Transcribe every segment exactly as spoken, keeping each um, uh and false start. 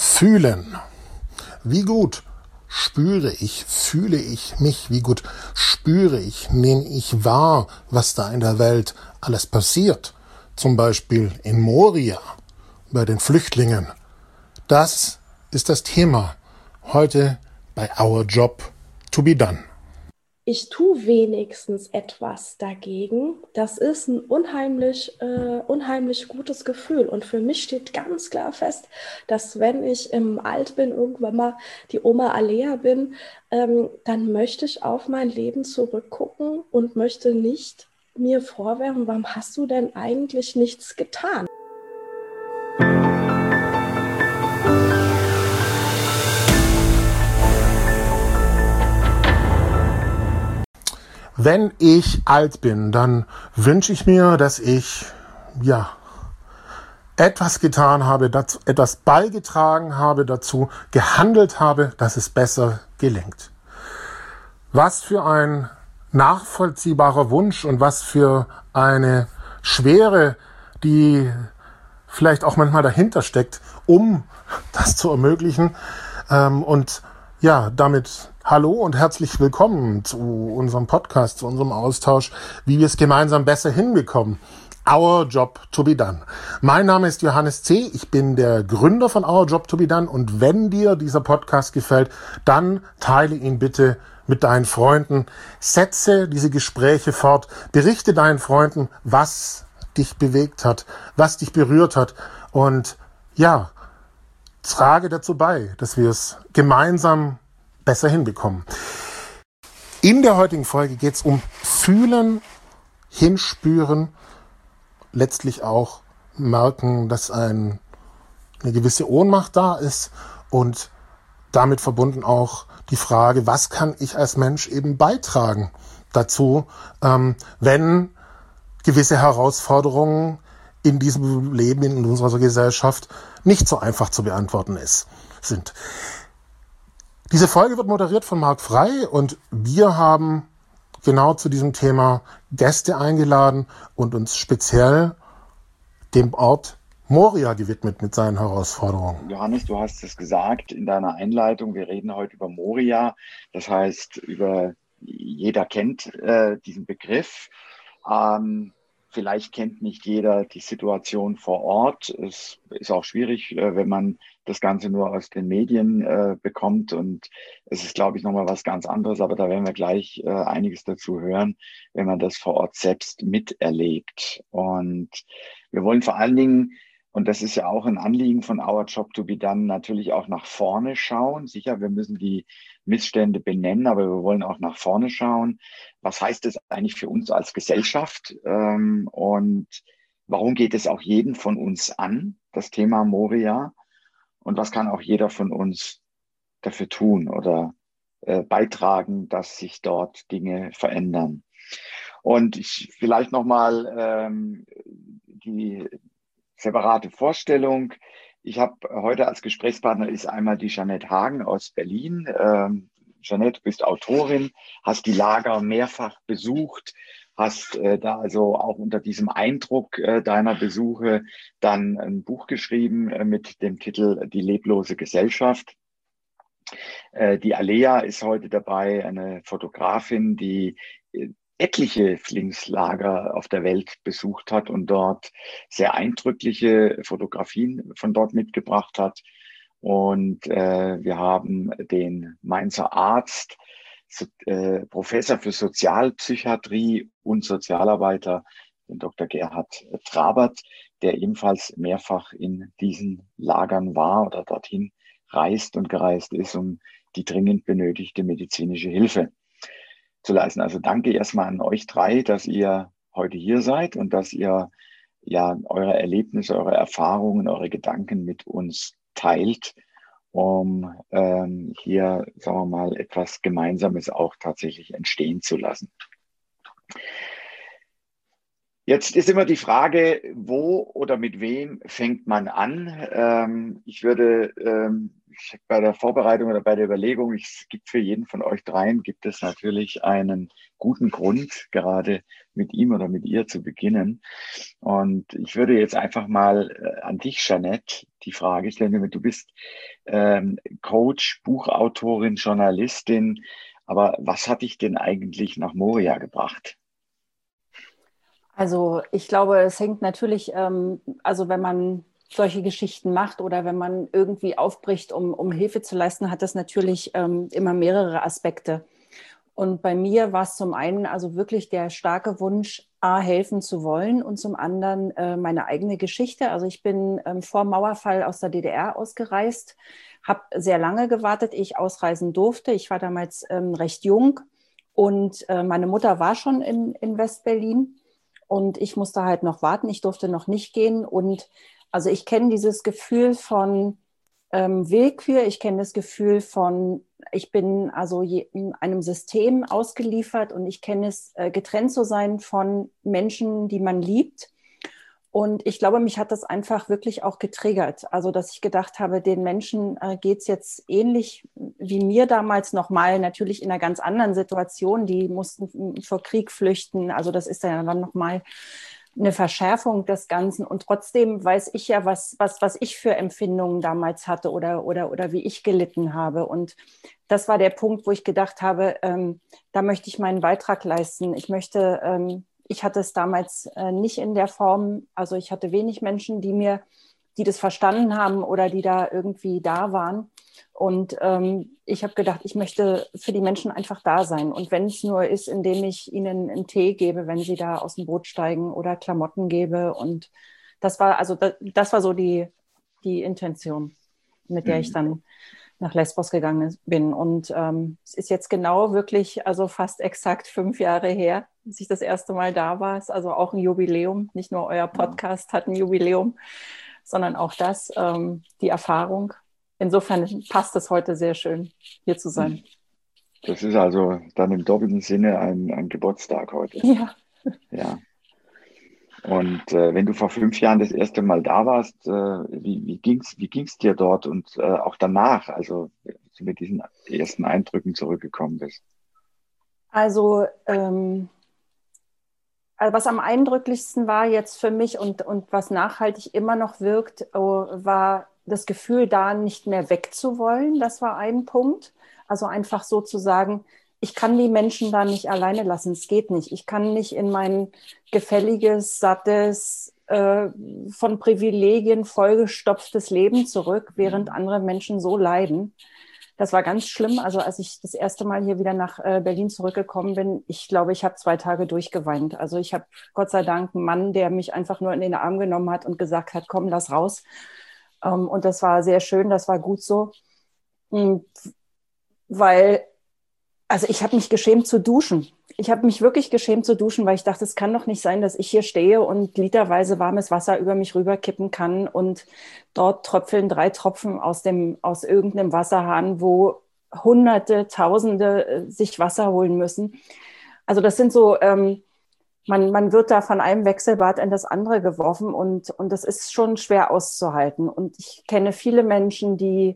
Fühlen. Wie gut spüre ich, fühle ich mich, wie gut spüre ich, nehme ich wahr, was da in der Welt alles passiert. Zum Beispiel in Moria bei den Flüchtlingen. Das ist das Thema heute bei Our Job to be Done. Ich tue wenigstens etwas dagegen. Das ist ein unheimlich, äh, unheimlich gutes Gefühl. Und für mich steht ganz klar fest, dass wenn ich im Alt bin, irgendwann mal die Oma Alea bin, ähm, dann möchte ich auf mein Leben zurückgucken und möchte nicht mir vorwerfen, warum hast du denn eigentlich nichts getan? Wenn ich alt bin, dann wünsche ich mir, dass ich, ja, etwas getan habe, dazu, etwas beigetragen habe dazu, gehandelt habe, dass es besser gelingt. Was für ein nachvollziehbarer Wunsch und was für eine Schwere, die vielleicht auch manchmal dahinter steckt, um das zu ermöglichen. Und ja, damit hallo und herzlich willkommen zu unserem Podcast, zu unserem Austausch, wie wir es gemeinsam besser hinbekommen. Our Job to be Done. Mein Name ist Johannes C. Ich bin der Gründer von Our Job to be Done und wenn dir dieser Podcast gefällt, dann teile ihn bitte mit deinen Freunden. Setze diese Gespräche fort. Berichte deinen Freunden, was dich bewegt hat, was dich berührt hat und ja, trage dazu bei, dass wir es gemeinsam besser hinbekommen. In der heutigen Folge geht es um Fühlen, Hinspüren, letztlich auch merken, dass ein, eine gewisse Ohnmacht da ist und damit verbunden auch die Frage, was kann ich als Mensch eben beitragen dazu, ähm, wenn gewisse Herausforderungen in diesem Leben, in unserer Gesellschaft nicht so einfach zu beantworten ist, sind. Diese Folge wird moderiert von Marc Frey und wir haben genau zu diesem Thema Gäste eingeladen und uns speziell dem Ort Moria gewidmet mit seinen Herausforderungen. Johannes, du hast es gesagt in deiner Einleitung, wir reden heute über Moria, das heißt, über jeder kennt äh, diesen Begriff. Ähm, Vielleicht kennt nicht jeder die Situation vor Ort. Es ist auch schwierig, wenn man das Ganze nur aus den Medien äh, bekommt. Und es ist, glaube ich, nochmal was ganz anderes. Aber da werden wir gleich äh, einiges dazu hören, wenn man das vor Ort selbst miterlebt. Und wir wollen vor allen Dingen, und das ist ja auch ein Anliegen von Our Job to be Done, natürlich auch nach vorne schauen. Sicher, wir müssen die Missstände benennen, aber wir wollen auch nach vorne schauen. Was heißt das eigentlich für uns als Gesellschaft? Ähm, und warum geht es auch jeden von uns an, das Thema Moria? Und was kann auch jeder von uns dafür tun oder äh, beitragen, dass sich dort Dinge verändern? Und ich vielleicht nochmal ähm, die separate Vorstellung. Ich habe heute als Gesprächspartner ist einmal die Jeanette Hagen aus Berlin. Ähm, Jeanette, du bist Autorin, hast die Lager mehrfach besucht, hast äh, da also auch unter diesem Eindruck äh, deiner Besuche dann ein Buch geschrieben äh, mit dem Titel Die leblose Gesellschaft. Äh, die Alea ist heute dabei, eine Fotografin, die äh, etliche Flüchtlingslager auf der Welt besucht hat und dort sehr eindrückliche Fotografien von dort mitgebracht hat. Und äh, wir haben den Mainzer Arzt, so, äh, Professor für Sozialpsychiatrie und Sozialarbeiter, den Doktor Gerhard Trabert, der ebenfalls mehrfach in diesen Lagern war oder dorthin reist und gereist ist, um die dringend benötigte medizinische Hilfe zu leisten. Also danke erstmal an euch drei, dass ihr heute hier seid und dass ihr ja eure Erlebnisse, eure Erfahrungen, eure Gedanken mit uns teilt, um ähm, hier, sagen wir mal, etwas Gemeinsames auch tatsächlich entstehen zu lassen. Jetzt ist immer die Frage, wo oder mit wem fängt man an? Ähm, ich würde ähm, ich, bei der Vorbereitung oder bei der Überlegung, es gibt für jeden von euch dreien, gibt es natürlich einen guten Grund, gerade mit ihm oder mit ihr zu beginnen. Und ich würde jetzt einfach mal äh, an dich, Jeanette, die Frage stellen. Du bist ähm, Coach, Buchautorin, Journalistin. Aber was hat dich denn eigentlich nach Moria gebracht? Also ich glaube, es hängt natürlich, ähm, also wenn man solche Geschichten macht oder wenn man irgendwie aufbricht, um, um Hilfe zu leisten, hat das natürlich ähm, immer mehrere Aspekte. Und bei mir war es zum einen also wirklich der starke Wunsch, A, helfen zu wollen und zum anderen äh, meine eigene Geschichte. Also ich bin ähm, vor Mauerfall aus der D D R ausgereist, habe sehr lange gewartet, ehe ich ausreisen durfte. Ich war damals ähm, recht jung und äh, meine Mutter war schon in, in West-Berlin und ich musste halt noch warten. Ich durfte noch nicht gehen. Und also ich kenne dieses Gefühl von ähm, Willkür, ich kenne das Gefühl von, ich bin also je, in einem System ausgeliefert und ich kenne es, äh, getrennt zu sein von Menschen, die man liebt. Und ich glaube, mich hat das einfach wirklich auch getriggert. Also, dass ich gedacht habe, den Menschen äh, geht es jetzt ähnlich wie mir damals nochmal, natürlich in einer ganz anderen Situation. Die mussten vor Krieg flüchten. Also, das ist ja dann nochmal eine Verschärfung des Ganzen. Und trotzdem weiß ich ja, was, was, was ich für Empfindungen damals hatte oder, oder, oder wie ich gelitten habe. Und das war der Punkt, wo ich gedacht habe, ähm, da möchte ich meinen Beitrag leisten. Ich möchte... Ähm, Ich hatte es damals äh, nicht in der Form, also ich hatte wenig Menschen, die mir, die das verstanden haben oder die da irgendwie da waren. Und ähm, ich habe gedacht, ich möchte für die Menschen einfach da sein. Und wenn es nur ist, indem ich ihnen einen Tee gebe, wenn sie da aus dem Boot steigen oder Klamotten gebe. Und das war also das, das war so die, die Intention, mit der ich dann nach Lesbos gegangen bin. Und ähm, es ist jetzt genau wirklich, also fast exakt fünf Jahre her, dass ich das erste Mal da war. Es ist also auch ein Jubiläum. Nicht nur euer Podcast hat ein Jubiläum, sondern auch das, ähm, die Erfahrung. Insofern passt es heute sehr schön, hier zu sein. Das ist also dann im doppelten Sinne ein, ein Geburtstag heute. Ja. Ja. Und äh, wenn du vor fünf Jahren das erste Mal da warst, äh, wie, wie ging's, wie ging's dir dort und äh, auch danach, also als du mit diesen ersten Eindrücken zurückgekommen bist? Also, ähm, also was am eindrücklichsten war jetzt für mich und, und was nachhaltig immer noch wirkt, oh, war das Gefühl, da nicht mehr wegzuwollen. Das war ein Punkt. Also einfach so zu sagen, ich kann die Menschen da nicht alleine lassen. Es geht nicht. Ich kann nicht in mein gefälliges, sattes, äh, von Privilegien vollgestopftes Leben zurück, während andere Menschen so leiden. Das war ganz schlimm. Also als ich das erste Mal hier wieder nach äh, Berlin zurückgekommen bin, ich glaube, ich habe zwei Tage durchgeweint. Also ich habe Gott sei Dank einen Mann, der mich einfach nur in den Arm genommen hat und gesagt hat, komm, lass raus. Ähm, und das war sehr schön, das war gut so. Und weil Also ich habe mich geschämt zu duschen. Ich habe mich wirklich geschämt zu duschen, weil ich dachte, es kann doch nicht sein, dass ich hier stehe und literweise warmes Wasser über mich rüberkippen kann und dort tröpfeln drei Tropfen aus dem, aus irgendeinem Wasserhahn, wo Hunderte, Tausende äh, sich Wasser holen müssen. Also das sind so, ähm, man, man wird da von einem Wechselbad in das andere geworfen und, und das ist schon schwer auszuhalten. Und ich kenne viele Menschen, die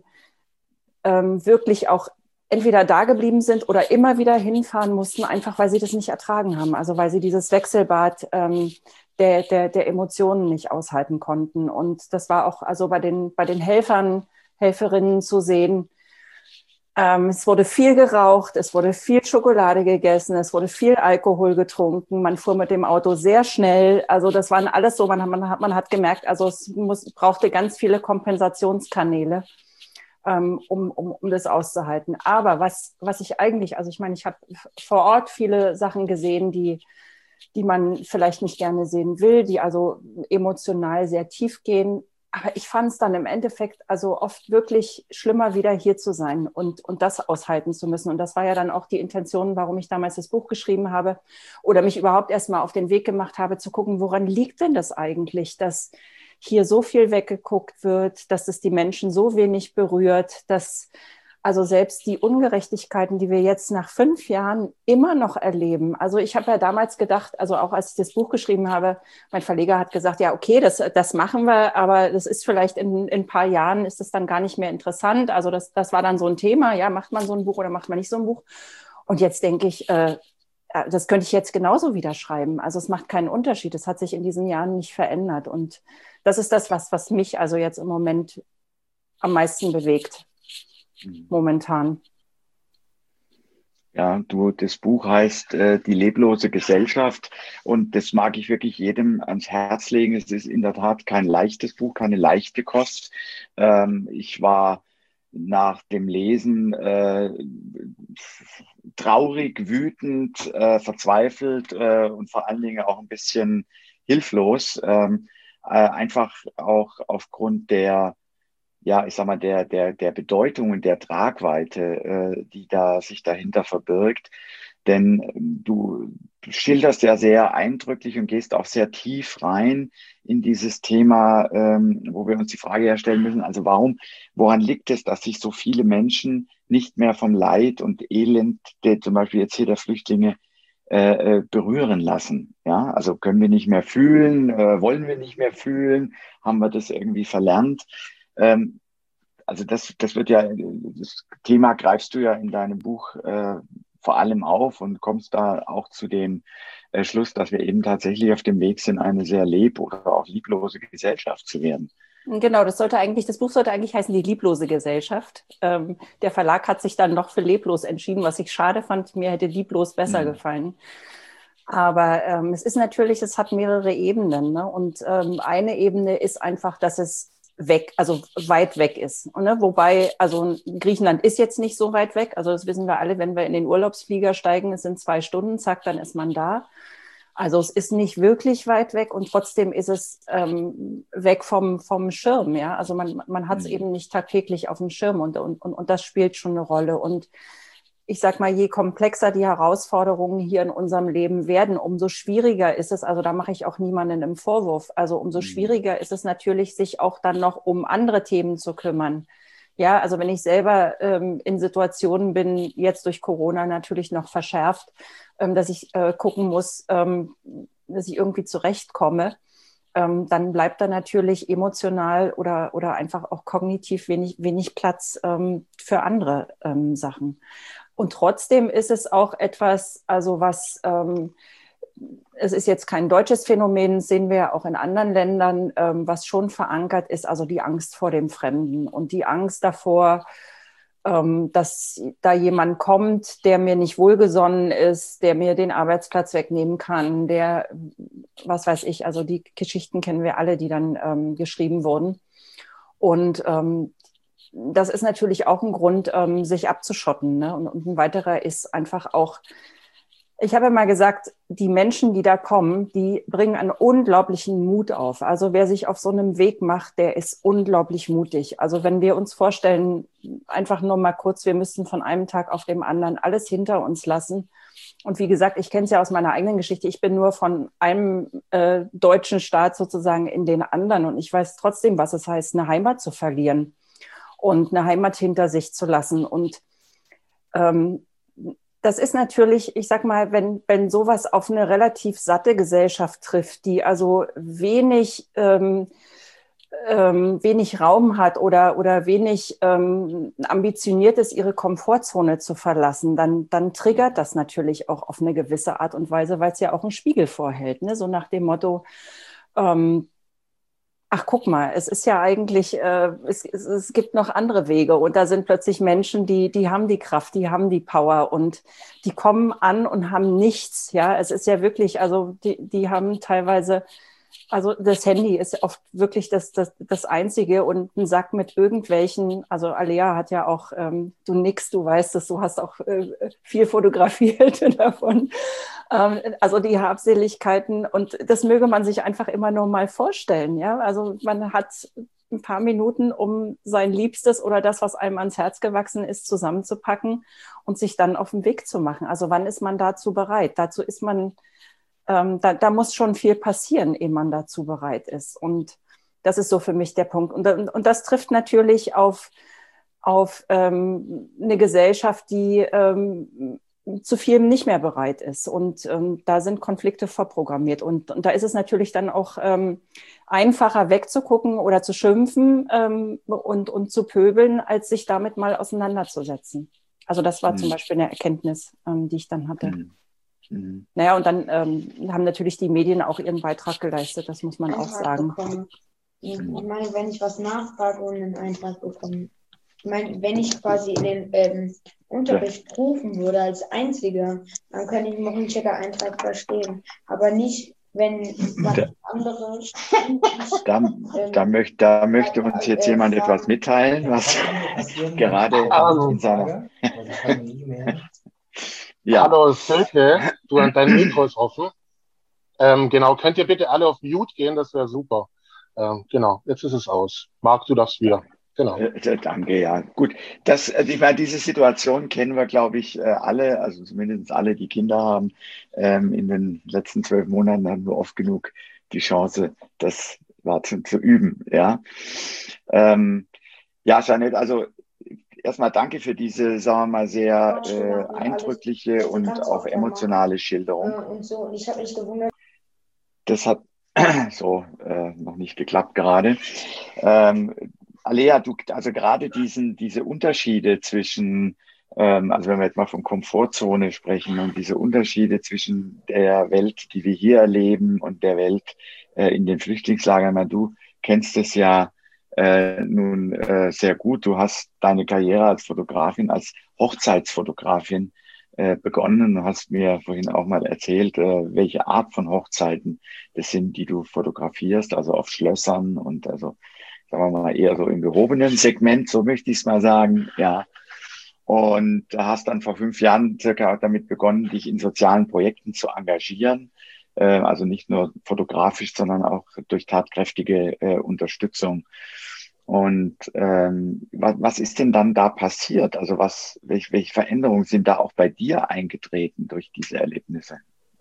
ähm, wirklich auch entweder da geblieben sind oder immer wieder hinfahren mussten, einfach weil sie das nicht ertragen haben. Also weil sie dieses Wechselbad ähm, der, der, der Emotionen nicht aushalten konnten. Und das war auch also bei den, bei den Helfern, Helferinnen zu sehen. Ähm, es wurde viel geraucht, es wurde viel Schokolade gegessen, es wurde viel Alkohol getrunken. Man fuhr mit dem Auto sehr schnell. Also das waren alles so, man, man, hat, man hat gemerkt, also es muss, brauchte ganz viele Kompensationskanäle. Um, um, um das auszuhalten. Aber was, was ich eigentlich, also ich meine, ich habe vor Ort viele Sachen gesehen, die, die man vielleicht nicht gerne sehen will, die also emotional sehr tief gehen. Aber ich fand es dann im Endeffekt also oft wirklich schlimmer, wieder hier zu sein und, und das aushalten zu müssen. Und das war ja dann auch die Intention, warum ich damals das Buch geschrieben habe oder mich überhaupt erstmal auf den Weg gemacht habe, zu gucken, woran liegt denn das eigentlich, dass hier so viel weggeguckt wird, dass es die Menschen so wenig berührt, dass also selbst die Ungerechtigkeiten, die wir jetzt nach fünf Jahren immer noch erleben. Also ich habe ja damals gedacht, also auch als ich das Buch geschrieben habe, mein Verleger hat gesagt, ja okay, das, das machen wir, aber das ist vielleicht in, in ein paar Jahren ist es dann gar nicht mehr interessant. Also das, das war dann so ein Thema, ja, macht man so ein Buch oder macht man nicht so ein Buch? Und jetzt denke ich, äh, das könnte ich jetzt genauso wieder schreiben. Also es macht keinen Unterschied. Es hat sich in diesen Jahren nicht verändert. Und das ist das, was, was mich also jetzt im Moment am meisten bewegt, momentan. Ja, du, das Buch heißt äh, Die leblose Gesellschaft, und das mag ich wirklich jedem ans Herz legen. Es ist in der Tat kein leichtes Buch, keine leichte Kost. Ähm, ich war nach dem Lesen äh, traurig, wütend, äh, verzweifelt äh, und vor allen Dingen auch ein bisschen hilflos. Ähm, äh, einfach auch aufgrund der, ja, ich sag mal, der, der, der Bedeutung und der Tragweite, äh, die da sich dahinter verbirgt. Denn ähm, du schilderst ja sehr eindrücklich und gehst auch sehr tief rein in dieses Thema, ähm, wo wir uns die Frage ja stellen müssen, also warum, woran liegt es, dass sich so viele Menschen nicht mehr vom Leid und Elend, der, zum Beispiel jetzt hier der Flüchtlinge, äh, äh, berühren lassen? Ja, also können wir nicht mehr fühlen, äh, wollen wir nicht mehr fühlen, haben wir das irgendwie verlernt? Ähm, also das, das wird ja, das Thema greifst du ja in deinem Buch äh, vor allem auf und kommst da auch zu dem äh, Schluss, dass wir eben tatsächlich auf dem Weg sind, eine sehr leb- oder auch lieblose Gesellschaft zu werden. Genau, das sollte eigentlich, das Buch sollte eigentlich heißen Die lieblose Gesellschaft. Ähm, der Verlag hat sich dann noch für leblos entschieden, was ich schade fand. Mir hätte lieblos besser mhm. gefallen. Aber ähm, es ist natürlich, es hat mehrere Ebenen. Ne? Und ähm, eine Ebene ist einfach, dass es weg, also weit weg ist. Und, ne? Wobei, also Griechenland ist jetzt nicht so weit weg. Also das wissen wir alle, wenn wir in den Urlaubsflieger steigen, es sind zwei Stunden, zack, dann ist man da. Also es ist nicht wirklich weit weg und trotzdem ist es ähm, weg vom, vom Schirm. Ja? Also man, man hat es mhm. eben nicht tagtäglich auf dem Schirm und, und, und, und das spielt schon eine Rolle. Und ich sag mal, je komplexer die Herausforderungen hier in unserem Leben werden, umso schwieriger ist es, also da mache ich auch niemanden einen Vorwurf, also umso schwieriger ist es natürlich, sich auch dann noch um andere Themen zu kümmern. Ja, also wenn ich selber ähm, in Situationen bin, jetzt durch Corona natürlich noch verschärft, ähm, dass ich äh, gucken muss, ähm, dass ich irgendwie zurechtkomme, ähm, dann bleibt da natürlich emotional oder, oder einfach auch kognitiv wenig, wenig Platz ähm, für andere ähm, Sachen. Und trotzdem ist es auch etwas, also was, ähm, es ist jetzt kein deutsches Phänomen, sehen wir auch in anderen Ländern, ähm, was schon verankert ist, also die Angst vor dem Fremden und die Angst davor, ähm, dass da jemand kommt, der mir nicht wohlgesonnen ist, der mir den Arbeitsplatz wegnehmen kann, der, was weiß ich, also die Geschichten kennen wir alle, die dann ähm, geschrieben wurden. Und ähm, das ist natürlich auch ein Grund, ähm, sich abzuschotten. Ne? Und, und ein weiterer ist einfach auch, ich habe ja mal gesagt, die Menschen, die da kommen, die bringen einen unglaublichen Mut auf. Also wer sich auf so einem Weg macht, der ist unglaublich mutig. Also wenn wir uns vorstellen, einfach nur mal kurz, wir müssten von einem Tag auf den anderen alles hinter uns lassen. Und wie gesagt, ich kenne es ja aus meiner eigenen Geschichte. Ich bin nur von einem äh, deutschen Staat sozusagen in den anderen. Und ich weiß trotzdem, was es heißt, eine Heimat zu verlieren und eine Heimat hinter sich zu lassen. Und ähm, das ist natürlich, ich sag mal, wenn, wenn sowas auf eine relativ satte Gesellschaft trifft, die also wenig, ähm, ähm, wenig Raum hat oder, oder wenig ähm, ambitioniert ist, ihre Komfortzone zu verlassen, dann, dann triggert das natürlich auch auf eine gewisse Art und Weise, weil es ja auch einen Spiegel vorhält. Ne? So nach dem Motto, ähm, ach, guck mal, es ist ja eigentlich, äh, es, es, es gibt noch andere Wege und da sind plötzlich Menschen, die, die haben die Kraft, die haben die Power und die kommen an und haben nichts, ja, es ist ja wirklich, also die, die haben teilweise, also das Handy ist oft wirklich das, das, das Einzige und ein Sack mit irgendwelchen, also Alea hat ja auch, ähm, du nix, du weißt es, du hast auch äh, viel fotografiert davon, ähm, also die Habseligkeiten und das möge man sich einfach immer nur mal vorstellen, ja, also man hat ein paar Minuten, um sein Liebstes oder das, was einem ans Herz gewachsen ist, zusammenzupacken und sich dann auf den Weg zu machen. Also wann ist man dazu bereit? Dazu ist man Ähm, da, da muss schon viel passieren, ehe man dazu bereit ist. Und das ist so für mich der Punkt. Und, und, und das trifft natürlich auf, auf ähm, eine Gesellschaft, die ähm, zu vielem nicht mehr bereit ist. Und ähm, da sind Konflikte vorprogrammiert. Und, und da ist es natürlich dann auch ähm, einfacher wegzugucken oder zu schimpfen ähm, und, und zu pöbeln, als sich damit mal auseinanderzusetzen. Also das war mhm. zum Beispiel eine Erkenntnis, ähm, die ich dann hatte. Mhm. Mhm. Naja, und dann ähm, haben natürlich die Medien auch ihren Beitrag geleistet, das muss man auch sagen. Bekommen. Ich meine, wenn ich was nachfrage und einen Eintrag bekomme, ich meine, wenn ich quasi in den ähm, Unterricht rufen würde als Einziger, dann könnte ich noch einen Checker-Eintrag verstehen. Aber nicht, wenn was andere. Da, da, möcht, da möchte uns jetzt jemand etwas mitteilen, was gerade in seiner. Ja. Hallo Silke, du, dein Mikro ist offen. Ähm, genau, könnt ihr bitte alle auf Mute gehen, das wäre super. Ähm, genau, jetzt ist es aus. Marc, du darfst wieder. Genau. Äh, danke, ja. Gut, das, also ich meine, diese Situation kennen wir, glaube ich, alle, also zumindest alle, die Kinder haben. Ähm, in den letzten zwölf Monaten haben wir oft genug die Chance, das war zu, zu üben. Ja, ähm, ja, Jeanette, also erstmal danke für diese, sagen wir mal, sehr äh, eindrückliche und auch emotionale Schilderung. Und so, ich habe mich gewundert. Das hat so äh, noch nicht geklappt gerade. Ähm, Alea, du, also gerade diesen, diese Unterschiede zwischen, ähm, also wenn wir jetzt mal von Komfortzone sprechen und diese Unterschiede zwischen der Welt, die wir hier erleben und der Welt äh, in den Flüchtlingslagern, meine, du kennst es ja äh, nun äh, sehr gut. Du hast deine Karriere als Fotografin, als Hochzeitsfotografin äh, begonnen. Du hast mir vorhin auch mal erzählt, äh, welche Art von Hochzeiten das sind, die du fotografierst, also auf Schlössern und also sagen wir mal eher so im gehobenen Segment, so möchte ich es mal sagen, ja. Und da hast dann vor fünf Jahren circa damit begonnen, dich in sozialen Projekten zu engagieren, äh, also nicht nur fotografisch, sondern auch durch tatkräftige äh, Unterstützung. Und ähm, was, was ist denn dann da passiert? Also was, welche, welche Veränderungen sind da auch bei dir eingetreten durch diese Erlebnisse?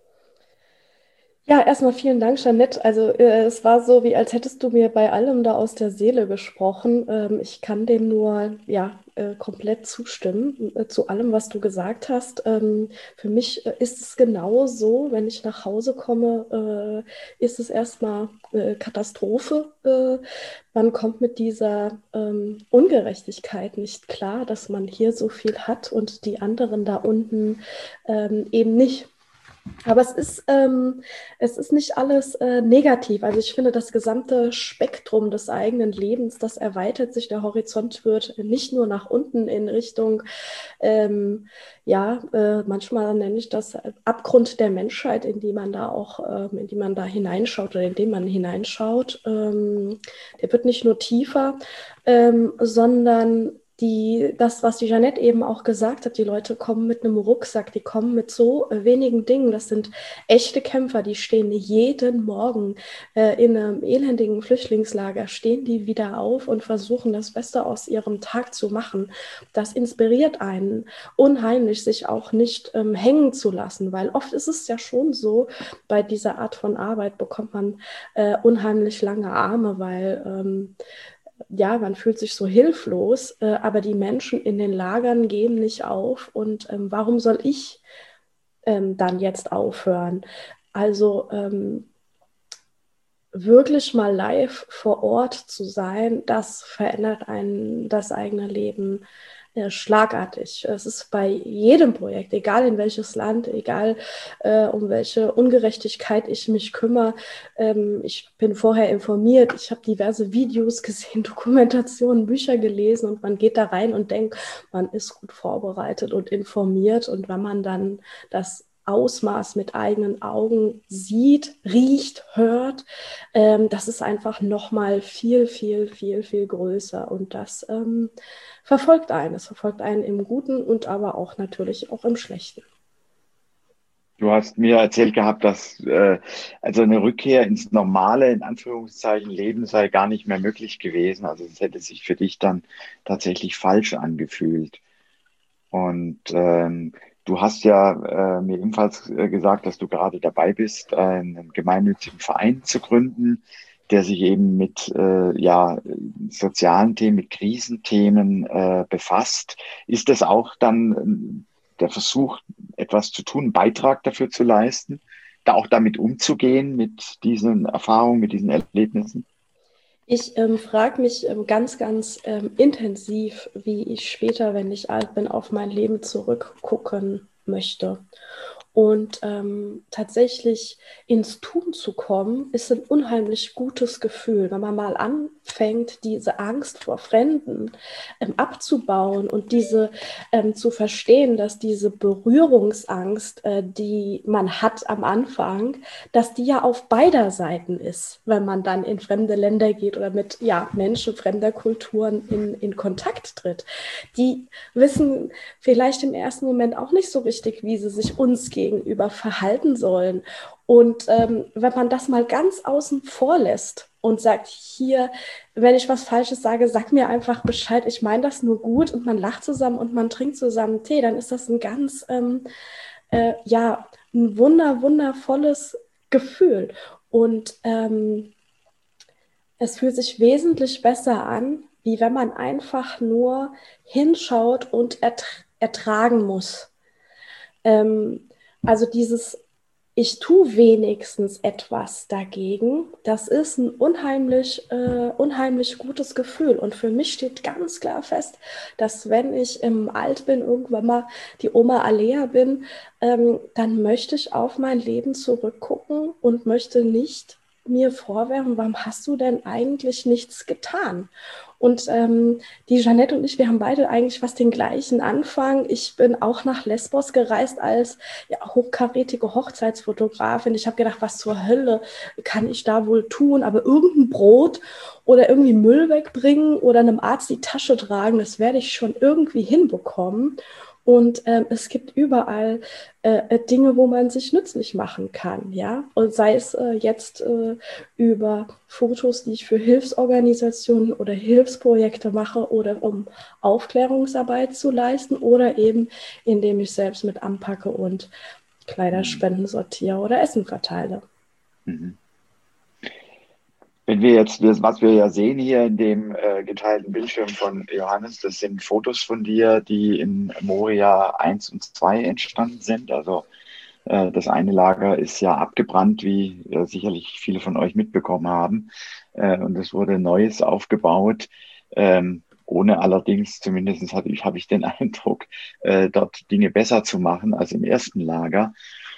Ja, erstmal vielen Dank, Jeanette. Also äh, es war so, wie als hättest du mir bei allem da aus der Seele gesprochen. Ähm, ich kann dem nur ja, äh, komplett zustimmen, äh, zu allem, was du gesagt hast. Ähm, für mich äh, ist es genau so, wenn ich nach Hause komme, äh, ist es erstmal äh, Katastrophe. Äh, man kommt mit dieser ähm, Ungerechtigkeit nicht klar, dass man hier so viel hat und die anderen da unten ähm, eben nicht. Aber es ist, ähm, es ist nicht alles äh, negativ. Also ich finde, das gesamte Spektrum des eigenen Lebens, das erweitert sich, der Horizont wird nicht nur nach unten in Richtung, ähm, ja, äh, manchmal nenne ich das Abgrund der Menschheit, in die man da auch, ähm, in die man da hineinschaut oder in den man hineinschaut. Ähm, der wird nicht nur tiefer, ähm, sondern Die, das, was die Jeanette eben auch gesagt hat, die Leute kommen mit einem Rucksack, die kommen mit so wenigen Dingen. Das sind echte Kämpfer, die stehen jeden Morgen äh, in einem elendigen Flüchtlingslager, stehen die wieder auf und versuchen, das Beste aus ihrem Tag zu machen. Das inspiriert einen unheimlich, sich auch nicht ähm, hängen zu lassen, weil oft ist es ja schon so, bei dieser Art von Arbeit bekommt man äh, unheimlich lange Arme, weil ähm, ja, man fühlt sich so hilflos, äh, aber die Menschen in den Lagern geben nicht auf. Und ähm, warum soll ich ähm, dann jetzt aufhören? Also ähm, wirklich mal live vor Ort zu sein, das verändert einen das eigene Leben äh, schlagartig. Es ist bei jedem Projekt, egal in welches Land, egal äh, um welche Ungerechtigkeit ich mich kümmere. Ähm, ich bin vorher informiert, ich habe diverse Videos gesehen, Dokumentationen, Bücher gelesen und man geht da rein und denkt, man ist gut vorbereitet und informiert. Und wenn man dann das Ausmaß mit eigenen Augen sieht, riecht, hört, ähm, das ist einfach nochmal viel, viel, viel, viel größer. Und das ähm, verfolgt einen. Es verfolgt einen im Guten und aber auch natürlich auch im Schlechten. Du hast mir erzählt gehabt, dass äh, also eine Rückkehr ins normale, in Anführungszeichen, Leben sei gar nicht mehr möglich gewesen. Also es hätte sich für dich dann tatsächlich falsch angefühlt. Und ähm, du hast ja äh, mir ebenfalls äh, gesagt, dass du gerade dabei bist, einen gemeinnützigen Verein zu gründen, der sich eben mit äh, ja, sozialen Themen, mit Krisenthemen äh, befasst. Ist das auch dann äh, der Versuch, etwas zu tun, einen Beitrag dafür zu leisten, da auch damit umzugehen, mit diesen Erfahrungen, mit diesen Erlebnissen? Ich ähm, frage mich ähm, ganz, ganz ähm, intensiv, wie ich später, wenn ich alt bin, auf mein Leben zurückgucken möchte. Und ähm, tatsächlich ins Tun zu kommen, ist ein unheimlich gutes Gefühl, wenn man mal anfängt, diese Angst vor Fremden ähm, abzubauen und diese ähm, zu verstehen, dass diese Berührungsangst, äh, die man hat am Anfang, dass die ja auf beider Seiten ist, wenn man dann in fremde Länder geht oder mit ja, Menschen fremder Kulturen in, in Kontakt tritt. Die wissen vielleicht im ersten Moment auch nicht so richtig, wie sie sich uns gegenüber verhalten sollen. Und ähm, wenn man das mal ganz außen vor lässt und sagt, hier, wenn ich was Falsches sage, sag mir einfach Bescheid, ich meine das nur gut, und man lacht zusammen und man trinkt zusammen Tee, dann ist das ein ganz, ähm, äh, ja, ein wunder, wundervolles Gefühl. Und ähm, es fühlt sich wesentlich besser an, wie wenn man einfach nur hinschaut und ertr- ertragen muss. Ähm, also dieses, ich tue wenigstens etwas dagegen, das ist ein unheimlich, äh, unheimlich gutes Gefühl. Und für mich steht ganz klar fest, dass wenn ich im Alt bin, irgendwann mal die Oma Alea bin, ähm, dann möchte ich auf mein Leben zurückgucken und möchte nicht mir vorwerfen, warum hast du denn eigentlich nichts getan? Und ähm, die Jeanette und ich, wir haben beide eigentlich fast den gleichen Anfang. Ich bin auch nach Lesbos gereist als ja, hochkarätige Hochzeitsfotografin. Ich habe gedacht, was zur Hölle kann ich da wohl tun? Aber irgendein Brot oder irgendwie Müll wegbringen oder einem Arzt die Tasche tragen, das werde ich schon irgendwie hinbekommen. Und ähm, es gibt überall äh, Dinge, wo man sich nützlich machen kann, ja. Und sei es äh, jetzt äh, über Fotos, die ich für Hilfsorganisationen oder Hilfsprojekte mache oder um Aufklärungsarbeit zu leisten oder eben indem ich selbst mit anpacke und Kleiderspenden sortiere oder Essen verteile. Mhm. Wenn wir jetzt, was wir ja sehen hier in dem äh, geteilten Bildschirm von Johannes, das sind Fotos von dir, die in Moria eins und zwei entstanden sind. Also äh, das eine Lager ist ja abgebrannt, wie äh, sicherlich viele von euch mitbekommen haben. Äh, und es wurde Neues aufgebaut, ähm, ohne allerdings, zumindest habe ich, hab ich den Eindruck, äh, dort Dinge besser zu machen als im ersten Lager.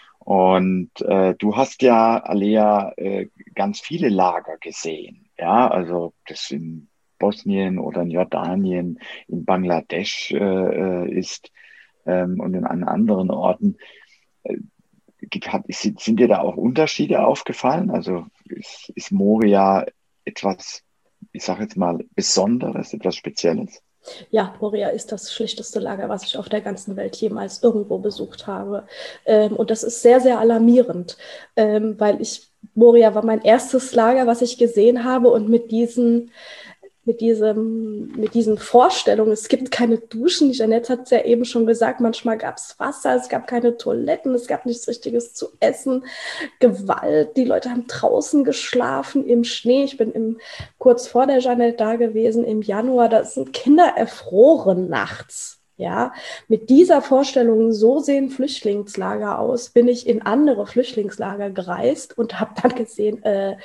Und äh, du hast ja, Alea, äh, ganz viele Lager gesehen. Ja, also das in Bosnien oder in Jordanien, in Bangladesch äh, äh, ist ähm, und in an anderen Orten. Äh, hat, sind, sind dir da auch Unterschiede aufgefallen? Also ist, ist Moria etwas, ich sage jetzt mal, Besonderes, etwas Spezielles? Ja, Moria ist das schlichteste Lager, was ich auf der ganzen Welt jemals irgendwo besucht habe. Ähm, und das ist sehr, sehr alarmierend, ähm, weil ich, Moria war mein erstes Lager, was ich gesehen habe, und mit diesen mit diesem, mit diesen Vorstellungen, es gibt keine Duschen, die Jeanette hat es ja eben schon gesagt, manchmal gab es Wasser, es gab keine Toiletten, es gab nichts Richtiges zu essen, Gewalt, die Leute haben draußen geschlafen im Schnee. Ich bin im, kurz vor der Jeanette da gewesen, im Januar, da sind Kinder erfroren nachts. Ja, mit dieser Vorstellung, so sehen Flüchtlingslager aus, bin ich in andere Flüchtlingslager gereist und habe dann gesehen, äh,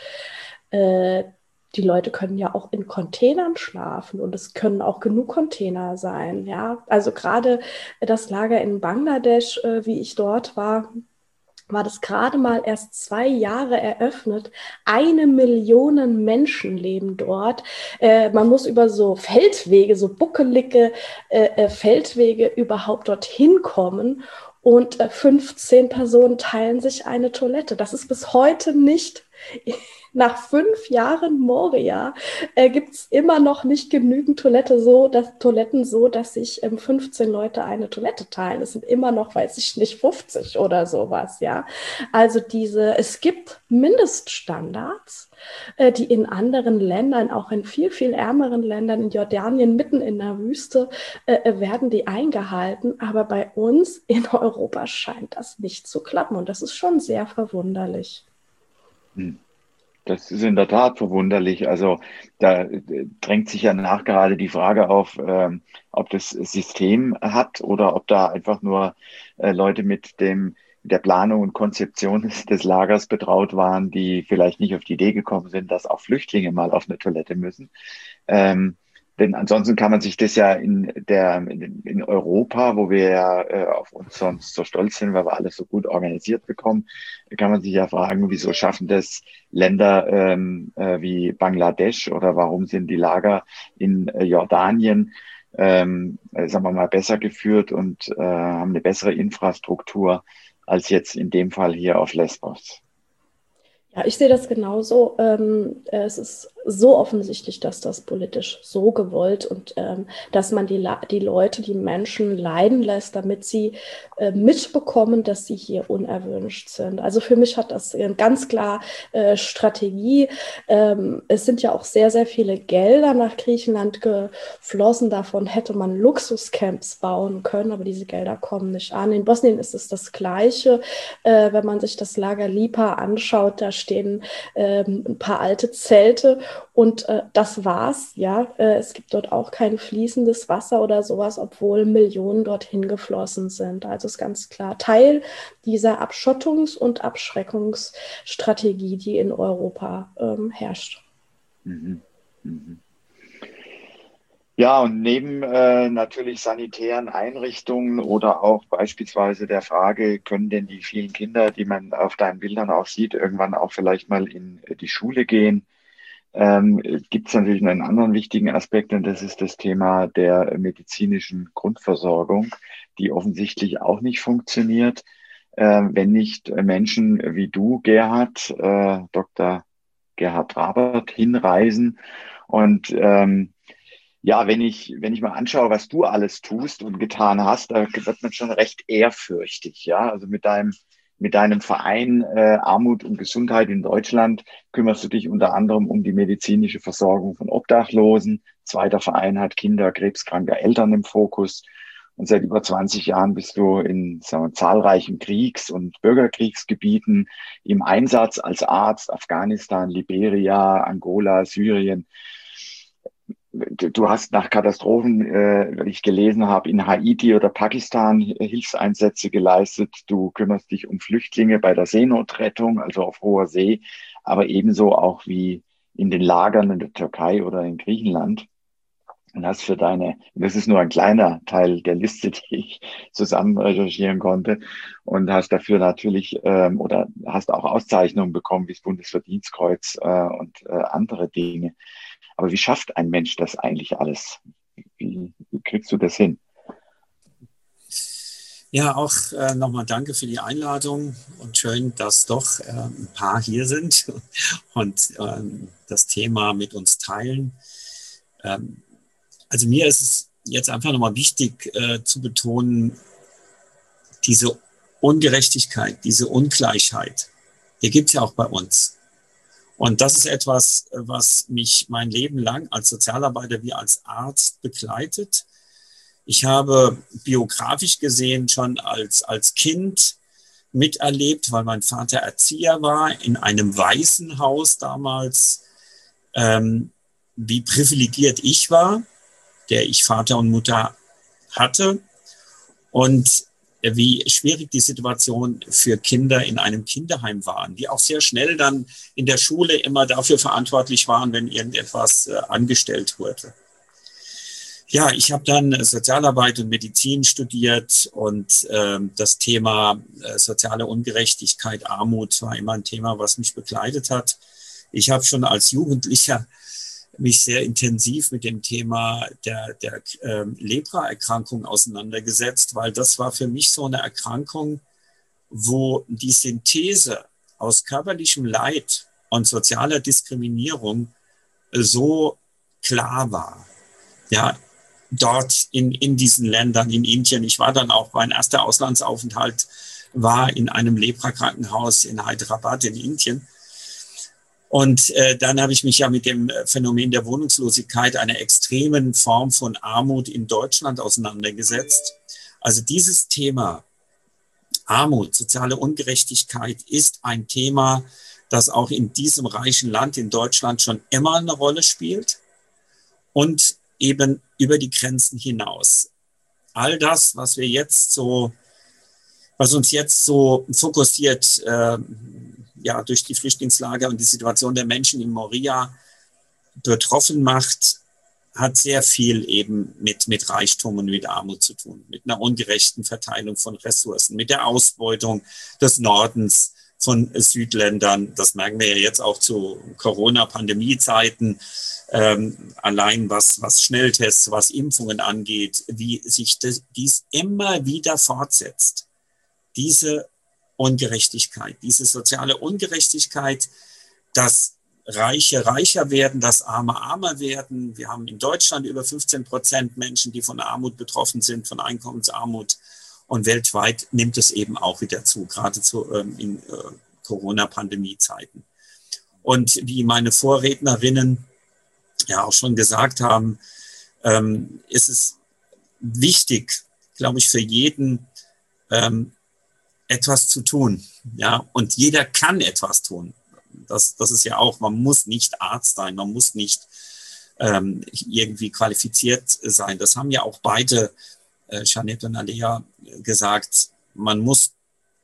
äh, die Leute können ja auch in Containern schlafen und es können auch genug Container sein. Ja, also gerade das Lager in Bangladesch, äh, wie ich dort war, war das gerade mal erst zwei Jahre eröffnet. Eine Million Menschen leben dort. Äh, man muss über so Feldwege, so buckelige äh, Feldwege überhaupt dorthin kommen. Und äh, fünfzehn Personen teilen sich eine Toilette. Das ist bis heute nicht, nach fünf Jahren Moria, äh, gibt es immer noch nicht genügend Toilette so, dass, Toiletten so, dass sich ähm, fünfzehn Leute eine Toilette teilen. Es sind immer noch, weiß ich nicht, fünfzig oder sowas, ja. Also diese, es gibt Mindeststandards, äh, die in anderen Ländern, auch in viel, viel ärmeren Ländern, in Jordanien, mitten in der Wüste, äh, werden die eingehalten. Aber bei uns in Europa scheint das nicht zu klappen. Und das ist schon sehr verwunderlich. Hm. Das ist in der Tat verwunderlich. Also da äh, drängt sich ja nachgerade die Frage auf, ähm, ob das System hat oder ob da einfach nur äh, Leute mit dem mit der Planung und Konzeption des, des Lagers betraut waren, die vielleicht nicht auf die Idee gekommen sind, dass auch Flüchtlinge mal auf eine Toilette müssen. Ähm, denn ansonsten kann man sich das ja in der in, in Europa, wo wir ja äh, auf uns sonst so stolz sind, weil wir alles so gut organisiert bekommen, kann man sich ja fragen, wieso schaffen das Länder ähm, äh, wie Bangladesch oder warum sind die Lager in äh, Jordanien, ähm, äh, sagen wir mal, besser geführt und äh, haben eine bessere Infrastruktur als jetzt in dem Fall hier auf Lesbos. Ja, ich sehe das genauso. Ähm, es ist so offensichtlich, dass das politisch so gewollt und ähm, dass man die, die Leute, die Menschen leiden lässt, damit sie äh, mitbekommen, dass sie hier unerwünscht sind. Also für mich hat das ganz klar äh, Strategie. Ähm, es sind ja auch sehr, sehr viele Gelder nach Griechenland geflossen. Davon hätte man Luxuscamps bauen können, aber diese Gelder kommen nicht an. In Bosnien ist es das Gleiche. Äh, wenn man sich das Lager Lipa anschaut, da stehen ähm, ein paar alte Zelte und äh, das war's, ja. Äh, es gibt dort auch kein fließendes Wasser oder sowas, obwohl Millionen dorthin geflossen sind. Also ist ganz klar Teil dieser Abschottungs- und Abschreckungsstrategie, die in Europa ähm, herrscht. Mhm. Mhm. Ja, und neben äh, natürlich sanitären Einrichtungen oder auch beispielsweise der Frage, können denn die vielen Kinder, die man auf deinen Bildern auch sieht, irgendwann auch vielleicht mal in die Schule gehen, ähm, gibt es natürlich noch einen anderen wichtigen Aspekt, und das ist das Thema der medizinischen Grundversorgung, die offensichtlich auch nicht funktioniert, äh, wenn nicht Menschen wie du, Gerhard, äh, Doktor Gerhard Rabert, hinreisen und ähm, ja, wenn ich, wenn ich mal anschaue, was du alles tust und getan hast, da wird man schon recht ehrfürchtig, ja. Also mit deinem, mit deinem Verein äh, Armut und Gesundheit in Deutschland kümmerst du dich unter anderem um die medizinische Versorgung von Obdachlosen. Zweiter Verein hat Kinder krebskranker Eltern im Fokus. Und seit über zwanzig Jahren bist du in, sagen wir, zahlreichen Kriegs- und Bürgerkriegsgebieten im Einsatz als Arzt: Afghanistan, Liberia, Angola, Syrien. Du hast nach Katastrophen, äh, wie ich gelesen habe, in Haiti oder Pakistan Hilfseinsätze geleistet. Du kümmerst dich um Flüchtlinge bei der Seenotrettung, also auf hoher See, aber ebenso auch wie in den Lagern in der Türkei oder in Griechenland. Und hast für deine, das ist nur ein kleiner Teil der Liste, die ich zusammen recherchieren konnte, und hast dafür natürlich ähm, oder hast auch Auszeichnungen bekommen, wie das Bundesverdienstkreuz äh, und äh, andere Dinge. Aber wie schafft ein Mensch das eigentlich alles? Wie, wie kriegst du das hin? Ja, auch äh, nochmal danke für die Einladung und schön, dass doch äh, ein paar hier sind und ähm, das Thema mit uns teilen. Ähm, also mir ist es jetzt einfach nochmal wichtig äh, zu betonen, diese Ungerechtigkeit, diese Ungleichheit, die gibt es ja auch bei uns. Und das ist etwas, was mich mein Leben lang als Sozialarbeiter wie als Arzt begleitet. Ich habe biografisch gesehen schon als, als Kind miterlebt, weil mein Vater Erzieher war, in einem Waisenhaus damals, ähm, wie privilegiert ich war, der ich Vater und Mutter hatte, und wie schwierig die Situation für Kinder in einem Kinderheim waren, die auch sehr schnell dann in der Schule immer dafür verantwortlich waren, wenn irgendetwas äh, angestellt wurde. Ja, ich habe dann Sozialarbeit und Medizin studiert und äh, das Thema äh, soziale Ungerechtigkeit, Armut war immer ein Thema, was mich begleitet hat. Ich habe schon als Jugendlicher mich sehr intensiv mit dem Thema der, der äh, Lepra-Erkrankung auseinandergesetzt, weil das war für mich so eine Erkrankung, wo die Synthese aus körperlichem Leid und sozialer Diskriminierung äh, so klar war. Ja, dort in, in diesen Ländern, in Indien. Ich war dann auch, mein erster Auslandsaufenthalt war in einem Lepra-Krankenhaus in Hyderabad in Indien. Und äh, dann habe ich mich ja mit dem Phänomen der Wohnungslosigkeit, einer extremen Form von Armut in Deutschland auseinandergesetzt. Also dieses Thema Armut, soziale Ungerechtigkeit ist ein Thema, das auch in diesem reichen Land, in Deutschland, schon immer eine Rolle spielt und eben über die Grenzen hinaus. All das, was wir jetzt so, was uns jetzt so fokussiert, äh, ja, durch die Flüchtlingslager und die Situation der Menschen in Moria betroffen macht, hat sehr viel eben mit, mit Reichtum und mit Armut zu tun, mit einer ungerechten Verteilung von Ressourcen, mit der Ausbeutung des Nordens von Südländern. Das merken wir ja jetzt auch zu Corona-Pandemie-Zeiten, ähm, allein was, was Schnelltests, was Impfungen angeht, wie sich das, dies immer wieder fortsetzt. Diese Ungerechtigkeit, diese soziale Ungerechtigkeit, dass Reiche reicher werden, dass Arme armer werden. Wir haben in Deutschland über fünfzehn Prozent Menschen, die von Armut betroffen sind, von Einkommensarmut. Und weltweit nimmt es eben auch wieder zu, geradezu ähm, in äh, Corona-Pandemie-Zeiten. Und wie meine Vorrednerinnen ja auch schon gesagt haben, ähm, ist es wichtig, glaube ich, für jeden ähm, etwas zu tun. Ja? Und jeder kann etwas tun. Das, das ist ja auch, man muss nicht Arzt sein, man muss nicht ähm, irgendwie qualifiziert sein. Das haben ja auch beide, äh, Jeanette und Alea, gesagt. Man muss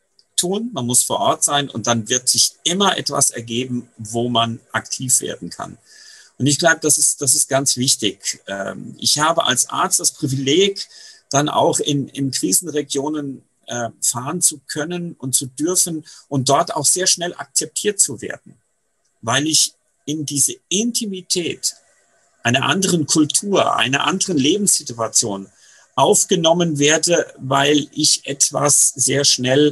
tun, man muss vor Ort sein und dann wird sich immer etwas ergeben, wo man aktiv werden kann. Und ich glaube, das ist, das ist ganz wichtig. Ähm, ich habe als Arzt das Privileg, dann auch in, in Krisenregionen äh, fahren zu können und zu dürfen und dort auch sehr schnell akzeptiert zu werden, weil ich in diese Intimität einer anderen Kultur, einer anderen Lebenssituation aufgenommen werde, weil ich etwas sehr schnell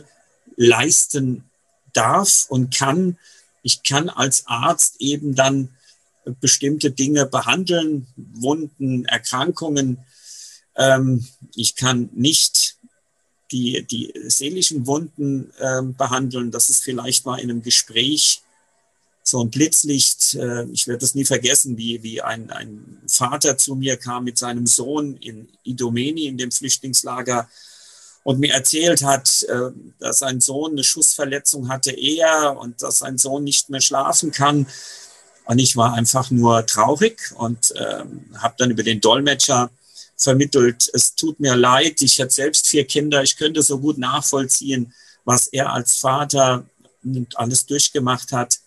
leisten darf und kann. Ich kann als Arzt eben dann bestimmte Dinge behandeln, Wunden, Erkrankungen. Ähm, ich kann nicht die, die seelischen Wunden ähm, behandeln. Das ist vielleicht mal in einem Gespräch so ein Blitzlicht. Äh, ich werde das nie vergessen, wie, wie ein, ein Vater zu mir kam mit seinem Sohn in Idomeni, in dem Flüchtlingslager, und mir erzählt hat, äh, dass sein Sohn eine Schussverletzung hatte, er, und dass sein Sohn nicht mehr schlafen kann. Und ich war einfach nur traurig und äh, habe dann über den Dolmetscher vermittelt, es tut mir leid, ich habe selbst vier Kinder, ich könnte so gut nachvollziehen, was er als Vater alles durchgemacht hat.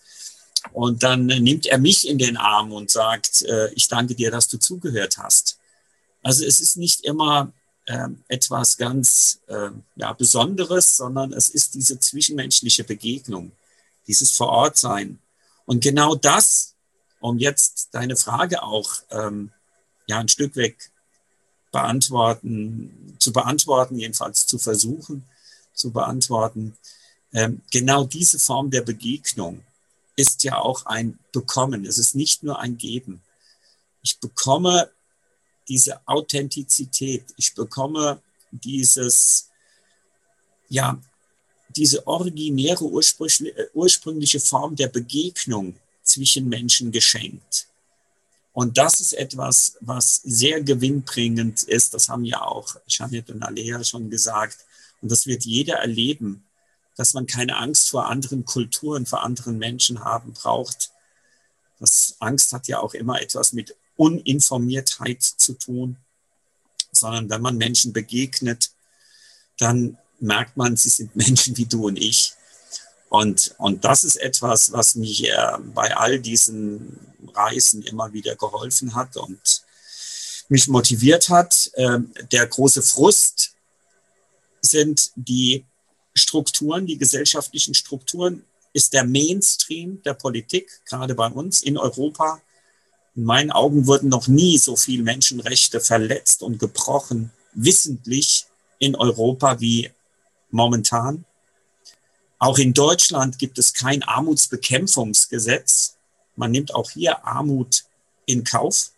Und dann nimmt er mich in den Arm und sagt, äh, ich danke dir, dass du zugehört hast. Also es ist nicht immer äh, etwas ganz äh, ja, Besonderes, sondern es ist diese zwischenmenschliche Begegnung, dieses Vorortsein. Und genau das, um jetzt deine Frage auch ähm, ja ein Stück weg beantworten, zu beantworten, jedenfalls zu versuchen zu beantworten, ähm, genau diese Form der Begegnung ist ja auch ein Bekommen. Es ist nicht nur ein Geben. Ich bekomme diese Authentizität. Ich bekomme dieses, ja, diese originäre, ursprüngliche, ursprüngliche Form der Begegnung zwischen Menschen geschenkt. Und das ist etwas, was sehr gewinnbringend ist. Das haben ja auch Jeanette und Alea schon gesagt. Und das wird jeder erleben, dass man keine Angst vor anderen Kulturen, vor anderen Menschen haben braucht. Das Angst hat ja auch immer etwas mit Uninformiertheit zu tun, sondern wenn man Menschen begegnet, dann merkt man, sie sind Menschen wie du und ich. Und, und das ist etwas, was mich äh, bei all diesen Reisen immer wieder geholfen hat und mich motiviert hat. Äh, der große Frust sind die Strukturen, die gesellschaftlichen Strukturen, ist der Mainstream der Politik, gerade bei uns in Europa. In meinen Augen wurden noch nie so viele Menschenrechte verletzt und gebrochen, wissentlich in Europa wie momentan. Auch in Deutschland gibt es kein Armutsbekämpfungsgesetz. Man nimmt auch hier Armut in Kauf.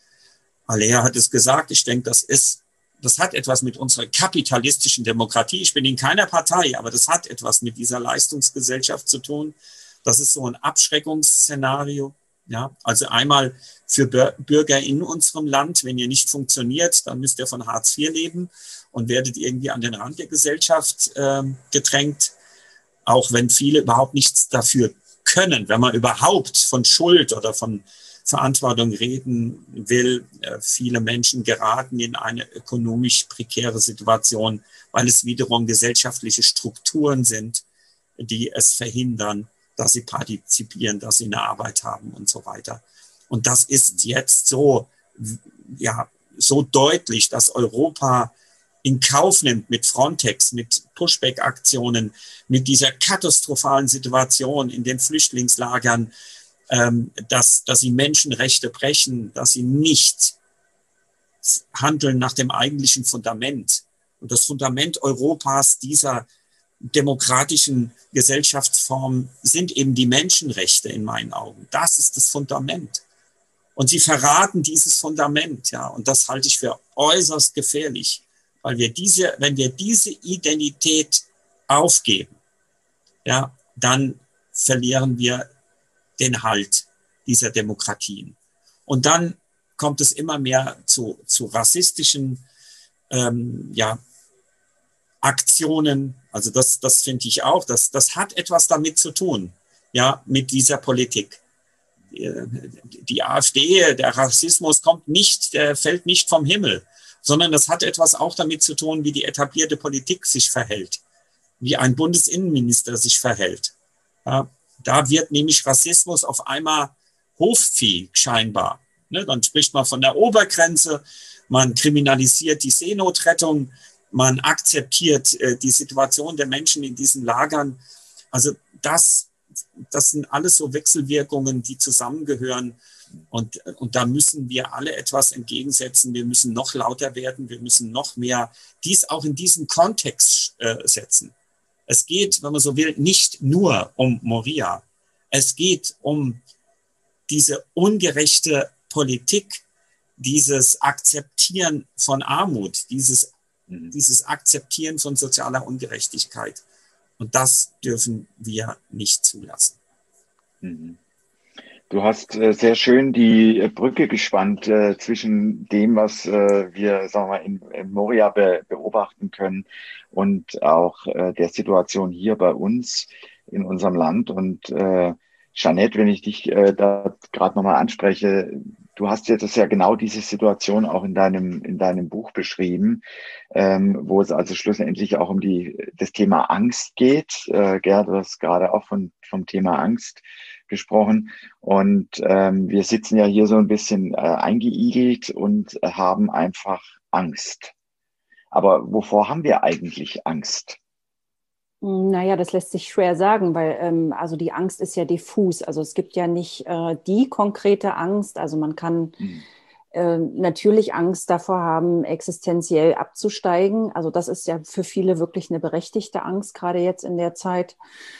Alea hat es gesagt, ich denke, das ist Das hat etwas mit unserer kapitalistischen Demokratie. Ich bin in keiner Partei, aber das hat etwas mit dieser Leistungsgesellschaft zu tun. Das ist so ein Abschreckungsszenario. Ja, also einmal für Bürger in unserem Land, wenn ihr nicht funktioniert, dann müsst ihr von Hartz vier leben und werdet irgendwie an den Rand der Gesellschaft äh, gedrängt. Auch wenn viele überhaupt nichts dafür können, wenn man überhaupt von Schuld oder von Verantwortung reden will. Viele Menschen geraten in eine ökonomisch prekäre Situation, weil es wiederum gesellschaftliche Strukturen sind, die es verhindern, dass sie partizipieren, dass sie eine Arbeit haben und so weiter. Und das ist jetzt so ja so deutlich, dass Europa in Kauf nimmt mit Frontex, mit Pushback-Aktionen, mit dieser katastrophalen Situation in den Flüchtlingslagern, ähm, dass, dass sie Menschenrechte brechen, dass sie nicht handeln nach dem eigentlichen Fundament. Und das Fundament Europas, dieser demokratischen Gesellschaftsform, sind eben die Menschenrechte in meinen Augen. Das ist das Fundament. Und sie verraten dieses Fundament, ja. Und das halte ich für äußerst gefährlich, weil wir diese, wenn wir diese Identität aufgeben, ja, dann verlieren wir den Halt dieser Demokratien. Und dann kommt es immer mehr zu, zu rassistischen ähm, ja, Aktionen. Also das, das finde ich auch. Das, das hat etwas damit zu tun, ja, mit dieser Politik. Die AfD, der Rassismus kommt nicht, der fällt nicht vom Himmel, sondern das hat etwas auch damit zu tun, wie die etablierte Politik sich verhält, wie ein Bundesinnenminister sich verhält. Ja, da wird nämlich Rassismus auf einmal Hochvieh scheinbar. Ne, dann spricht man von der Obergrenze, man kriminalisiert die Seenotrettung, man akzeptiert äh, die Situation der Menschen in diesen Lagern. Also das, das sind alles so Wechselwirkungen, die zusammengehören. Und, und da müssen wir alle etwas entgegensetzen. Wir müssen noch lauter werden. Wir müssen noch mehr dies auch in diesen Kontext äh, setzen. Es geht, wenn man so will, nicht nur um Moria. Es geht um diese ungerechte Politik, dieses Akzeptieren von Armut, dieses, dieses Akzeptieren von sozialer Ungerechtigkeit. Und das dürfen wir nicht zulassen. Du hast äh, sehr schön die äh, Brücke gespannt äh, zwischen dem, was äh, wir, sagen wir, in, in Moria be beobachten können und auch äh, der Situation hier bei uns in unserem Land. Und äh, Jeanette, wenn ich dich äh, da gerade nochmal anspreche, du hast jetzt ja genau diese Situation auch in deinem in deinem Buch beschrieben, ähm, wo es also schlussendlich auch um die das Thema Angst geht. Äh, Gerd, du hast gerade auch von vom Thema Angst gesprochen. Und ähm, wir sitzen ja hier so ein bisschen äh, eingeigelt und äh, haben einfach Angst. Aber wovor haben wir eigentlich Angst? Naja, das lässt sich schwer sagen, weil ähm, also die Angst ist ja diffus. Also es gibt ja nicht äh, die konkrete Angst. Also man kann hm. äh, natürlich Angst davor haben, existenziell abzusteigen. Also das ist ja für viele wirklich eine berechtigte Angst, gerade jetzt in der Zeit.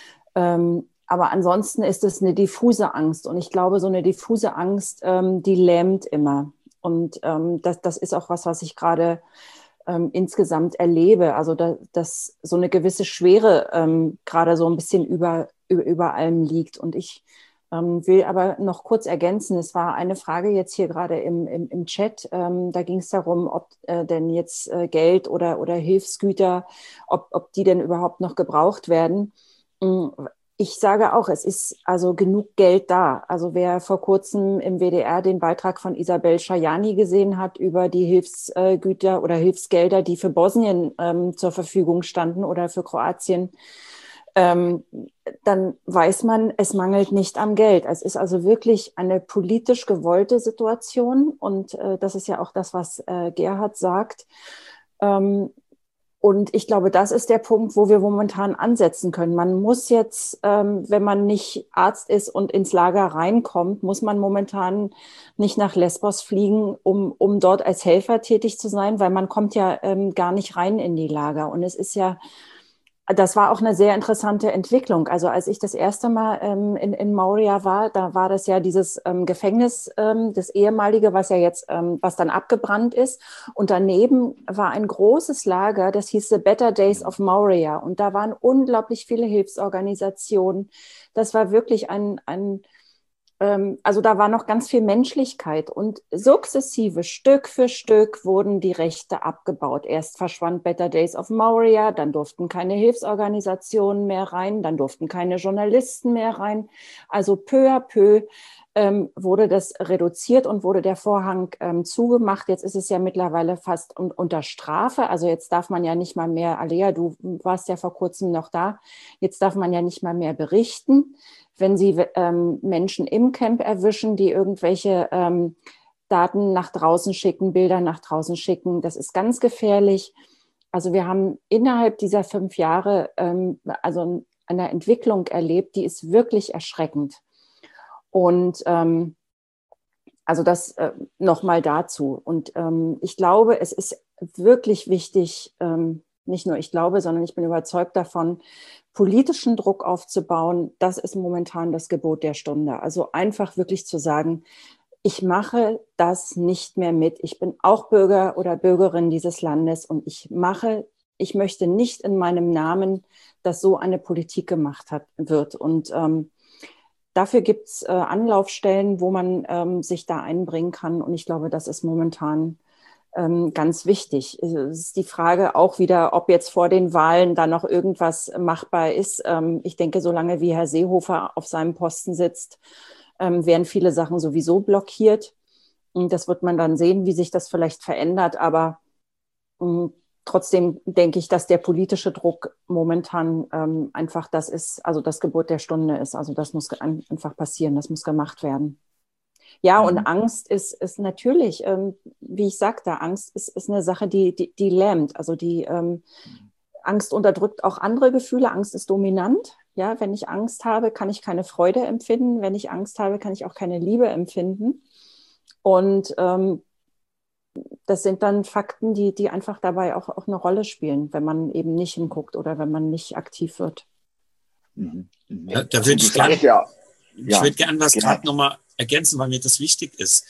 Ähm, aber ansonsten ist es eine diffuse Angst. Und ich glaube, so eine diffuse Angst, ähm, die lähmt immer. Und ähm, das, das ist auch was, was ich gerade Ähm, insgesamt erlebe, also da, dass so eine gewisse Schwere ähm, gerade so ein bisschen über, über, über allem liegt. Und ich ähm, will aber noch kurz ergänzen, es war eine Frage jetzt hier gerade im, im, im Chat, ähm, da ging es darum, ob äh, denn jetzt äh, Geld oder, oder Hilfsgüter, ob, ob die denn überhaupt noch gebraucht werden. Ich sage auch, es ist also genug Geld da. Also wer vor kurzem im W D R den Beitrag von Isabel Schajani gesehen hat über die Hilfsgüter oder Hilfsgelder, die für Bosnien ähm, zur Verfügung standen oder für Kroatien, ähm, dann weiß man, es mangelt nicht am Geld. Es ist also wirklich eine politisch gewollte Situation und äh, das ist ja auch das, was äh, Gerhard sagt. Ähm, Und ich glaube, das ist der Punkt, wo wir momentan ansetzen können. Man muss jetzt, ähm, wenn man nicht Arzt ist und ins Lager reinkommt, muss man momentan nicht nach Lesbos fliegen, um, um dort als Helfer tätig zu sein, weil man kommt ja ähm, gar nicht rein in die Lager. Und es ist ja, das war auch eine sehr interessante Entwicklung. Also als ich das erste Mal ähm, in, in Moria war, da war das ja dieses ähm, Gefängnis, ähm, das ehemalige, was ja jetzt, ähm, was dann abgebrannt ist. Und daneben war ein großes Lager, das hieß The Better Days of Moria. Und da waren unglaublich viele Hilfsorganisationen. Das war wirklich ein, ein also da war noch ganz viel Menschlichkeit und sukzessive, Stück für Stück wurden die Rechte abgebaut. Erst verschwand Better Days of Moria, dann durften keine Hilfsorganisationen mehr rein, dann durften keine Journalisten mehr rein. Also peu à peu ähm, wurde das reduziert und wurde der Vorhang ähm, zugemacht. Jetzt ist es ja mittlerweile fast un- unter Strafe. Also jetzt darf man ja nicht mal mehr, Alea, du warst ja vor kurzem noch da, jetzt darf man ja nicht mal mehr berichten. Wenn sie ähm, Menschen im Camp erwischen, die irgendwelche ähm, Daten nach draußen schicken, Bilder nach draußen schicken. Das ist ganz gefährlich. Also wir haben innerhalb dieser fünf Jahre ähm, also eine Entwicklung erlebt, die ist wirklich erschreckend. Und ähm, also das äh, nochmal dazu. Und ähm, ich glaube, es ist wirklich wichtig, ähm, nicht nur ich glaube, sondern ich bin überzeugt davon, politischen Druck aufzubauen. Das ist momentan das Gebot der Stunde. Also einfach wirklich zu sagen, ich mache das nicht mehr mit. Ich bin auch Bürger oder Bürgerin dieses Landes und ich mache, ich möchte nicht in meinem Namen, dass so eine Politik gemacht hat, wird. Und ähm, dafür gibt es äh, Anlaufstellen, wo man ähm, sich da einbringen kann. Und ich glaube, das ist momentan ähm, ganz wichtig. Es ist die Frage auch wieder, ob jetzt vor den Wahlen da noch irgendwas machbar ist. Ähm, ich denke, solange wie Herr Seehofer auf seinem Posten sitzt, ähm, werden viele Sachen sowieso blockiert. Und das wird man dann sehen, wie sich das vielleicht verändert. Aber ähm, trotzdem denke ich, dass der politische Druck momentan ähm, einfach das ist, also das Gebot der Stunde ist. Also das muss ein, einfach passieren, das muss gemacht werden. Ja, und Angst ist, ist natürlich, ähm, wie ich sagte, Angst ist, ist eine Sache, die, die, die lähmt. Also die ähm, Angst unterdrückt auch andere Gefühle. Angst ist dominant. Ja, wenn ich Angst habe, kann ich keine Freude empfinden. Wenn ich Angst habe, kann ich auch keine Liebe empfinden. Und ähm, das sind dann Fakten, die, die einfach dabei auch, auch eine Rolle spielen, wenn man eben nicht hinguckt oder wenn man nicht aktiv wird. Mhm. Mhm. Da, da würde ich gerne ja. ja, würd gern was gerade nochmal ergänzen, weil mir das wichtig ist.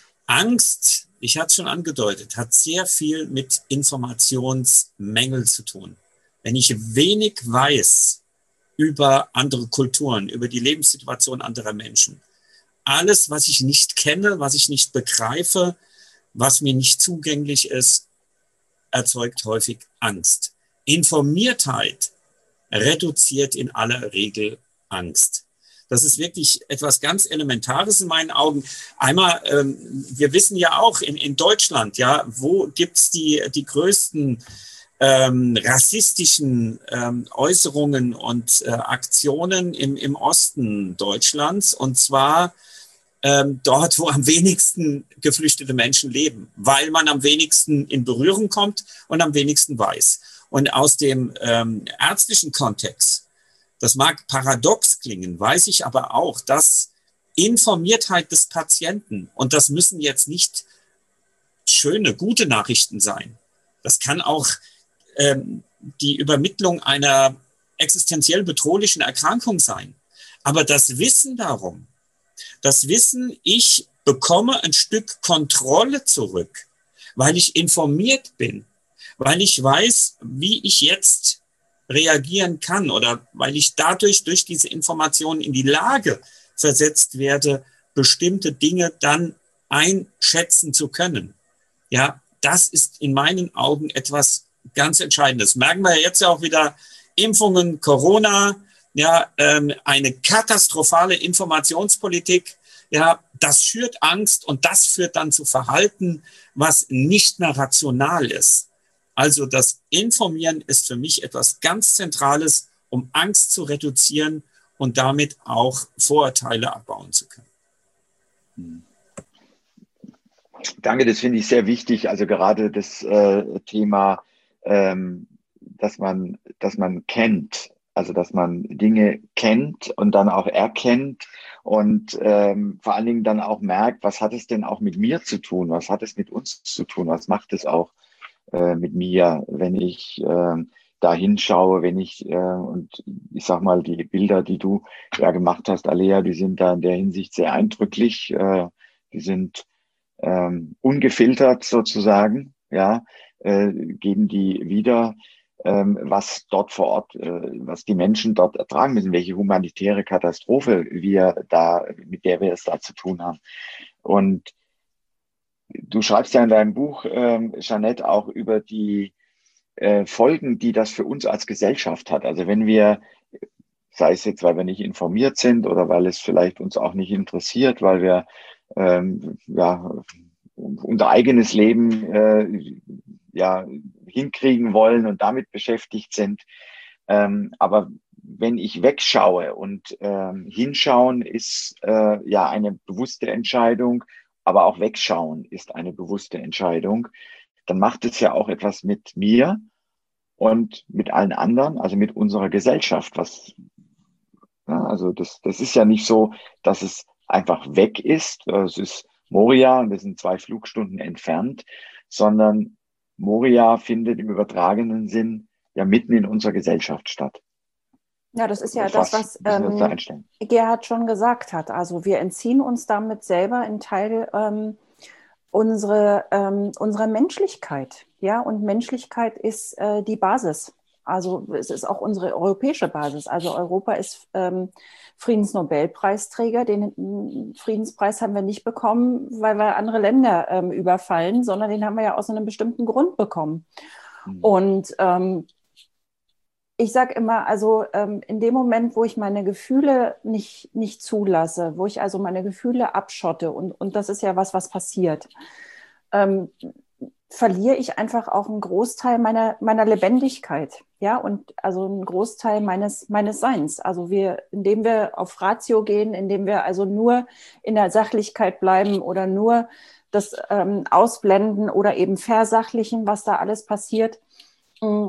Angst, ich hatte es schon angedeutet, hat sehr viel mit Informationsmängel zu tun. Wenn ich wenig weiß über andere Kulturen, über die Lebenssituation anderer Menschen, alles, was ich nicht kenne, was ich nicht begreife, was mir nicht zugänglich ist, erzeugt häufig Angst. Informiertheit reduziert in aller Regel Angst. Das ist wirklich etwas ganz Elementares in meinen Augen. Einmal, ähm, wir wissen ja auch in, in Deutschland, ja, wo gibt's die, die größten ähm, rassistischen ähm, Äußerungen und äh, Aktionen im, im Osten Deutschlands, und zwar ähm, dort, wo am wenigsten geflüchtete Menschen leben, weil man am wenigsten in Berührung kommt und am wenigsten weiß. Und aus dem ähm, ärztlichen Kontext, das mag paradox klingen, weiß ich aber auch, dass Informiertheit des Patienten, und das müssen jetzt nicht schöne, gute Nachrichten sein, das kann auch ähm, die Übermittlung einer existenziell bedrohlichen Erkrankung sein, aber das Wissen darum, das Wissen, ich bekomme ein Stück Kontrolle zurück, weil ich informiert bin, weil ich weiß, wie ich jetzt reagieren kann oder weil ich dadurch durch diese Informationen in die Lage versetzt werde, bestimmte Dinge dann einschätzen zu können. Ja, das ist in meinen Augen etwas ganz Entscheidendes. Merken wir jetzt ja auch wieder Impfungen, Corona, ja, ähm, eine katastrophale Informationspolitik. Ja, das schürt Angst und das führt dann zu Verhalten, was nicht mehr rational ist. Also das Informieren ist für mich etwas ganz Zentrales, um Angst zu reduzieren und damit auch Vorurteile abbauen zu können. Danke, das finde ich sehr wichtig. Also gerade das äh, Thema, ähm, dass man, dass man kennt, also dass man Dinge kennt und dann auch erkennt und ähm, vor allen Dingen dann auch merkt, was hat es denn auch mit mir zu tun, was hat es mit uns zu tun, was macht es auch äh, mit mir, wenn ich äh, da hinschaue, wenn ich, äh, und ich sag mal, die Bilder, die du ja gemacht hast, Alea, die sind da in der Hinsicht sehr eindrücklich, äh, die sind ähm, ungefiltert sozusagen, ja, äh, geben die wieder, ähm, was dort vor Ort, äh, was die Menschen dort ertragen müssen, welche humanitäre Katastrophe wir da, mit der wir es da zu tun haben. Und du schreibst ja in deinem Buch, ähm, Jeanette, auch über die äh, Folgen, die das für uns als Gesellschaft hat. Also wenn wir, sei es jetzt, weil wir nicht informiert sind oder weil es vielleicht uns auch nicht interessiert, weil wir ähm, ja unser eigenes Leben äh, ja hinkriegen wollen und damit beschäftigt sind. Ähm, aber wenn ich wegschaue und ähm, hinschauen ist äh, ja eine bewusste Entscheidung aber auch wegschauen ist eine bewusste Entscheidung, dann macht es ja auch etwas mit mir und mit allen anderen, also mit unserer Gesellschaft. Was, ja, also das, das ist ja nicht so, dass es einfach weg ist. Es ist Moria und wir sind zwei Flugstunden entfernt, sondern Moria findet im übertragenen Sinn ja mitten in unserer Gesellschaft statt. Ja, das ist ja Auf das, was was müssen wir uns da ähm, einstellen? Gerhard schon gesagt hat. Also wir entziehen uns damit selber einen Teil ähm, unsere, ähm, unserer Menschlichkeit. Ja, und Menschlichkeit ist äh, die Basis. Also es ist auch unsere europäische Basis. Also Europa ist ähm, Friedensnobelpreisträger. Den Friedenspreis haben wir nicht bekommen, weil wir andere Länder ähm, überfallen, sondern den haben wir ja aus einem bestimmten Grund bekommen. Mhm. Und ähm, ich sage immer, also ähm, in dem Moment, wo ich meine Gefühle nicht, nicht zulasse, wo ich also meine Gefühle abschotte, und, und das ist ja was, was passiert, ähm, verliere ich einfach auch einen Großteil meiner, meiner Lebendigkeit, ja, und also einen Großteil meines, meines Seins. Also wir, indem wir auf Ratio gehen, indem wir also nur in der Sachlichkeit bleiben oder nur das ähm, ausblenden oder eben versachlichen, was da alles passiert, mh,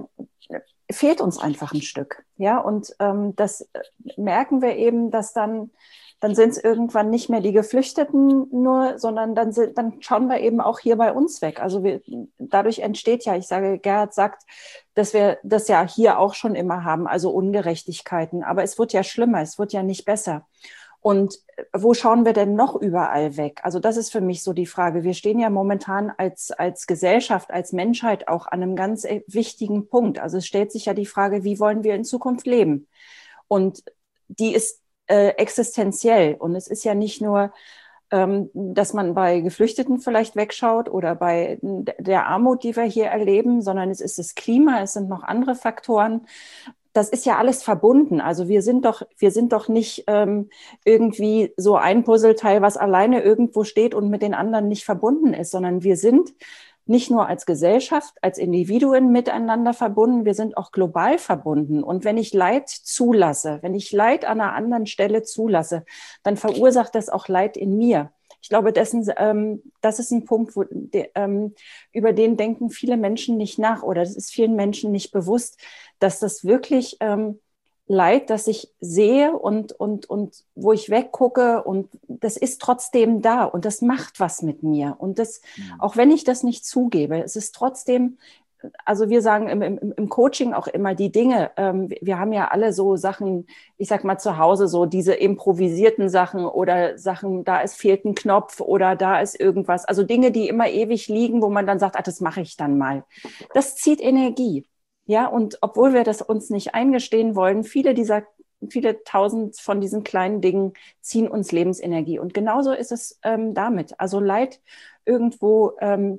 fehlt uns einfach ein Stück, ja, und ähm, das merken wir eben, dass dann, dann sind es irgendwann nicht mehr die Geflüchteten nur, sondern dann, sind, dann schauen wir eben auch hier bei uns weg. Also wir, dadurch entsteht ja, ich sage, Gerhard sagt, dass wir das ja hier auch schon immer haben, also Ungerechtigkeiten, aber es wird ja schlimmer, es wird ja nicht besser. Und wo schauen wir denn noch überall weg? Also das ist für mich so die Frage. Wir stehen ja momentan als, als Gesellschaft, als Menschheit auch an einem ganz wichtigen Punkt. Also es stellt sich ja die Frage, wie wollen wir in Zukunft leben? Und die ist äh, existenziell. Und es ist ja nicht nur, ähm, dass man bei Geflüchteten vielleicht wegschaut oder bei der Armut, die wir hier erleben, sondern es ist das Klima, es sind noch andere Faktoren. Das ist ja alles verbunden. Also wir sind doch, wir sind doch nicht ähm, irgendwie so ein Puzzleteil, was alleine irgendwo steht und mit den anderen nicht verbunden ist, sondern wir sind nicht nur als Gesellschaft, als Individuen miteinander verbunden, wir sind auch global verbunden. Und wenn ich Leid zulasse, wenn ich Leid an einer anderen Stelle zulasse, dann verursacht das auch Leid in mir. Ich glaube, dessen, ähm, das ist ein Punkt, wo, de, ähm, über den denken viele Menschen nicht nach oder es ist vielen Menschen nicht bewusst, dass das wirklich ähm, Leid, das ich sehe und, und, und wo ich weggucke und das ist trotzdem da und das macht was mit mir. Und das, mhm. auch wenn ich das nicht zugebe, es ist trotzdem, also wir sagen im, im, im Coaching auch immer die Dinge, ähm, wir haben ja alle so Sachen, ich sag mal zu Hause, so diese improvisierten Sachen oder Sachen, da ist fehlt ein Knopf oder da ist irgendwas, also Dinge, die immer ewig liegen, wo man dann sagt, ach, das mache ich dann mal. Das zieht Energie. Ja, und obwohl wir das uns nicht eingestehen wollen, viele dieser, viele tausend von diesen kleinen Dingen ziehen uns Lebensenergie. Und genauso ist es ähm, damit. Also Leid irgendwo ähm,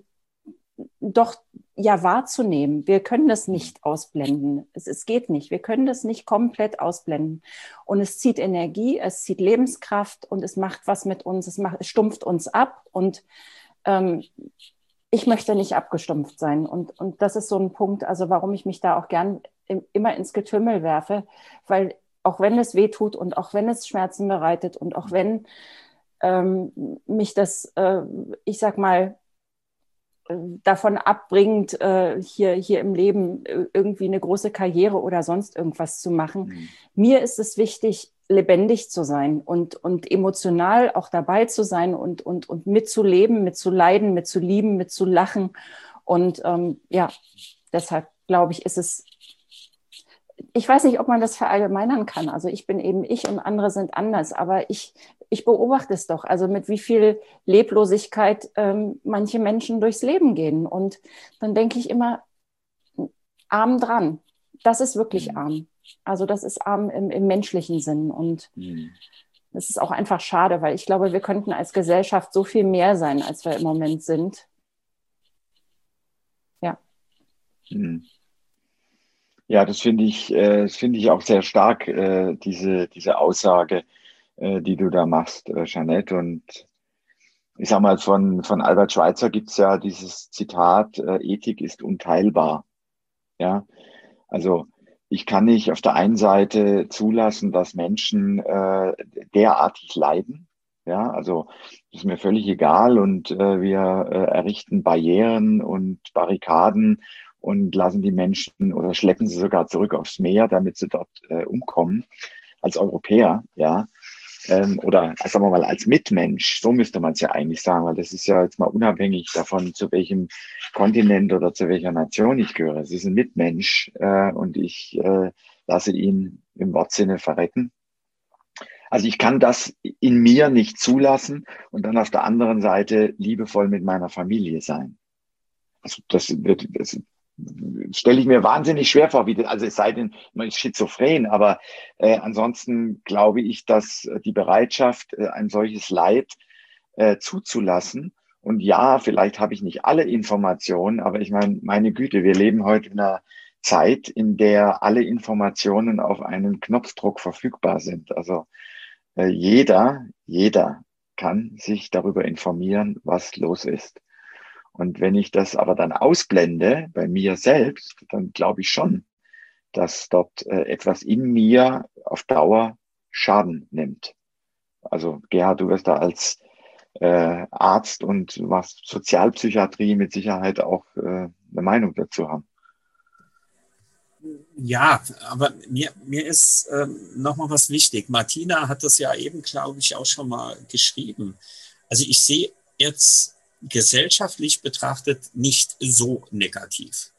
doch ja wahrzunehmen. Wir können das nicht ausblenden. Es, es geht nicht. Wir können das nicht komplett ausblenden. Und es zieht Energie, es zieht Lebenskraft und es macht was mit uns. Es macht, es stumpft uns ab und ähm, ich möchte nicht abgestumpft sein. Und, und das ist so ein Punkt, also warum ich mich da auch gern im, immer ins Getümmel werfe, weil auch wenn es weh tut und auch wenn es Schmerzen bereitet und auch wenn ähm, mich das, äh, ich sag mal, davon abbringt, äh, hier, hier im Leben irgendwie eine große Karriere oder sonst irgendwas zu machen. Mhm. Mir ist es wichtig, lebendig zu sein und, und emotional auch dabei zu sein und, und, und mitzuleben, mitzuleiden, mitzulieben, mitzulachen. Und ähm, ja, deshalb glaube ich, ist es, ich weiß nicht, ob man das verallgemeinern kann. Also ich bin eben ich und andere sind anders, aber ich, ich beobachte es doch, also mit wie viel Leblosigkeit ähm, manche Menschen durchs Leben gehen. Und dann denke ich immer, arm dran. Das ist wirklich mhm. arm. Also das ist arm im, im menschlichen Sinn. Und mhm. das ist auch einfach schade, weil ich glaube, wir könnten als Gesellschaft so viel mehr sein, als wir im Moment sind. Ja. Mhm. Ja, das finde ich, äh, das finde ich auch sehr stark, äh, diese, diese Aussage, äh, die du da machst, äh, Jeanette. Und ich sag mal, von, von Albert Schweitzer gibt's ja dieses Zitat, äh, Ethik ist unteilbar. Ja, also ich kann nicht auf der einen Seite zulassen, dass Menschen äh, derartig leiden, Ja, also ist mir völlig egal und äh, wir äh, errichten Barrieren und Barrikaden und lassen die Menschen oder schleppen sie sogar zurück aufs Meer, damit sie dort äh, umkommen als Europäer, ja. Ähm, oder sagen wir mal als Mitmensch, so müsste man es ja eigentlich sagen, weil das ist ja jetzt mal unabhängig davon, zu welchem Kontinent oder zu welcher Nation ich gehöre. Es ist ein Mitmensch äh, und ich äh, lasse ihn im Wortsinne verrecken. Also ich kann das in mir nicht zulassen und dann auf der anderen Seite liebevoll mit meiner Familie sein. Also das wird, das stelle ich mir wahnsinnig schwer vor, wie das, also es sei denn, man ist schizophren, aber äh, ansonsten glaube ich, dass die Bereitschaft, äh, ein solches Leid äh, zuzulassen, und ja, vielleicht habe ich nicht alle Informationen, aber ich meine, meine Güte, wir leben heute in einer Zeit, in der alle Informationen auf einen Knopfdruck verfügbar sind. Also äh, jeder, jeder kann sich darüber informieren, was los ist. Und wenn ich das aber dann ausblende bei mir selbst, dann glaube ich schon, dass dort äh, etwas in mir auf Dauer Schaden nimmt. Also Gerhard, du wirst da als äh, Arzt und machst Sozialpsychiatrie mit Sicherheit auch äh, eine Meinung dazu haben. Ja, aber mir, mir ist ähm, nochmal was wichtig. Martina hat das ja eben, glaube ich, auch schon mal geschrieben. Also ich sehe jetzt gesellschaftlich betrachtet nicht so negativ.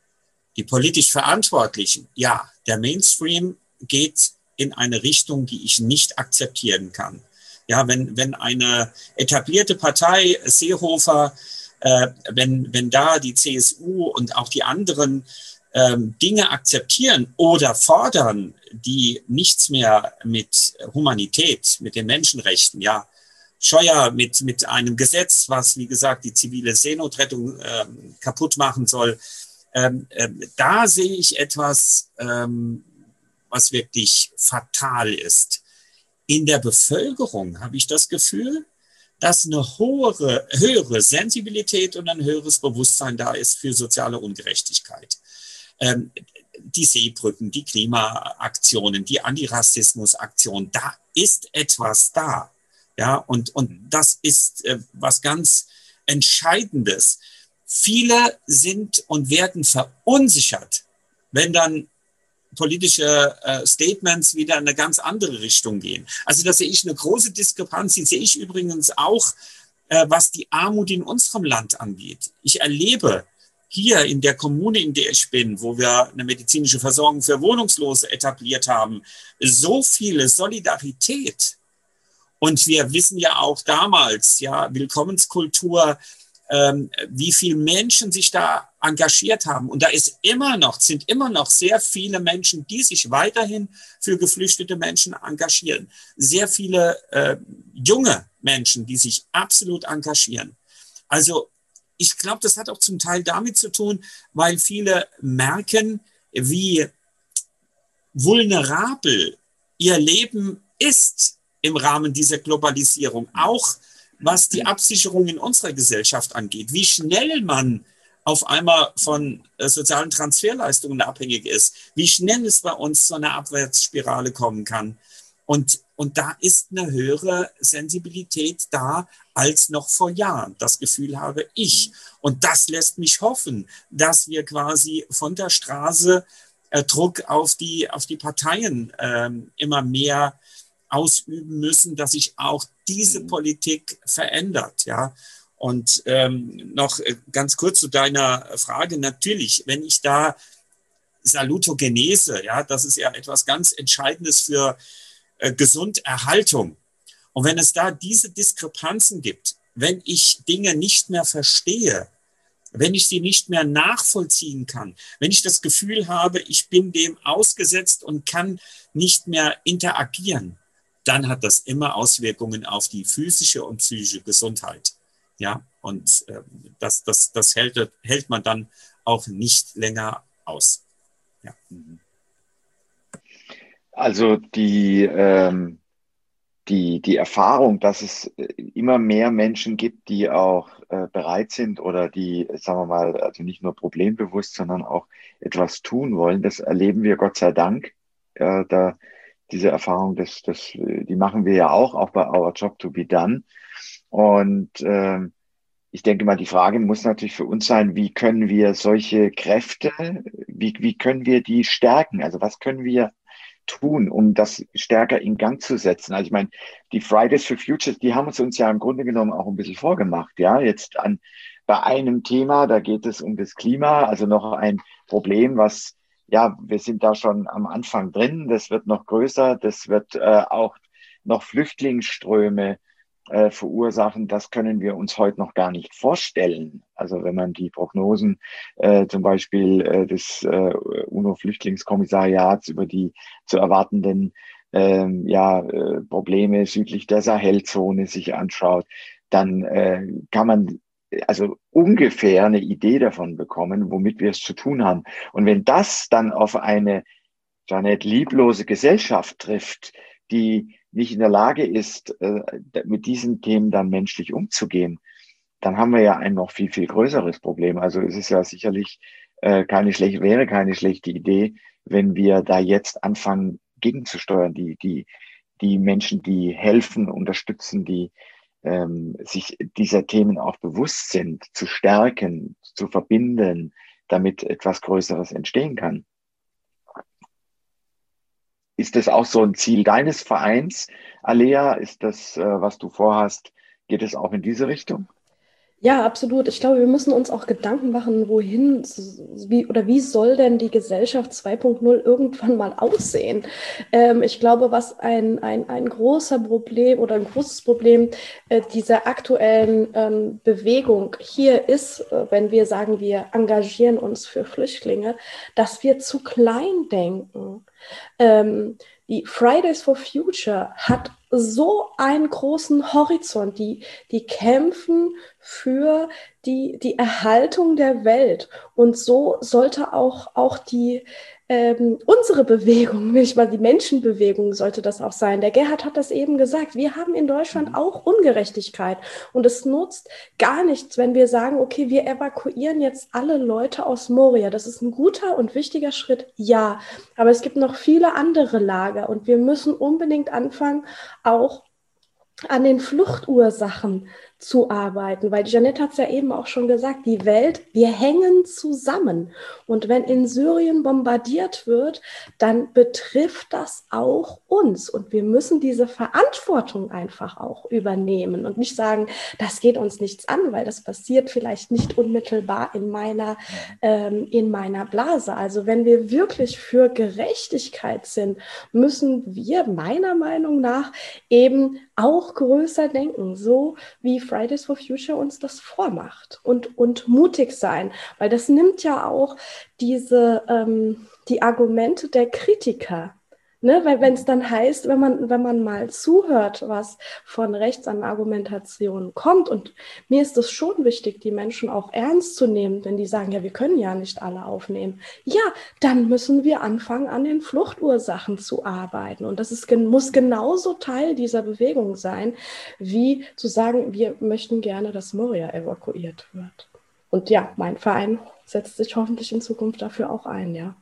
Die politisch Verantwortlichen, ja, der Mainstream geht in eine Richtung, die ich nicht akzeptieren kann. Ja, wenn, wenn eine etablierte Partei, Seehofer, äh, wenn, wenn da die C S U und auch die anderen ähm, Dinge akzeptieren oder fordern, die nichts mehr mit Humanität, mit den Menschenrechten, ja, Scheuer mit, mit einem Gesetz, was, wie gesagt, die zivile Seenotrettung äh, kaputt machen soll. Ähm, äh, da sehe ich etwas, ähm, was wirklich fatal ist. In der Bevölkerung habe ich das Gefühl, dass eine hohe, höhere Sensibilität und ein höheres Bewusstsein da ist für soziale Ungerechtigkeit. Ähm, die Seebrücken, die Klimaaktionen, die Antirassismusaktionen, da ist etwas da. Ja, und, und das ist äh, was ganz Entscheidendes. Viele sind und werden verunsichert, wenn dann politische äh, Statements wieder in eine ganz andere Richtung gehen. Also da sehe ich eine große Diskrepanz, die sehe ich übrigens auch, äh, was die Armut in unserem Land angeht. Ich erlebe hier in der Kommune, in der ich bin, wo wir eine medizinische Versorgung für Wohnungslose etabliert haben, so viele Solidarität. Und wir wissen ja auch damals, ja, Willkommenskultur, ähm, wie viele Menschen sich da engagiert haben. Und da ist immer noch, sind immer noch sehr viele Menschen, die sich weiterhin für geflüchtete Menschen engagieren. Sehr viele äh, junge Menschen, die sich absolut engagieren. Also ich glaube, das hat auch zum Teil damit zu tun, weil viele merken, wie vulnerabel ihr Leben ist im Rahmen dieser Globalisierung, auch was die Absicherung in unserer Gesellschaft angeht, wie schnell man auf einmal von äh, sozialen Transferleistungen abhängig ist, wie schnell es bei uns zu einer Abwärtsspirale kommen kann. Und, und da ist eine höhere Sensibilität da als noch vor Jahren. Das Gefühl habe ich. Und das lässt mich hoffen, dass wir quasi von der Straße äh, Druck auf die, auf die Parteien äh, immer mehr ausüben müssen, dass sich auch diese Politik verändert, ja. Und ähm, noch ganz kurz zu deiner Frage. Natürlich, wenn ich da Salutogenese, ja, das ist ja etwas ganz Entscheidendes für äh, Gesunderhaltung. Und wenn es da diese Diskrepanzen gibt, wenn ich Dinge nicht mehr verstehe, wenn ich sie nicht mehr nachvollziehen kann, wenn ich das Gefühl habe, ich bin dem ausgesetzt und kann nicht mehr interagieren, dann hat das immer Auswirkungen auf die physische und psychische Gesundheit. Ja, und äh, das, das, das hält, hält man dann auch nicht länger aus. Ja. Also die, ähm, die, die Erfahrung, dass es immer mehr Menschen gibt, die auch äh, bereit sind oder die, sagen wir mal, also nicht nur problembewusst, sondern auch etwas tun wollen, das erleben wir Gott sei Dank. Ja, da diese Erfahrung, das, das, die machen wir ja auch, auch bei Our Job to be Done. Und äh, ich denke mal, die Frage muss natürlich für uns sein, wie können wir solche Kräfte, wie, wie können wir die stärken? Also was können wir tun, um das stärker in Gang zu setzen? Also ich meine, die Fridays for Future, die haben uns uns ja im Grunde genommen auch ein bisschen vorgemacht. Ja, jetzt an bei einem Thema, da geht es um das Klima, also noch ein Problem, was, ja, wir sind da schon am Anfang drin, das wird noch größer, das wird äh, auch noch Flüchtlingsströme äh, verursachen, das können wir uns heute noch gar nicht vorstellen. Also wenn man die Prognosen äh, zum Beispiel äh, des äh, UNO-Flüchtlingskommissariats über die zu erwartenden ähm, ja, äh, Probleme südlich der Sahelzone sich anschaut, dann äh, kann man also ungefähr eine Idee davon bekommen, womit wir es zu tun haben. Und wenn das dann auf eine, Jeanette, lieblose Gesellschaft trifft, die nicht in der Lage ist, mit diesen Themen dann menschlich umzugehen, dann haben wir ja ein noch viel, viel größeres Problem. Also es ist ja sicherlich keine schlechte, wäre keine schlechte Idee, wenn wir da jetzt anfangen, gegenzusteuern, die, die, die Menschen, die helfen, unterstützen, die ähm, sich dieser Themen auch bewusst sind, zu stärken, zu verbinden, damit etwas Größeres entstehen kann. Ist das auch so ein Ziel deines Vereins, Alea? Ist das, äh, was du vorhast, geht es auch in diese Richtung? Ja, absolut. Ich glaube, wir müssen uns auch Gedanken machen, wohin wie, oder wie soll denn die Gesellschaft zwei Punkt null irgendwann mal aussehen? Ähm, ich glaube, was ein, ein, ein großer Problem oder ein großes Problem äh, dieser aktuellen ähm, Bewegung hier ist, äh, wenn wir sagen, wir engagieren uns für Flüchtlinge, dass wir zu klein denken. Ähm, die Fridays for Future hat so einen großen Horizont, die, die kämpfen für die, die Erhaltung der Welt. Und so sollte auch, auch die, ähm, unsere Bewegung, nicht mal die Menschenbewegung sollte das auch sein. Der Gerhard hat das eben gesagt. Wir haben in Deutschland auch Ungerechtigkeit. Und es nutzt gar nichts, wenn wir sagen, okay, wir evakuieren jetzt alle Leute aus Moria. Das ist ein guter und wichtiger Schritt, ja. Aber es gibt noch viele andere Lager und wir müssen unbedingt anfangen, auch an den Fluchtursachen zu arbeiten, weil Jeanette hat es ja eben auch schon gesagt, die Welt, wir hängen zusammen. Und wenn in Syrien bombardiert wird, dann betrifft das auch uns. Und wir müssen diese Verantwortung einfach auch übernehmen und nicht sagen, das geht uns nichts an, weil das passiert vielleicht nicht unmittelbar in meiner, ähm, in meiner Blase. Also wenn wir wirklich für Gerechtigkeit sind, müssen wir meiner Meinung nach eben auch größer denken, so wie Fridays for Future uns das vormacht und, und mutig sein, weil das nimmt ja auch diese, ähm, die Argumente der Kritiker, ne? Weil wenn es dann heißt, wenn man, wenn man mal zuhört, was von rechts an Argumentation kommt, und mir ist es schon wichtig, die Menschen auch ernst zu nehmen, wenn die sagen, ja, wir können ja nicht alle aufnehmen. Ja, dann müssen wir anfangen, an den Fluchtursachen zu arbeiten. Und das ist, muss genauso Teil dieser Bewegung sein, wie zu sagen, wir möchten gerne, dass Moria evakuiert wird. Und ja, mein Verein setzt sich hoffentlich in Zukunft dafür auch ein, ja.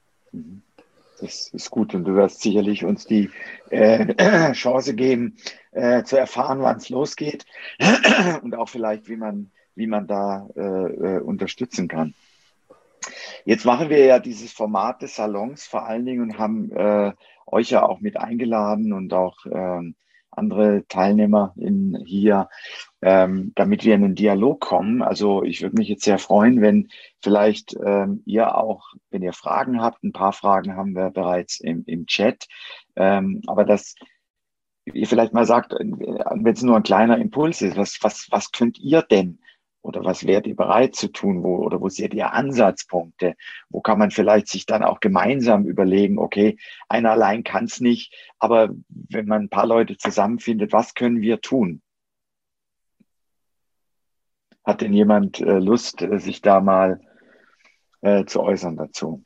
Das ist gut und du wirst sicherlich uns die äh, Chance geben, äh, zu erfahren, wann es losgeht und auch vielleicht, wie man, wie man da äh, unterstützen kann. Jetzt machen wir ja dieses Format des Salons vor allen Dingen und haben äh, euch ja auch mit eingeladen und auch äh, andere Teilnehmer in hier, ähm, damit wir in einen Dialog kommen. Also ich würde mich jetzt sehr freuen, wenn vielleicht ähm, ihr auch, wenn ihr Fragen habt, ein paar Fragen haben wir bereits im, im Chat, ähm, aber dass ihr vielleicht mal sagt, wenn es nur ein kleiner Impuls ist, was, was, was könnt ihr denn oder was wärt ihr bereit zu tun, wo, oder wo seht ihr Ansatzpunkte? Wo kann man vielleicht sich dann auch gemeinsam überlegen, okay, einer allein kann es nicht, aber wenn man ein paar Leute zusammenfindet, was können wir tun? Hat denn jemand äh, Lust, äh, sich da mal äh, zu äußern dazu?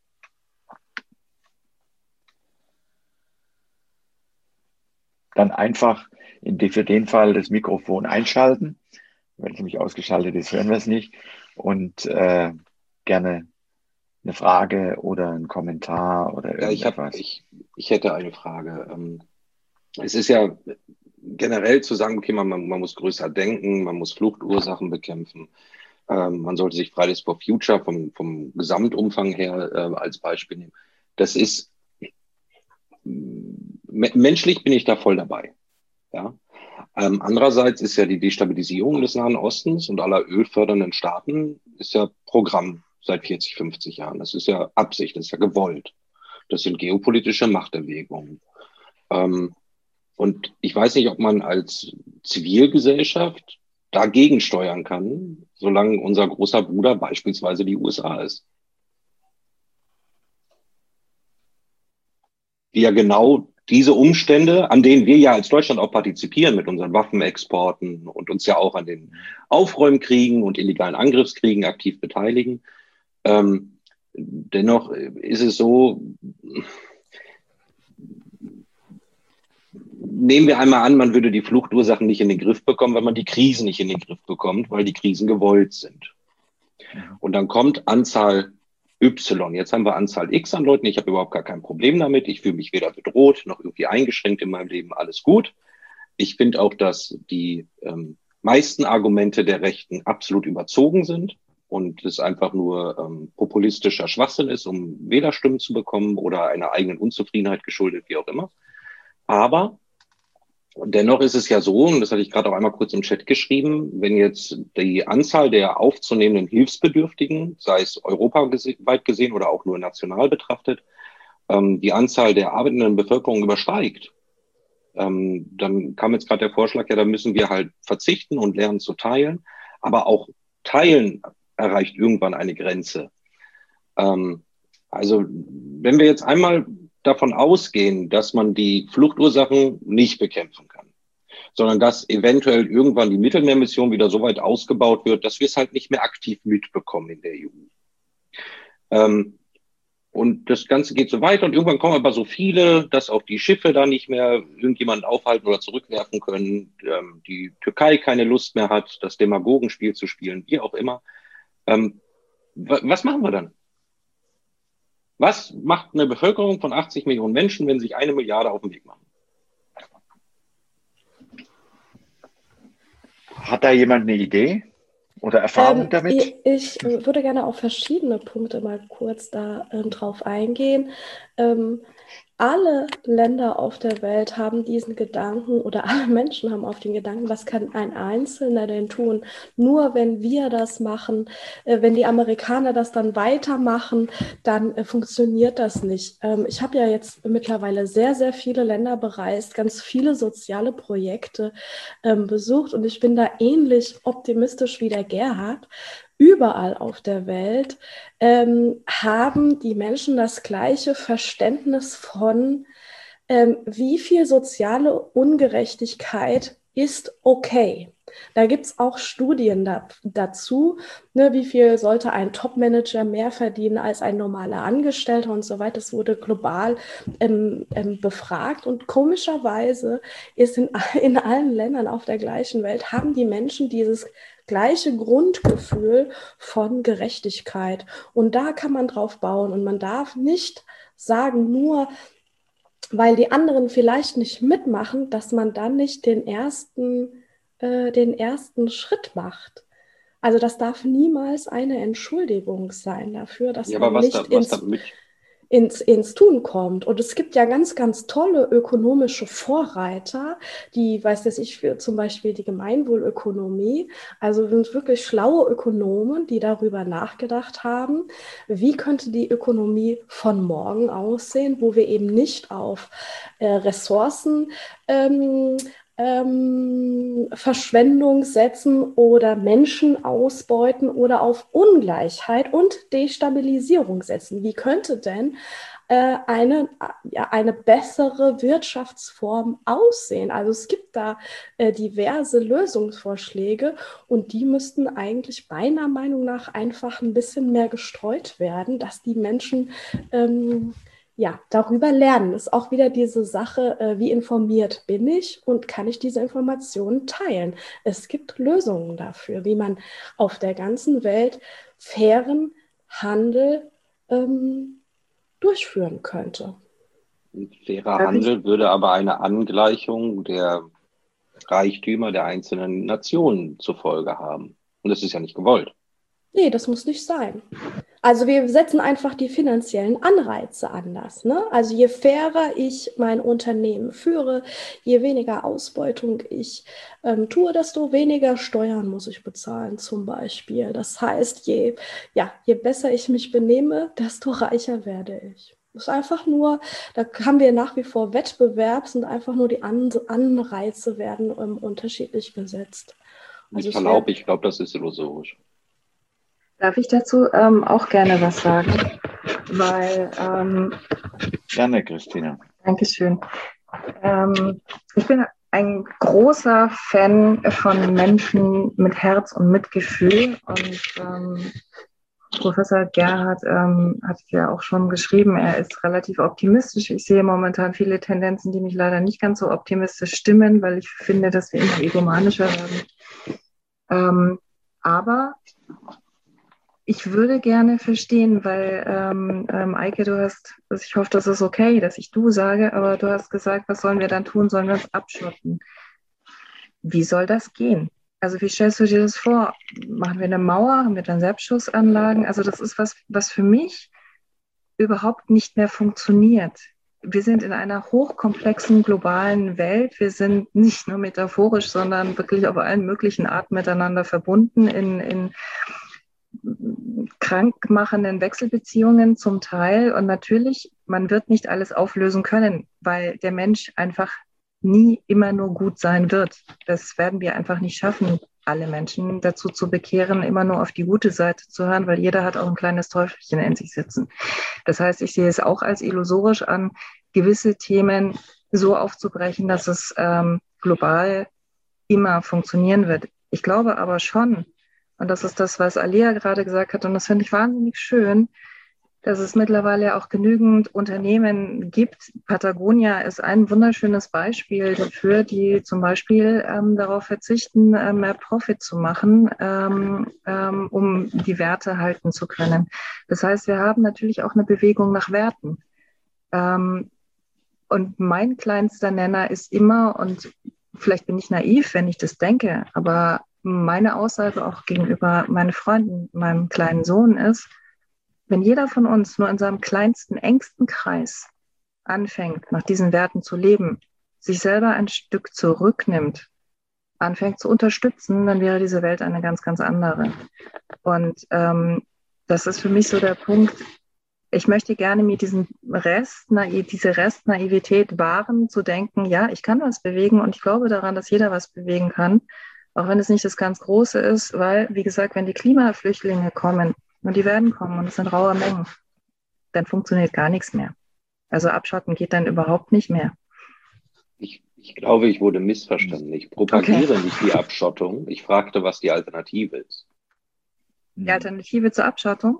Dann einfach in die, für den Fall das Mikrofon einschalten. Wenn es nämlich ausgeschaltet ist, hören wir es nicht. Und äh, gerne eine Frage oder ein Kommentar oder Ja, ich, hab, irgendetwas? ich, ich hätte eine Frage. Ähm, Es ist ja generell zu sagen, okay, man, man muss größer denken, man muss Fluchtursachen bekämpfen. Ähm, man sollte sich Fridays for Future vom, vom Gesamtumfang her äh, als Beispiel nehmen. Das ist, menschlich bin ich da voll dabei. Ja? Ähm, andererseits ist ja die Destabilisierung des Nahen Ostens und aller ölfördernden Staaten ist ja Programm seit vierzig, fünfzig Jahren. Das ist ja Absicht, das ist ja gewollt. Das sind geopolitische Machterwägungen. Ähm, und ich weiß nicht, ob man als Zivilgesellschaft dagegen steuern kann, solange unser großer Bruder beispielsweise die U S A ist. Die ja genau diese Umstände, an denen wir ja als Deutschland auch partizipieren mit unseren Waffenexporten und uns ja auch an den Aufräumkriegen und illegalen Angriffskriegen aktiv beteiligen. Ähm, dennoch ist es so, nehmen wir einmal an, man würde die Fluchtursachen nicht in den Griff bekommen, weil man die Krisen nicht in den Griff bekommt, weil die Krisen gewollt sind. Und dann kommt Anzahl Y. Jetzt haben wir Anzahl X an Leuten. Ich habe überhaupt gar kein Problem damit. Ich fühle mich weder bedroht noch irgendwie eingeschränkt in meinem Leben. Alles gut. Ich finde auch, dass die ähm, meisten Argumente der Rechten absolut überzogen sind und es einfach nur ähm, populistischer Schwachsinn ist, um Wählerstimmen zu bekommen oder einer eigenen Unzufriedenheit geschuldet, wie auch immer. Aber dennoch ist es ja so, und das hatte ich gerade auch einmal kurz im Chat geschrieben, wenn jetzt die Anzahl der aufzunehmenden Hilfsbedürftigen, sei es europaweit gesehen oder auch nur national betrachtet, ähm, die Anzahl der arbeitenden Bevölkerung übersteigt, ähm, dann kam jetzt gerade der Vorschlag, ja, da müssen wir halt verzichten und lernen zu teilen. Aber auch Teilen erreicht irgendwann eine Grenze. Ähm, also wenn wir jetzt einmal davon ausgehen, dass man die Fluchtursachen nicht bekämpfen kann, sondern dass eventuell irgendwann die Mittelmeermission wieder so weit ausgebaut wird, dass wir es halt nicht mehr aktiv mitbekommen in der E U. Ähm, und das Ganze geht so weiter und irgendwann kommen aber so viele, dass auch die Schiffe da nicht mehr irgendjemanden aufhalten oder zurückwerfen können, ähm, die Türkei keine Lust mehr hat, das Demagogenspiel zu spielen, wie auch immer. Ähm, was machen wir dann? Was macht eine Bevölkerung von achtzig Millionen Menschen, wenn sich eine Milliarde auf den Weg machen? Hat da jemand eine Idee oder Erfahrung Ähm, damit? ich, ich würde gerne auf verschiedene Punkte mal kurz da ähm, drauf eingehen. Ähm, alle Länder auf der Welt haben diesen Gedanken oder alle Menschen haben auf den Gedanken, was kann ein Einzelner denn tun? Nur wenn wir das machen, äh, wenn die Amerikaner das dann weitermachen, dann äh, funktioniert das nicht. Ähm, ich habe ja jetzt mittlerweile sehr, sehr viele Länder bereist, ganz viele soziale Projekte ähm, besucht und ich bin da ähnlich optimistisch wie der Gerhard. Überall auf der Welt ähm, haben die Menschen das gleiche Verständnis von, ähm, wie viel soziale Ungerechtigkeit ist okay. Da gibt es auch Studien da, dazu, ne, wie viel sollte ein Top-Manager mehr verdienen als ein normaler Angestellter und so weiter. Das wurde global ähm, ähm, befragt und komischerweise ist in, in allen Ländern auf der gleichen Welt, haben die Menschen dieses gleiche Grundgefühl von Gerechtigkeit. Und da kann man drauf bauen. Und man darf nicht sagen, nur weil die anderen vielleicht nicht mitmachen, dass man dann nicht den ersten, äh, den ersten Schritt macht. Also das darf niemals eine Entschuldigung sein dafür, dass Ja, aber man was, nicht da, was ins... damit? Ins, ins Tun kommt. Und es gibt ja ganz, ganz tolle ökonomische Vorreiter, die, weiß das ich, für zum Beispiel die Gemeinwohlökonomie, also sind wirklich schlaue Ökonomen, die darüber nachgedacht haben, wie könnte die Ökonomie von morgen aussehen, wo wir eben nicht auf äh, Ressourcen ähm, Ähm, Verschwendung setzen oder Menschen ausbeuten oder auf Ungleichheit und Destabilisierung setzen. Wie könnte denn äh, eine, ja, eine bessere Wirtschaftsform aussehen? Also es gibt da äh, diverse Lösungsvorschläge und die müssten eigentlich meiner Meinung nach einfach ein bisschen mehr gestreut werden, dass die Menschen ähm, ja, darüber lernen. Ist auch wieder diese Sache, äh, wie informiert bin ich und kann ich diese Informationen teilen? Es gibt Lösungen dafür, wie man auf der ganzen Welt fairen Handel ähm, durchführen könnte. Ein fairer Handel würde aber eine Angleichung der Reichtümer der einzelnen Nationen zur Folge haben. Und das ist ja nicht gewollt. Nee, das muss nicht sein. Also wir setzen einfach die finanziellen Anreize anders, ne? Also je fairer ich mein Unternehmen führe, je weniger Ausbeutung ich ähm, tue, desto weniger Steuern muss ich bezahlen zum Beispiel. Das heißt, je, ja, je besser ich mich benehme, desto reicher werde ich. Das ist einfach nur, da haben wir nach wie vor Wettbewerb, sind einfach nur die An Anreize werden ähm, unterschiedlich gesetzt. Also ich Verlaub, ich glaube, das ist illusorisch. Darf ich dazu ähm, auch gerne was sagen? Weil, ähm, Gerne, Christina. Dankeschön. Ähm, ich bin ein großer Fan von Menschen mit Herz und Mitgefühl. Und ähm, Professor Gerhard ähm, hat ja auch schon geschrieben, er ist relativ optimistisch. Ich sehe momentan viele Tendenzen, die mich leider nicht ganz so optimistisch stimmen, weil ich finde, dass wir immer egomanischer werden. Ähm, aber ich würde gerne verstehen, weil ähm, ähm, Eike, du hast, also ich hoffe, das ist okay, dass ich du sage, aber du hast gesagt, was sollen wir dann tun? Sollen wir uns abschotten? Wie soll das gehen? Also wie stellst du dir das vor? Machen wir eine Mauer? Haben wir dann Selbstschussanlagen? Also das ist was, was für mich überhaupt nicht mehr funktioniert. Wir sind in einer hochkomplexen globalen Welt. Wir sind nicht nur metaphorisch, sondern wirklich auf allen möglichen Arten miteinander verbunden in, in krankmachenden Wechselbeziehungen zum Teil. Und natürlich, man wird nicht alles auflösen können, weil der Mensch einfach nie immer nur gut sein wird. Das werden wir einfach nicht schaffen, alle Menschen dazu zu bekehren, immer nur auf die gute Seite zu hören, weil jeder hat auch ein kleines Teufelchen in sich sitzen. Das heißt, ich sehe es auch als illusorisch an, gewisse Themen so aufzubrechen, dass es ähm, global immer funktionieren wird. Ich glaube aber schon, und das ist das, was Alia gerade gesagt hat, und das finde ich wahnsinnig schön, dass es mittlerweile auch genügend Unternehmen gibt. Patagonia ist ein wunderschönes Beispiel dafür, die zum Beispiel ähm, darauf verzichten, äh, mehr Profit zu machen, ähm, ähm, um die Werte halten zu können. Das heißt, wir haben natürlich auch eine Bewegung nach Werten. Ähm, und mein kleinster Nenner ist immer, und vielleicht bin ich naiv, wenn ich das denke, aber meine Aussage auch gegenüber meinen Freunden, meinem kleinen Sohn ist, wenn jeder von uns nur in seinem kleinsten, engsten Kreis anfängt, nach diesen Werten zu leben, sich selber ein Stück zurücknimmt, anfängt zu unterstützen, dann wäre diese Welt eine ganz, ganz andere. Und ähm, das ist für mich so der Punkt, ich möchte gerne mir diesen Rest, diese Restnaivität wahren, zu denken, ja, ich kann was bewegen und ich glaube daran, dass jeder was bewegen kann, auch wenn es nicht das ganz Große ist, weil, wie gesagt, wenn die Klimaflüchtlinge kommen, und die werden kommen und es sind raue Mengen, dann funktioniert gar nichts mehr. Also abschotten geht dann überhaupt nicht mehr. Ich, ich glaube, ich wurde missverstanden. Ich propagiere okay. nicht die Abschottung. Ich fragte, was die Alternative ist. Die Alternative zur Abschottung?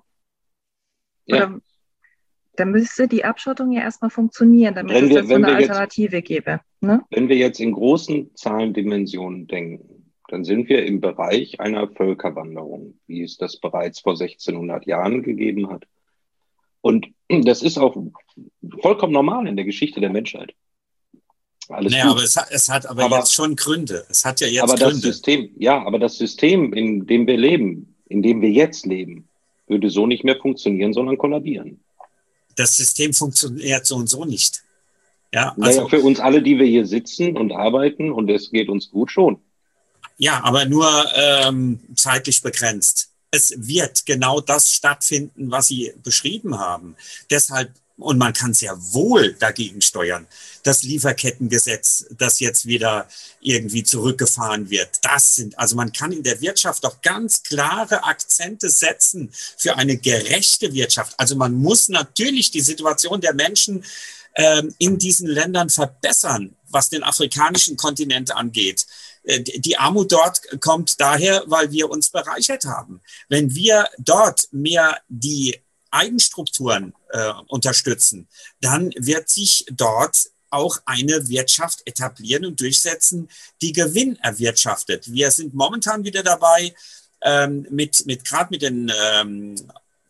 Ja. Oder, dann müsste die Abschottung ja erstmal funktionieren, damit wenn es wir, dazu eine Alternative jetzt, gäbe. Ne? Wenn wir jetzt in großen Zahlendimensionen denken, dann sind wir im Bereich einer Völkerwanderung, wie es das bereits vor sechzehnhundert Jahren gegeben hat. Und das ist auch vollkommen normal in der Geschichte der Menschheit. Alles naja, gut. aber es hat, es hat aber, aber jetzt schon Gründe. Es hat ja jetzt aber Gründe. Das System, ja, aber das System, in dem wir leben, in dem wir jetzt leben, würde so nicht mehr funktionieren, sondern kollabieren. Das System funktioniert so und so nicht. Ja, also naja, für uns alle, die wir hier sitzen und arbeiten und es geht uns gut, schon. Ja, aber nur ähm, zeitlich begrenzt. Es wird genau das stattfinden, was Sie beschrieben haben. Deshalb, und man kann es ja wohl dagegen steuern, das Lieferkettengesetz, das jetzt wieder irgendwie zurückgefahren wird. Das sind, also man kann in der Wirtschaft doch ganz klare Akzente setzen für eine gerechte Wirtschaft. Also man muss natürlich die Situation der Menschen ähm, in diesen Ländern verbessern, was den afrikanischen Kontinent angeht. Die Armut dort kommt daher, weil wir uns bereichert haben. Wenn wir dort mehr die Eigenstrukturen äh, unterstützen, dann wird sich dort auch eine Wirtschaft etablieren und durchsetzen, die Gewinn erwirtschaftet. Wir sind momentan wieder dabei, ähm, mit, mit gerade mit den ähm,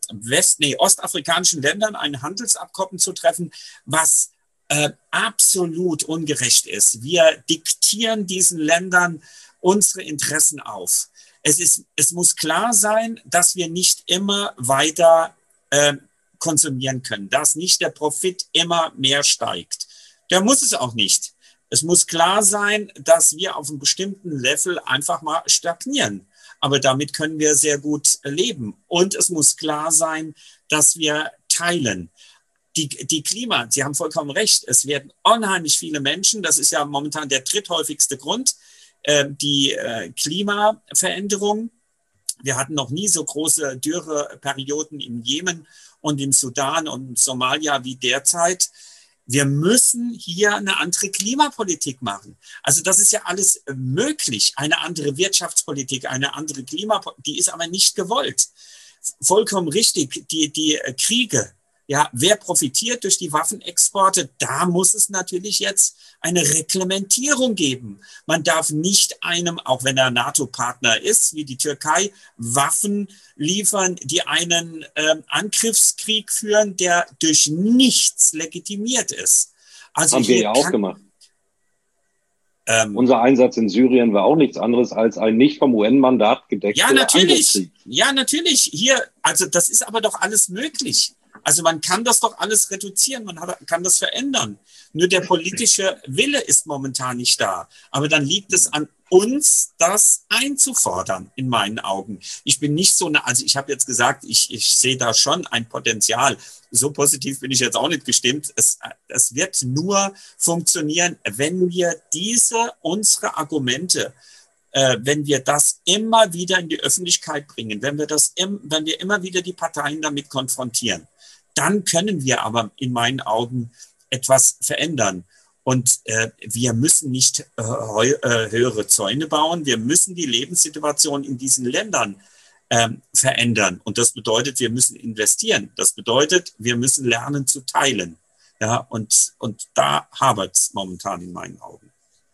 West, nee, ostafrikanischen Ländern ein Handelsabkommen zu treffen, was äh, absolut ungerecht ist. Wir diktieren diesen Ländern unsere Interessen auf. Es ist, es muss klar sein, dass wir nicht immer weiter äh, konsumieren können, dass nicht der Profit immer mehr steigt. Der muss es auch nicht. Es muss klar sein, dass wir auf einem bestimmten Level einfach mal stagnieren. Aber damit können wir sehr gut leben. Und es muss klar sein, dass wir teilen. Die, die Klima, Sie haben vollkommen recht, es werden unheimlich viele Menschen, das ist ja momentan der dritthäufigste Grund, äh, die äh, Klimaveränderung. Wir hatten noch nie so große Dürreperioden im Jemen und im Sudan und Somalia wie derzeit. Wir müssen hier eine andere Klimapolitik machen. Also das ist ja alles möglich. Eine andere Wirtschaftspolitik, eine andere Klimapolitik, die ist aber nicht gewollt. Vollkommen richtig, die, die Kriege. Ja, wer profitiert durch die Waffenexporte? Da muss es natürlich jetzt eine Reglementierung geben. Man darf nicht einem, auch wenn er NATO-Partner ist, wie die Türkei, Waffen liefern, die einen ähm, Angriffskrieg führen, der durch nichts legitimiert ist. Also haben wir ja auch gemacht. Ähm, Unser Einsatz in Syrien war auch nichts anderes als ein nicht vom U N-Mandat gedeckter ja, natürlich. Angriffskrieg. Ja, natürlich. Hier, also das ist aber doch alles möglich. Also man kann das doch alles reduzieren, man hat, kann das verändern. Nur der politische Wille ist momentan nicht da. Aber dann liegt es an uns, das einzufordern, in meinen Augen. Ich bin nicht so, eine, also ich habe jetzt gesagt, ich, ich sehe da schon ein Potenzial. So positiv bin ich jetzt auch nicht gestimmt. Es, es wird nur funktionieren, wenn wir diese, unsere Argumente, äh, wenn wir das immer wieder in die Öffentlichkeit bringen, wenn wir das, im, wenn wir immer wieder die Parteien damit konfrontieren. Dann können wir aber in meinen Augen etwas verändern. Und äh, wir müssen nicht äh, äh, höhere Zäune bauen. Wir müssen die Lebenssituation in diesen Ländern äh, verändern. Und das bedeutet, wir müssen investieren. Das bedeutet, wir müssen lernen zu teilen. Ja, und, und da hapert es momentan in meinen Augen.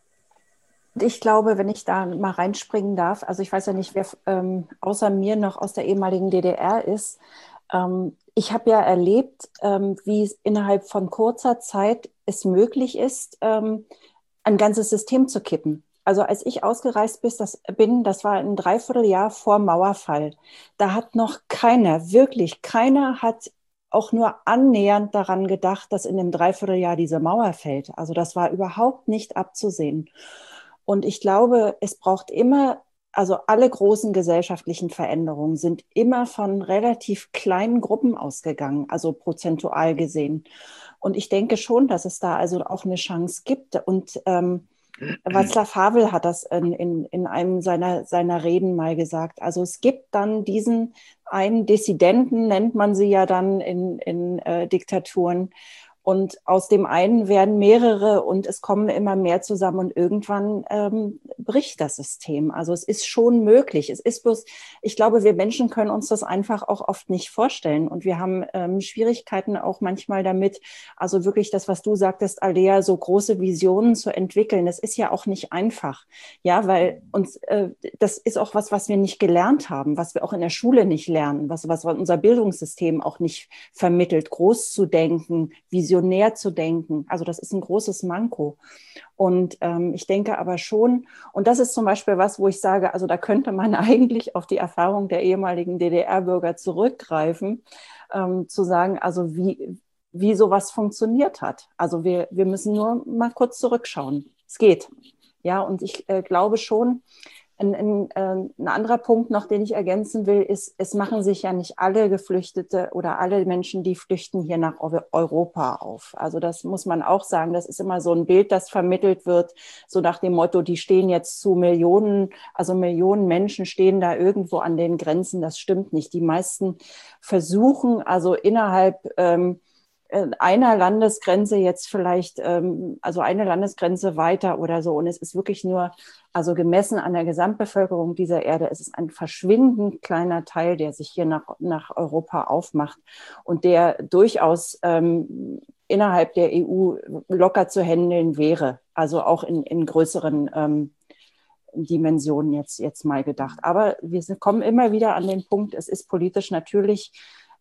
Ich glaube, wenn ich da mal reinspringen darf, also ich weiß ja nicht, wer ähm, außer mir noch aus der ehemaligen D D R ist. Ähm, ich habe ja erlebt, ähm, wie es innerhalb von kurzer Zeit es möglich ist, ähm, ein ganzes System zu kippen. Also als ich ausgereist bin, das, bin, das war ein Dreivierteljahr vor Mauerfall. Da hat noch keiner, wirklich keiner hat auch nur annähernd daran gedacht, dass in dem Dreivierteljahr diese Mauer fällt. Also das war überhaupt nicht abzusehen. Und ich glaube, es braucht immer, also alle großen gesellschaftlichen Veränderungen sind immer von relativ kleinen Gruppen ausgegangen, also prozentual gesehen. Und ich denke schon, dass es da also auch eine Chance gibt. Und ähm, Václav Havel hat das in, in, in einem seiner, seiner Reden mal gesagt. Also es gibt dann diesen einen Dissidenten, nennt man sie ja dann in, in äh, Diktaturen. Und aus dem einen werden mehrere und es kommen immer mehr zusammen und irgendwann ähm, bricht das System. Also es ist schon möglich. Es ist bloß, ich glaube, wir Menschen können uns das einfach auch oft nicht vorstellen und wir haben ähm, Schwierigkeiten auch manchmal damit, also wirklich das, was du sagtest, Alea, so große Visionen zu entwickeln. Das ist ja auch nicht einfach, ja, weil uns äh, das ist auch was, was wir nicht gelernt haben, was wir auch in der Schule nicht lernen, was, was unser Bildungssystem auch nicht vermittelt, groß zu denken, Visionen näher zu denken. Also das ist ein großes Manko. Und ähm, ich denke aber schon, und das ist zum Beispiel was, wo ich sage, also da könnte man eigentlich auf die Erfahrung der ehemaligen D D R-Bürger zurückgreifen, ähm, zu sagen, also wie, wie sowas funktioniert hat. Also wir, wir müssen nur mal kurz zurückschauen. Es geht. Ja, und ich äh, glaube schon, Ein, ein, ein anderer Punkt noch, den ich ergänzen will, ist, es machen sich ja nicht alle Geflüchtete oder alle Menschen, die flüchten, hier nach Europa auf. Also das muss man auch sagen. Das ist immer so ein Bild, das vermittelt wird, so nach dem Motto, die stehen jetzt zu Millionen, also Millionen Menschen stehen da irgendwo an den Grenzen. Das stimmt nicht. Die meisten versuchen also innerhalb ähm, einer Landesgrenze jetzt vielleicht, ähm, also eine Landesgrenze weiter oder so. Und es ist wirklich nur, also gemessen an der Gesamtbevölkerung dieser Erde, es ist ein verschwindend kleiner Teil, der sich hier nach, nach Europa aufmacht und der durchaus ähm, innerhalb der E U locker zu handeln wäre. Also auch in, in größeren ähm, Dimensionen jetzt, jetzt mal gedacht. Aber wir sind, kommen immer wieder an den Punkt, es ist politisch natürlich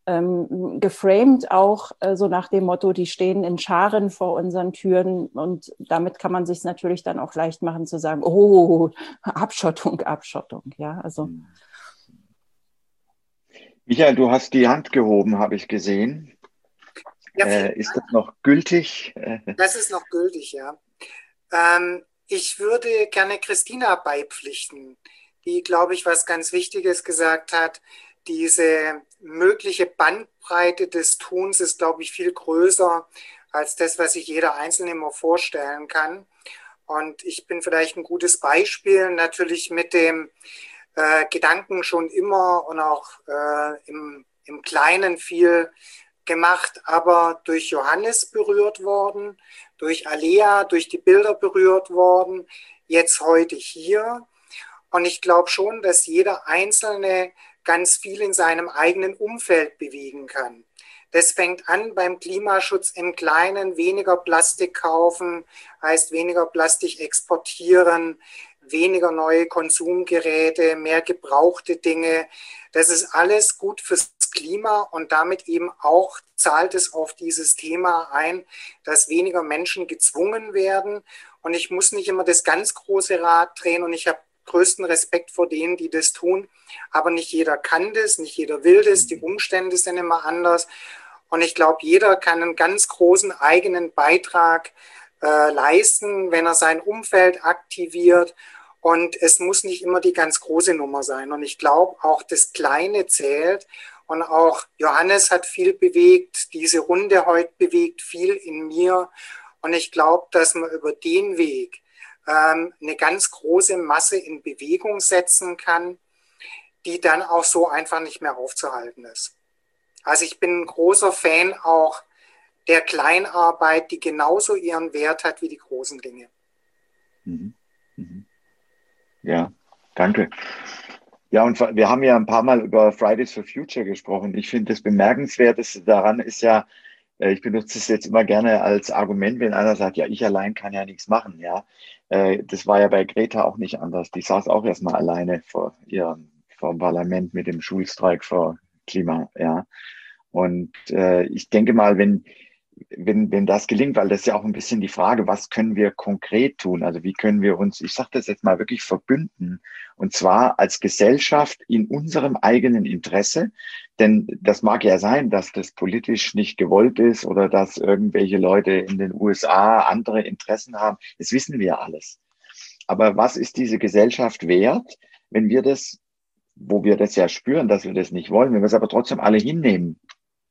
ähm, geframed auch, äh, so nach dem Motto, die stehen in Scharen vor unseren Türen und damit kann man sich natürlich dann auch leicht machen zu sagen, oh, Abschottung, Abschottung, ja, also. Michael, du hast die Hand gehoben, habe ich gesehen. Ja, äh, ist das noch gültig? Das ist noch gültig, ja. Ähm, ich würde gerne Christina beipflichten, die, glaube ich, was ganz Wichtiges gesagt hat. Diese mögliche Bandbreite des Tuns ist, glaube ich, viel größer als das, was sich jeder Einzelne immer vorstellen kann. Und ich bin vielleicht ein gutes Beispiel, natürlich mit dem äh, Gedanken schon immer und auch äh, im, im Kleinen viel gemacht, aber durch Johannes berührt worden, durch Alea, durch die Bilder berührt worden, jetzt heute hier. Und ich glaube schon, dass jeder Einzelne ganz viel in seinem eigenen Umfeld bewegen kann. Das fängt an beim Klimaschutz im Kleinen, weniger Plastik kaufen, heißt weniger Plastik exportieren, weniger neue Konsumgeräte, mehr gebrauchte Dinge. Das ist alles gut fürs Klima und damit eben auch zahlt es auf dieses Thema ein, dass weniger Menschen gezwungen werden. Und ich muss nicht immer das ganz große Rad drehen und ich habe größten Respekt vor denen, die das tun. Aber nicht jeder kann das, nicht jeder will das, die Umstände sind immer anders. Und ich glaube, jeder kann einen ganz großen eigenen Beitrag äh, leisten, wenn er sein Umfeld aktiviert. Und es muss nicht immer die ganz große Nummer sein. Und ich glaube, auch das Kleine zählt. Und auch Johannes hat viel bewegt, diese Runde heute bewegt viel in mir. Und ich glaube, dass man über den Weg ähm, eine ganz große Masse in Bewegung setzen kann, die dann auch so einfach nicht mehr aufzuhalten ist. Also ich bin ein großer Fan auch der Kleinarbeit, die genauso ihren Wert hat wie die großen Dinge. Mhm. Mhm. Ja, danke. Ja, und wir haben ja ein paar Mal über Fridays for Future gesprochen. Ich finde, das Bemerkenswerteste daran ist ja, ich benutze es jetzt immer gerne als Argument, wenn einer sagt, ja, ich allein kann ja nichts machen. Ja, das war ja bei Greta auch nicht anders. Die saß auch erstmal alleine vor ihrem, vor dem Parlament mit dem Schulstreik vor Klima. Ja, und äh, ich denke mal, wenn Wenn, wenn das gelingt, weil das ist ja auch ein bisschen die Frage, was können wir konkret tun? Also wie können wir uns, ich sage das jetzt mal wirklich verbünden, und zwar als Gesellschaft in unserem eigenen Interesse, denn das mag ja sein, dass das politisch nicht gewollt ist oder dass irgendwelche Leute in den U S A andere Interessen haben, das wissen wir alles. Aber was ist diese Gesellschaft wert, wenn wir das, wo wir das ja spüren, dass wir das nicht wollen, wenn wir es aber trotzdem alle hinnehmen?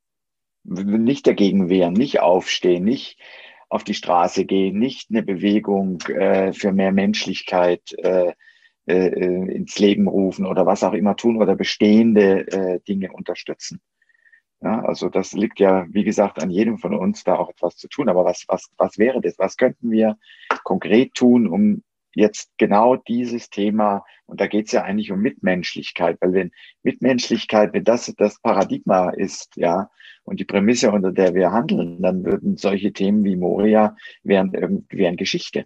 Nicht dagegen wehren, nicht aufstehen, nicht auf die Straße gehen, nicht eine Bewegung äh, für mehr Menschlichkeit äh, äh, ins Leben rufen oder was auch immer tun oder bestehende äh, Dinge unterstützen. Ja, also das liegt ja, wie gesagt, an jedem von uns, da auch etwas zu tun. Aber was, was, was wäre das? Was könnten wir konkret tun, um jetzt genau dieses Thema, und da geht es ja eigentlich um Mitmenschlichkeit, weil wenn Mitmenschlichkeit, wenn das das Paradigma ist, ja, und die Prämisse, unter der wir handeln, dann würden solche Themen wie Moria wären, wären Geschichte.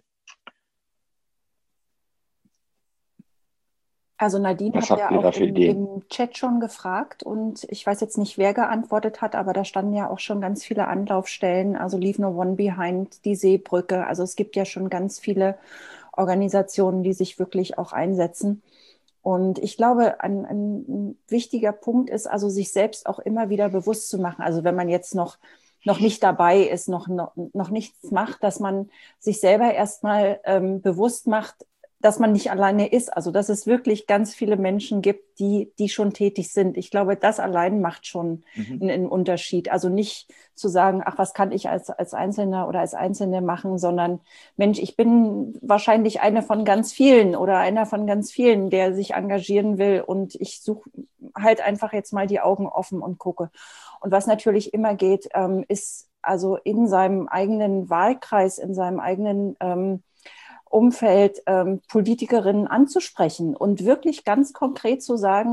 Also Nadine Was hat habt ja ihr da auch für im, Ideen? im Chat schon gefragt und ich weiß jetzt nicht, wer geantwortet hat, aber da standen ja auch schon ganz viele Anlaufstellen, also Leave No One Behind, die Seebrücke. Also es gibt ja schon ganz viele Organisationen, die sich wirklich auch einsetzen. Und ich glaube, ein, ein wichtiger Punkt ist also, sich selbst auch immer wieder bewusst zu machen. Also wenn man jetzt noch, noch nicht dabei ist, noch, noch, noch nichts macht, dass man sich selber erstmal ähm, bewusst macht, dass man nicht alleine ist. Also dass es wirklich ganz viele Menschen gibt, die, die schon tätig sind. Ich glaube, das allein macht schon mhm. einen, einen Unterschied. Also nicht zu sagen, ach, was kann ich als, als Einzelner oder als Einzelne machen, sondern Mensch, ich bin wahrscheinlich eine von ganz vielen oder einer von ganz vielen, der sich engagieren will und ich suche halt einfach jetzt mal die Augen offen und gucke. Und was natürlich immer geht, ähm, ist also in seinem eigenen Wahlkreis, in seinem eigenen ähm, Umfeld ähm, Politikerinnen anzusprechen und wirklich ganz konkret zu sagen,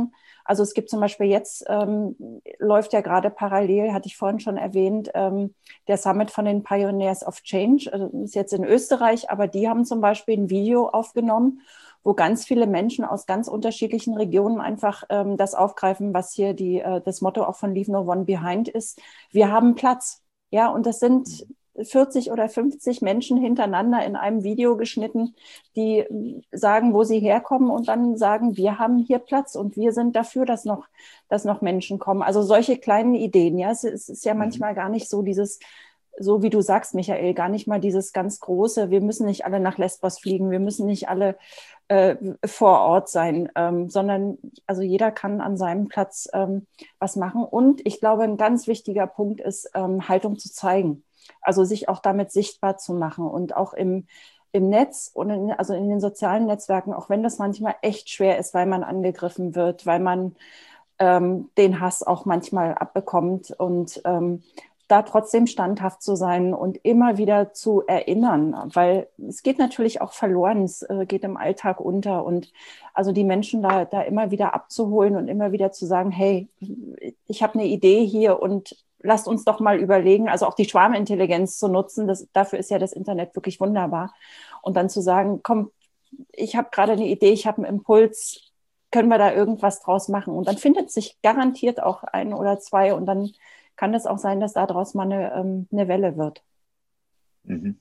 Also es gibt zum Beispiel jetzt, ähm, läuft ja gerade parallel, hatte ich vorhin schon erwähnt, ähm, der Summit von den Pioneers of Change, also ist jetzt in Österreich, aber die haben zum Beispiel ein Video aufgenommen, wo ganz viele Menschen aus ganz unterschiedlichen Regionen einfach ähm, das aufgreifen, was hier die, äh, das Motto auch von Leave No One Behind ist. Wir haben Platz. Ja, und das sind vierzig oder fünfzig Menschen hintereinander in einem Video geschnitten, die sagen, wo sie herkommen und dann sagen, wir haben hier Platz und wir sind dafür, dass noch, dass noch Menschen kommen. Also solche kleinen Ideen, ja, es, es ist ja manchmal gar nicht so dieses, so wie du sagst, Michael, gar nicht mal dieses ganz große, wir müssen nicht alle nach Lesbos fliegen, wir müssen nicht alle äh, vor Ort sein, ähm, sondern also jeder kann an seinem Platz ähm, was machen. Und ich glaube, ein ganz wichtiger Punkt ist, ähm, Haltung zu zeigen. Also sich auch damit sichtbar zu machen und auch im, im Netz und in, also in den sozialen Netzwerken, auch wenn das manchmal echt schwer ist, weil man angegriffen wird, weil man ähm, den Hass auch manchmal abbekommt und ähm, da trotzdem standhaft zu sein und immer wieder zu erinnern, weil es geht natürlich auch verloren, es äh, geht im Alltag unter und also die Menschen da, da immer wieder abzuholen und immer wieder zu sagen, hey, ich habe eine Idee hier und lasst uns doch mal überlegen, also auch die Schwarmintelligenz zu nutzen, das, dafür ist ja das Internet wirklich wunderbar und dann zu sagen, komm, ich habe gerade eine Idee, ich habe einen Impuls, können wir da irgendwas draus machen und dann findet sich garantiert auch ein oder zwei und dann kann es auch sein, dass daraus mal eine, ähm, eine Welle wird. Mhm.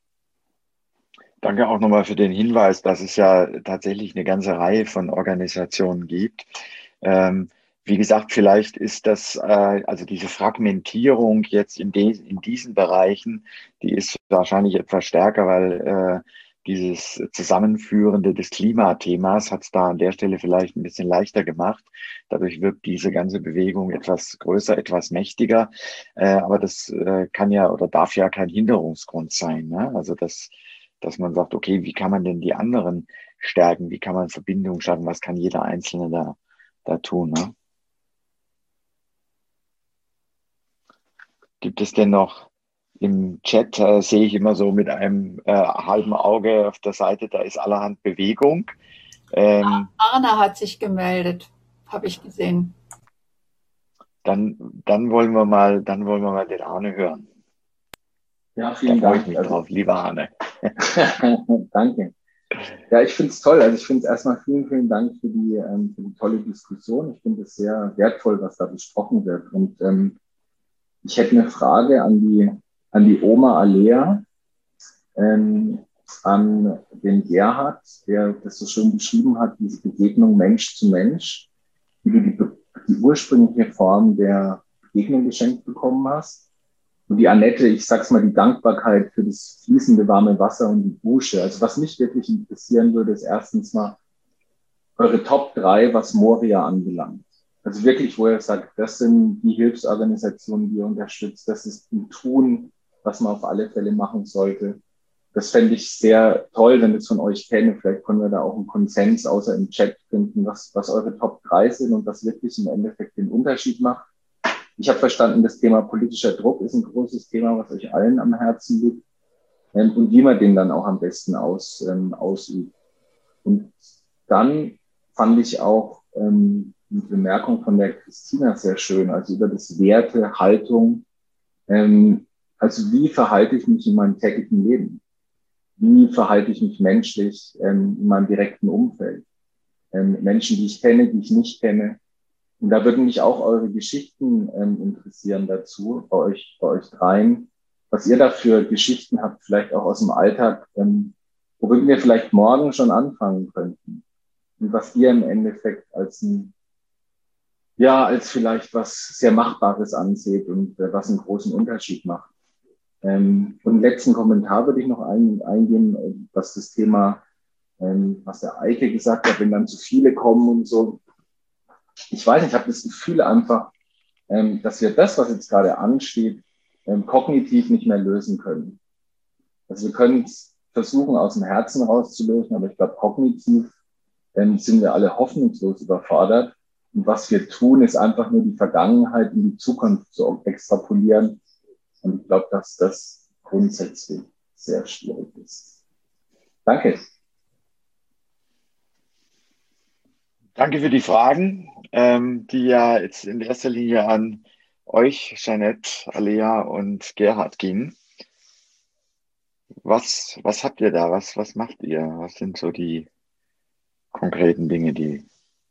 Danke auch nochmal für den Hinweis, dass es ja tatsächlich eine ganze Reihe von Organisationen gibt. Ähm, wie gesagt, vielleicht ist das, äh, also diese Fragmentierung jetzt in, de in diesen Bereichen, die ist wahrscheinlich etwas stärker, weil äh, dieses Zusammenführende des Klimathemas hat es da an der Stelle vielleicht ein bisschen leichter gemacht. Dadurch wirkt diese ganze Bewegung etwas größer, etwas mächtiger. Äh, aber das äh, kann ja oder darf ja kein Hinderungsgrund sein, ne? Also das, dass man sagt, okay, wie kann man denn die anderen stärken? Wie kann man Verbindungen schaffen? Was kann jeder Einzelne da, da tun, ne? Gibt es denn noch im Chat, äh, sehe ich immer so mit einem äh, halben Auge auf der Seite, da ist allerhand Bewegung. Ähm, Arne hat sich gemeldet, habe ich gesehen. Dann, dann wollen wir mal, dann wollen wir mal den Arne hören. Ja, vielen Da freue Dank. ich mich Also, drauf, lieber Arne. Danke. Ja, ich finde es toll. Also ich finde es erstmal vielen, vielen Dank für die, ähm, für die tolle Diskussion. Ich finde es sehr wertvoll, was da besprochen wird. Und ähm, ich hätte eine Frage an die, an die Oma Alea, ähm, an den Gerhard, der das so schön beschrieben hat, diese Begegnung Mensch zu Mensch, wie du die, die ursprüngliche Form der Begegnung geschenkt bekommen hast. Und die Annette, ich sag's mal, die Dankbarkeit für das fließende warme Wasser und die Dusche. Also was mich wirklich interessieren würde, ist erstens mal eure Top drei, was Moria anbelangt. Also wirklich, wo ihr sagt, das sind die Hilfsorganisationen, die ihr unterstützt. Das ist ein Tun, was man auf alle Fälle machen sollte. Das fände ich sehr toll, wenn ich es von euch kenne. Vielleicht können wir da auch einen Konsens außer im Chat finden, was, was eure Top drei sind und was wirklich im Endeffekt den Unterschied macht. Ich habe verstanden, das Thema politischer Druck ist ein großes Thema, was euch allen am Herzen liegt, ähm, und wie man den dann auch am besten aus, ähm, ausübt. Und dann fand ich auch ähm, die Bemerkung von der Christina sehr schön, also über das Werte, Haltung. Ähm, also wie verhalte ich mich in meinem täglichen Leben? Wie verhalte ich mich menschlich ähm, in meinem direkten Umfeld? Ähm, Menschen, die ich kenne, die ich nicht kenne. Und da würden mich auch eure Geschichten ähm, interessieren dazu, bei euch, bei euch dreien, was ihr da für Geschichten habt, vielleicht auch aus dem Alltag, ähm, womit wir vielleicht morgen schon anfangen könnten. Und was ihr im Endeffekt als ein, ja, als vielleicht was sehr Machbares anseht und äh, was einen großen Unterschied macht. Ähm, und einen letzten Kommentar würde ich noch ein, eingehen, was das Thema, ähm, was der Eike gesagt hat, wenn dann zu viele kommen und so. Ich weiß nicht, ich habe das Gefühl einfach, ähm, dass wir das, was jetzt gerade ansteht, ähm, kognitiv nicht mehr lösen können. Also wir können es versuchen, aus dem Herzen rauszulösen, aber ich glaube, kognitiv ähm, sind wir alle hoffnungslos überfordert. Und was wir tun, ist einfach nur die Vergangenheit in die Zukunft zu extrapolieren. Und ich glaube, dass das grundsätzlich sehr schwierig ist. Danke. Danke für die Fragen, ähm, die ja jetzt in erster Linie an euch, Jeanette, Alea und Gerhard gingen. Was, was habt ihr da? Was, was macht ihr? Was sind so die konkreten Dinge, die...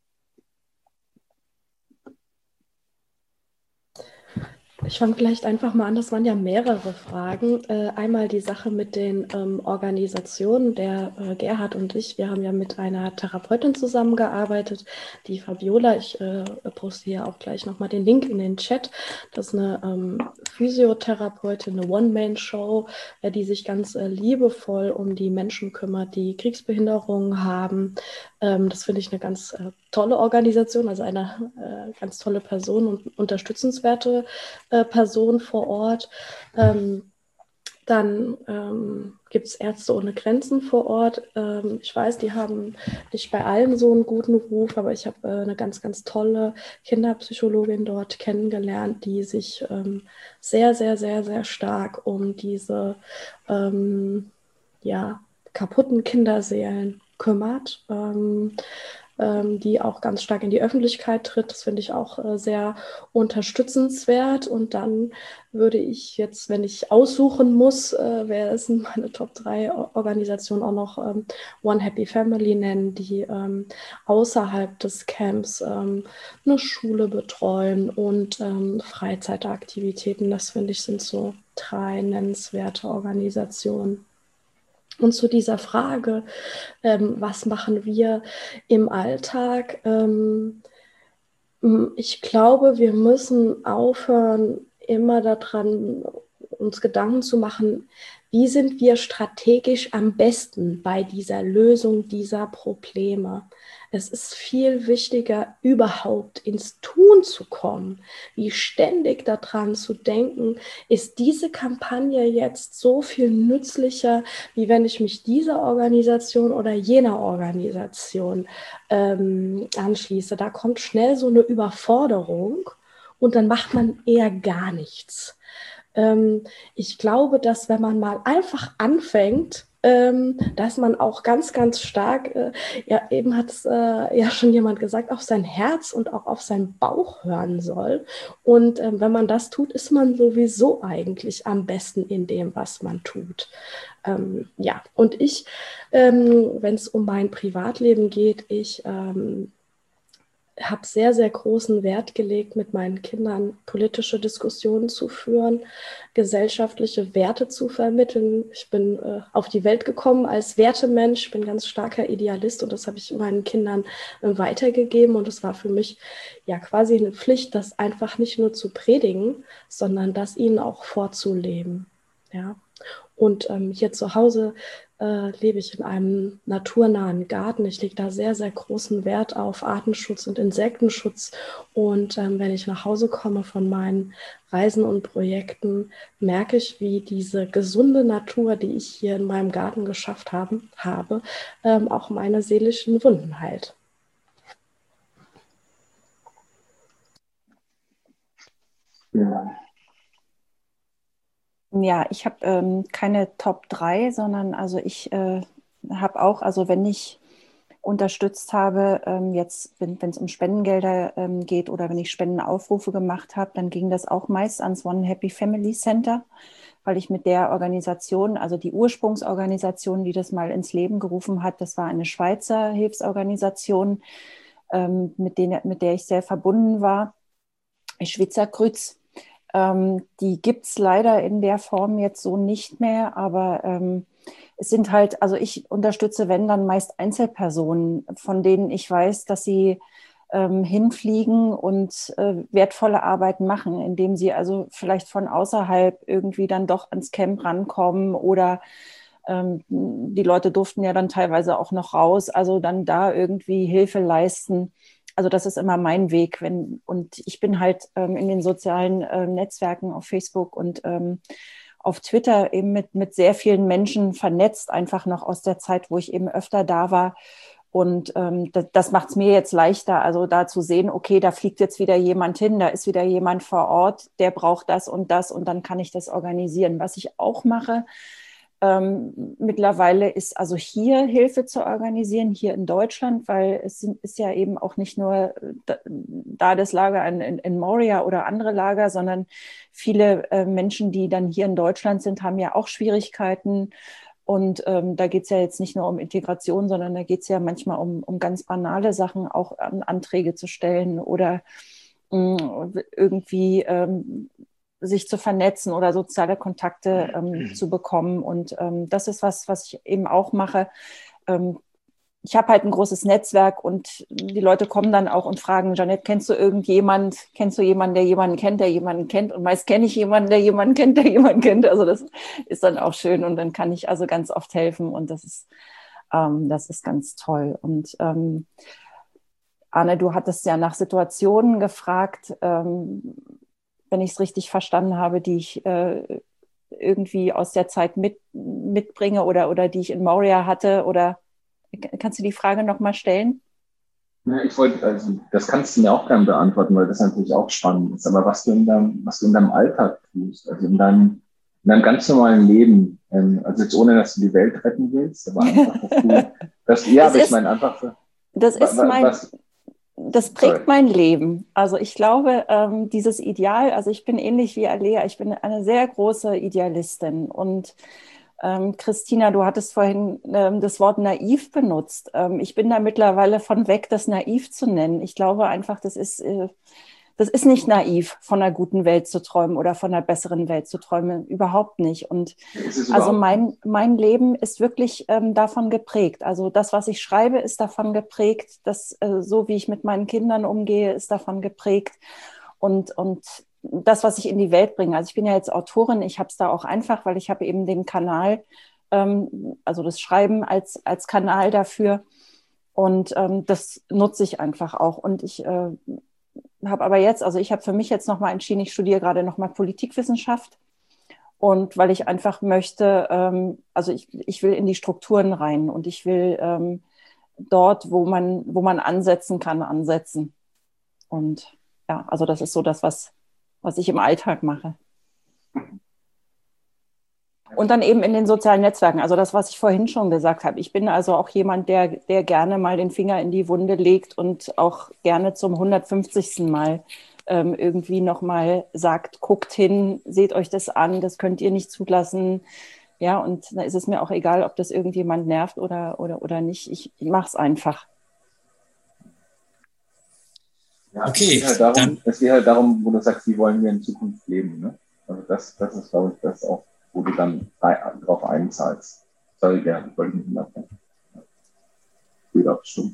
Ich fange vielleicht einfach mal an, das waren ja mehrere Fragen. Äh, einmal die Sache mit den ähm, Organisationen. Der äh, Gerhard und ich, wir haben ja mit einer Therapeutin zusammengearbeitet, die Fabiola. Ich äh, poste hier auch gleich nochmal den Link in den Chat. Das ist eine ähm, Physiotherapeutin, eine One-Man-Show, äh, die sich ganz äh, liebevoll um die Menschen kümmert, die Kriegsbehinderungen haben. Ähm, das finde ich eine ganz äh, tolle Organisation, also eine äh, ganz tolle Person und unterstützenswerte äh, Person vor Ort. Ähm, dann ähm, gibt es Ärzte ohne Grenzen vor Ort. Ähm, ich weiß, die haben nicht bei allen so einen guten Ruf, aber ich habe äh, eine ganz, ganz tolle Kinderpsychologin dort kennengelernt, die sich ähm, sehr, sehr, sehr, sehr stark um diese ähm, ja, kaputten Kinderseelen kümmert, ähm, ähm, die auch ganz stark in die Öffentlichkeit tritt. Das finde ich auch äh, sehr unterstützenswert. Und dann würde ich jetzt, wenn ich aussuchen muss, äh, wäre es in meine Top drei Organisationen auch noch ähm, One Happy Family nennen, die ähm, außerhalb des Camps ähm, eine Schule betreuen und ähm, Freizeitaktivitäten. Das finde ich sind so drei nennenswerte Organisationen. Und zu dieser Frage, ähm, was machen wir im Alltag? Ähm, ich glaube, wir müssen aufhören, immer daran uns Gedanken zu machen, wie sind wir strategisch am besten bei dieser Lösung dieser Probleme. Es ist viel wichtiger, überhaupt ins Tun zu kommen, wie ständig daran zu denken, ist diese Kampagne jetzt so viel nützlicher, wie wenn ich mich dieser Organisation oder jener Organisation ähm, anschließe. Da kommt schnell so eine Überforderung und dann macht man eher gar nichts. Ähm, ich glaube, dass wenn man mal einfach anfängt, ähm, dass man auch ganz, ganz stark, äh, ja, eben hat es äh, ja schon jemand gesagt, auf sein Herz und auch auf seinen Bauch hören soll. Und ähm, wenn man das tut, ist man sowieso eigentlich am besten in dem, was man tut. Ähm, ja, und ich, ähm, wenn es um mein Privatleben geht, ich ähm, habe sehr, sehr großen Wert gelegt, mit meinen Kindern politische Diskussionen zu führen, gesellschaftliche Werte zu vermitteln. Ich bin äh, auf die Welt gekommen als Wertemensch, ich bin ein ganz starker Idealist und das habe ich meinen Kindern äh, weitergegeben und es war für mich ja quasi eine Pflicht, das einfach nicht nur zu predigen, sondern das ihnen auch vorzuleben. Ja. Und ähm, hier zu Hause äh, lebe ich in einem naturnahen Garten. Ich lege da sehr, sehr großen Wert auf Artenschutz und Insektenschutz. Und ähm, wenn ich nach Hause komme von meinen Reisen und Projekten, merke ich, wie diese gesunde Natur, die ich hier in meinem Garten geschafft haben, habe, ähm, auch meine seelischen Wunden heilt. Ja. Ja, ich habe ähm, keine Top drei, sondern also ich äh, habe auch, also wenn ich unterstützt habe, ähm, jetzt, wenn es um Spendengelder ähm, geht oder wenn ich Spendenaufrufe gemacht habe, dann ging das auch meist ans One Happy Family Center, weil ich mit der Organisation, also die Ursprungsorganisation, die das mal ins Leben gerufen hat, das war eine Schweizer Hilfsorganisation, ähm, mit, denen, mit der ich sehr verbunden war, Schweizer Kreuz. Ähm, die gibt es leider in der Form jetzt so nicht mehr, aber ähm, es sind halt, also ich unterstütze, wenn dann meist Einzelpersonen, von denen ich weiß, dass sie ähm, hinfliegen und äh, wertvolle Arbeit machen, indem sie also vielleicht von außerhalb irgendwie dann doch ans Camp rankommen oder ähm, die Leute durften ja dann teilweise auch noch raus, also dann da irgendwie Hilfe leisten. Also das ist immer mein Weg. Wenn, und ich bin halt ähm, in den sozialen äh, Netzwerken auf Facebook und ähm, auf Twitter eben mit, mit sehr vielen Menschen vernetzt, einfach noch aus der Zeit, wo ich eben öfter da war. Und ähm, das, das macht es mir jetzt leichter, also da zu sehen, okay, da fliegt jetzt wieder jemand hin, da ist wieder jemand vor Ort, der braucht das und das und dann kann ich das organisieren. Was ich auch mache, Ähm, mittlerweile ist also hier Hilfe zu organisieren, hier in Deutschland, weil es sind, ist ja eben auch nicht nur da, da das Lager in, in, in Moria oder andere Lager, sondern viele äh, Menschen, die dann hier in Deutschland sind, haben ja auch Schwierigkeiten. Und ähm, da geht es ja jetzt nicht nur um Integration, sondern da geht es ja manchmal um, um ganz banale Sachen, auch an Anträge zu stellen oder mh, irgendwie ähm, sich zu vernetzen oder soziale Kontakte ähm, zu bekommen. Und ähm, das ist was, was ich eben auch mache. Ähm, ich habe halt ein großes Netzwerk und die Leute kommen dann auch und fragen, Jeanette, kennst du irgendjemand, kennst du jemanden, der jemanden kennt, der jemanden kennt? Und meist kenne ich jemanden, der jemanden kennt, der jemanden kennt. Also das ist dann auch schön und dann kann ich also ganz oft helfen und das ist, ähm, das ist ganz toll. Und ähm, Arne, du hattest ja nach Situationen gefragt, ähm, wenn ich es richtig verstanden habe, die ich äh, irgendwie aus der Zeit mit, mitbringe oder, oder die ich in Moria hatte. Oder kannst du die Frage nochmal stellen? Ja, ich wollte, also das kannst du mir auch gerne beantworten, weil das natürlich auch spannend ist. Aber was du in deinem, was du in deinem Alltag tust, also in deinem, in deinem ganz normalen Leben, ähm, also jetzt ohne, dass du die Welt retten willst, aber einfach, dass du, dass, ja, aber ich meine einfach so. Das ist mein... Was, Das prägt Sorry. mein Leben. Also ich glaube, ähm, dieses Ideal, also ich bin ähnlich wie Alea, ich bin eine sehr große Idealistin. Und ähm, Christina, du hattest vorhin ähm, das Wort naiv benutzt. Ähm, ich bin da mittlerweile von weg, das naiv zu nennen. Ich glaube einfach, das ist, äh, das ist nicht naiv, von einer guten Welt zu träumen oder von einer besseren Welt zu träumen. Überhaupt nicht. Und also mein, mein Leben ist wirklich ähm, davon geprägt. Also das, was ich schreibe, ist davon geprägt. Das, äh, so wie ich mit meinen Kindern umgehe, ist davon geprägt. Und, und das, was ich in die Welt bringe. Also ich bin ja jetzt Autorin. Ich habe es da auch einfach, weil ich habe eben den Kanal, ähm, also das Schreiben als, als Kanal dafür. Und ähm, das nutze ich einfach auch. Und ich äh, habe aber jetzt, also ich habe für mich jetzt nochmal entschieden, ich studiere gerade nochmal Politikwissenschaft und weil ich einfach möchte, ähm, also ich, ich will in die Strukturen rein und ich will ähm, dort, wo man, wo man ansetzen kann, ansetzen. Und ja, also das ist so das, was, was ich im Alltag mache. Und dann eben in den sozialen Netzwerken, also das, was ich vorhin schon gesagt habe. Ich bin also auch jemand, der, der gerne mal den Finger in die Wunde legt und auch gerne zum hundertfünfzigsten Mal ähm, irgendwie nochmal sagt, guckt hin, seht euch das an, das könnt ihr nicht zulassen. Ja, und da ist es mir auch egal, ob das irgendjemand nervt oder, oder, oder nicht. Ich mache es einfach. Ja, okay, es geht halt darum, dann, es geht halt darum, wo du sagst, wie wollen wir in Zukunft leben. Ne? Also das, das ist, glaube ich, das auch, wo du dann drauf einzahlst. Sorry, ja, ich wollte nicht mehr. Wieder stimmt.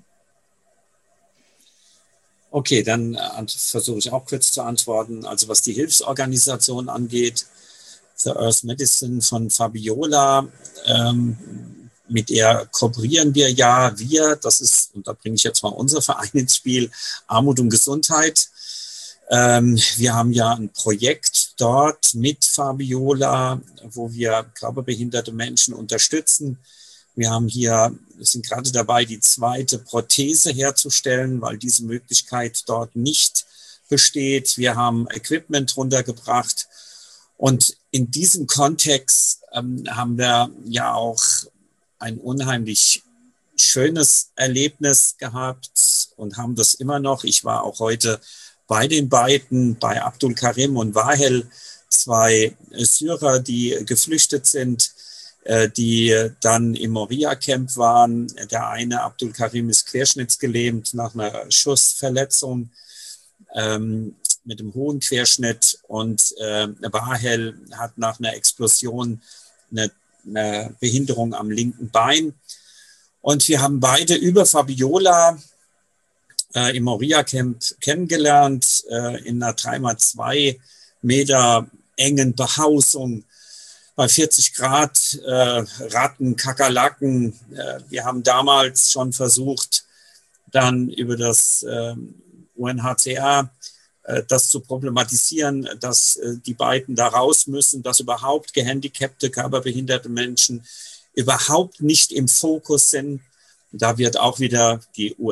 Okay, dann äh, versuche ich auch kurz zu antworten. Also was die Hilfsorganisation angeht, The Earth Medicine von Fabiola, ähm, mit der kooperieren wir ja, wir, das ist, und da bringe ich jetzt mal unser Verein ins Spiel, Armut und Gesundheit. Ähm, wir haben ja ein Projekt dort mit Fabiola, wo wir körperbehinderte Menschen unterstützen. Wir haben hier, wir sind gerade dabei, die zweite Prothese herzustellen, weil diese Möglichkeit dort nicht besteht. Wir haben Equipment runtergebracht. Und in diesem Kontext ähm, haben wir ja auch ein unheimlich schönes Erlebnis gehabt und haben das immer noch. Ich war auch heute bei den beiden, bei Abdul Karim und Wahel, zwei Syrer, die geflüchtet sind, die dann im Moria-Camp waren. Der eine, Abdul Karim, ist querschnittsgelähmt nach einer Schussverletzung ähm, mit einem hohen Querschnitt und äh, Wahel hat nach einer Explosion eine, eine Behinderung am linken Bein. Und wir haben beide über Fabiola äh, im Moria-Camp kennengelernt, äh, in einer drei mal zwei Meter engen Behausung, bei vierzig Grad, äh, Ratten, Kakerlaken. Äh, wir haben damals schon versucht, dann über das äh, U N H C R äh, das zu problematisieren, dass äh, die beiden da raus müssen, dass überhaupt gehandicapte, körperbehinderte Menschen überhaupt nicht im Fokus sind. Da wird auch wieder die U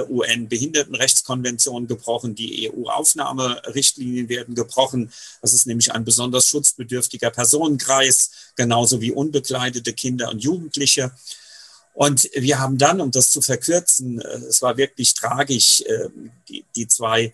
N-Behindertenrechtskonvention gebrochen, die E U-Aufnahmerichtlinien werden gebrochen. Das ist nämlich ein besonders schutzbedürftiger Personenkreis, genauso wie unbegleitete Kinder und Jugendliche. Und wir haben dann, um das zu verkürzen, es war wirklich tragisch, die, die zwei,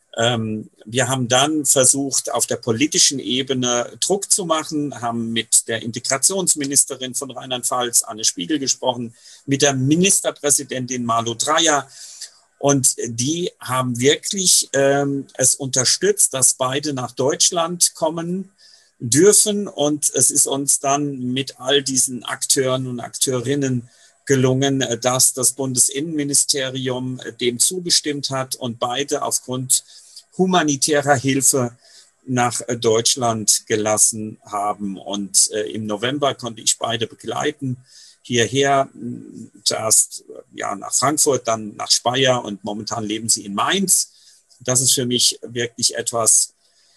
wir haben dann versucht, auf der politischen Ebene Druck zu machen, haben mit der Integrationsministerin von Rheinland-Pfalz, Anne Spiegel, gesprochen, mit der Ministerpräsidentin Malu Dreyer. Und die haben wirklich ähm, es unterstützt, dass beide nach Deutschland kommen dürfen. Und es ist uns dann mit all diesen Akteuren und Akteurinnen gelungen, dass das Bundesinnenministerium dem zugestimmt hat und beide aufgrund humanitärer Hilfe nach Deutschland gelassen haben. Und äh, im November konnte ich beide begleiten, hierher, zuerst ja, nach Frankfurt, dann nach Speyer und momentan leben sie in Mainz. Das ist für mich wirklich etwas,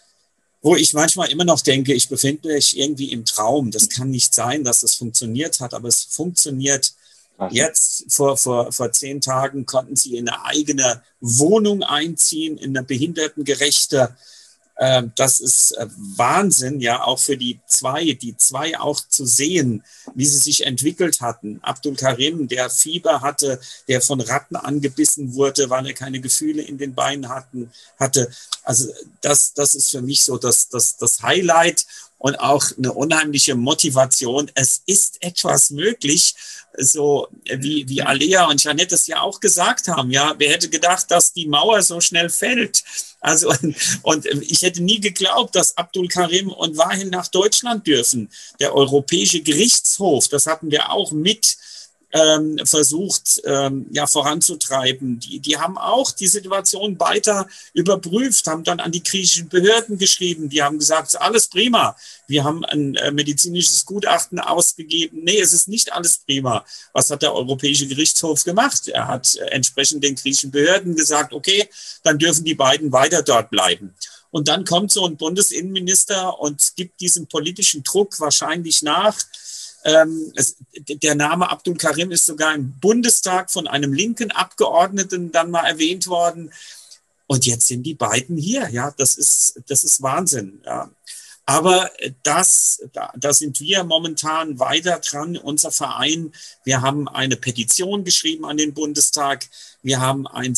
wo ich manchmal immer noch denke, ich befinde mich irgendwie im Traum. Das kann nicht sein, dass das funktioniert hat, aber es funktioniert. Jetzt, vor, vor, vor zehn Tagen, konnten sie in eine eigene Wohnung einziehen, in eine behindertengerechte. Äh, das ist äh, Wahnsinn, ja, auch für die zwei, die zwei auch zu sehen, wie sie sich entwickelt hatten. Abdul Karim, der Fieber hatte, der von Ratten angebissen wurde, weil er keine Gefühle in den Beinen hatten, hatte. Also das, das ist für mich so das, das, das Highlight. Und auch eine unheimliche Motivation. Es ist etwas möglich, so wie, wie Alea und Jeanette es ja auch gesagt haben. Ja, wer hätte gedacht, dass die Mauer so schnell fällt? Also, und, und ich hätte nie geglaubt, dass Abdul Karim und Wahil nach Deutschland dürfen. Der Europäische Gerichtshof, das hatten wir auch mit ähm, versucht, ähm, ja, voranzutreiben. Die, die haben auch die Situation weiter überprüft, haben dann an die griechischen Behörden geschrieben. Die haben gesagt, alles prima. Wir haben ein äh, medizinisches Gutachten ausgegeben. Nee, es ist nicht alles prima. Was hat der Europäische Gerichtshof gemacht? Er hat äh, entsprechend den griechischen Behörden gesagt, okay, dann dürfen die beiden weiter dort bleiben. Und dann kommt so ein Bundesinnenminister und gibt diesem politischen Druck wahrscheinlich nach. Ähm, es, der Name Abdul Karim ist sogar im Bundestag von einem linken Abgeordneten dann mal erwähnt worden. Und jetzt sind die beiden hier. Ja, das ist, das ist Wahnsinn. Ja. Aber das, da, da sind wir momentan weiter dran, unser Verein. Wir haben eine Petition geschrieben an den Bundestag. Wir haben ein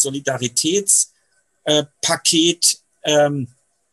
Solidaritätspaket ähm,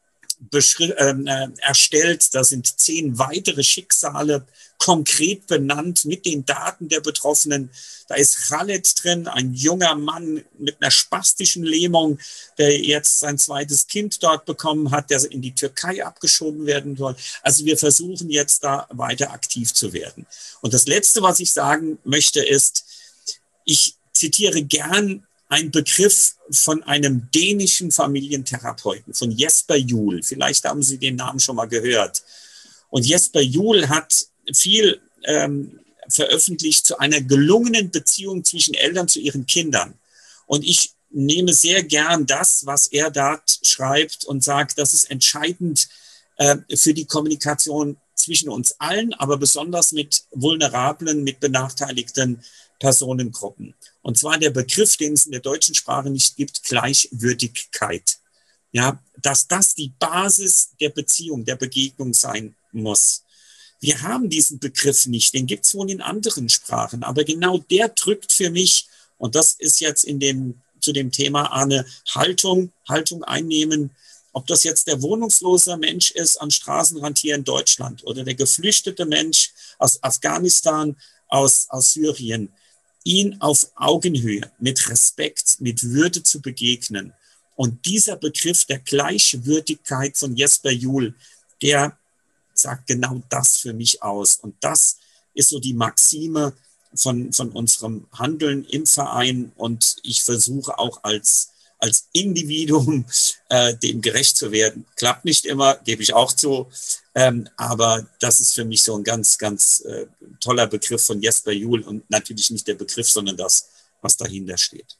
äh, erstellt. Da sind zehn weitere Schicksale konkret benannt mit den Daten der Betroffenen. Da ist Khaled drin, ein junger Mann mit einer spastischen Lähmung, der jetzt sein zweites Kind dort bekommen hat, der in die Türkei abgeschoben werden soll. Also wir versuchen jetzt da weiter aktiv zu werden. Und das Letzte, was ich sagen möchte, ist, ich zitiere gern einen Begriff von einem dänischen Familientherapeuten, von Jesper Juul. Vielleicht haben Sie den Namen schon mal gehört. Und Jesper Juul hat viel ähm, veröffentlicht zu einer gelungenen Beziehung zwischen Eltern zu ihren Kindern. Und ich nehme sehr gern das, was er dort schreibt und sagt, das ist entscheidend äh, für die Kommunikation zwischen uns allen, aber besonders mit vulnerablen, mit benachteiligten Personengruppen. Und zwar der Begriff, den es in der deutschen Sprache nicht gibt, Gleichwürdigkeit. Ja, dass das die Basis der Beziehung, der Begegnung sein muss. Wir haben diesen Begriff nicht, den gibt es wohl in anderen Sprachen, aber genau der drückt für mich, und das ist jetzt in dem, zu dem Thema eine Haltung, Haltung einnehmen, ob das jetzt der wohnungslose Mensch ist am Straßenrand hier in Deutschland oder der geflüchtete Mensch aus Afghanistan, aus, aus Syrien, ihn auf Augenhöhe, mit Respekt, mit Würde zu begegnen. Und dieser Begriff der Gleichwürdigkeit von Jesper Juul, der sagt genau das für mich aus. Und das ist so die Maxime von, von unserem Handeln im Verein. Und ich versuche auch als, als Individuum äh, dem gerecht zu werden. Klappt nicht immer, gebe ich auch zu. Ähm, aber das ist für mich so ein ganz, ganz äh, toller Begriff von Jesper Juul. Und natürlich nicht der Begriff, sondern das, was dahinter steht.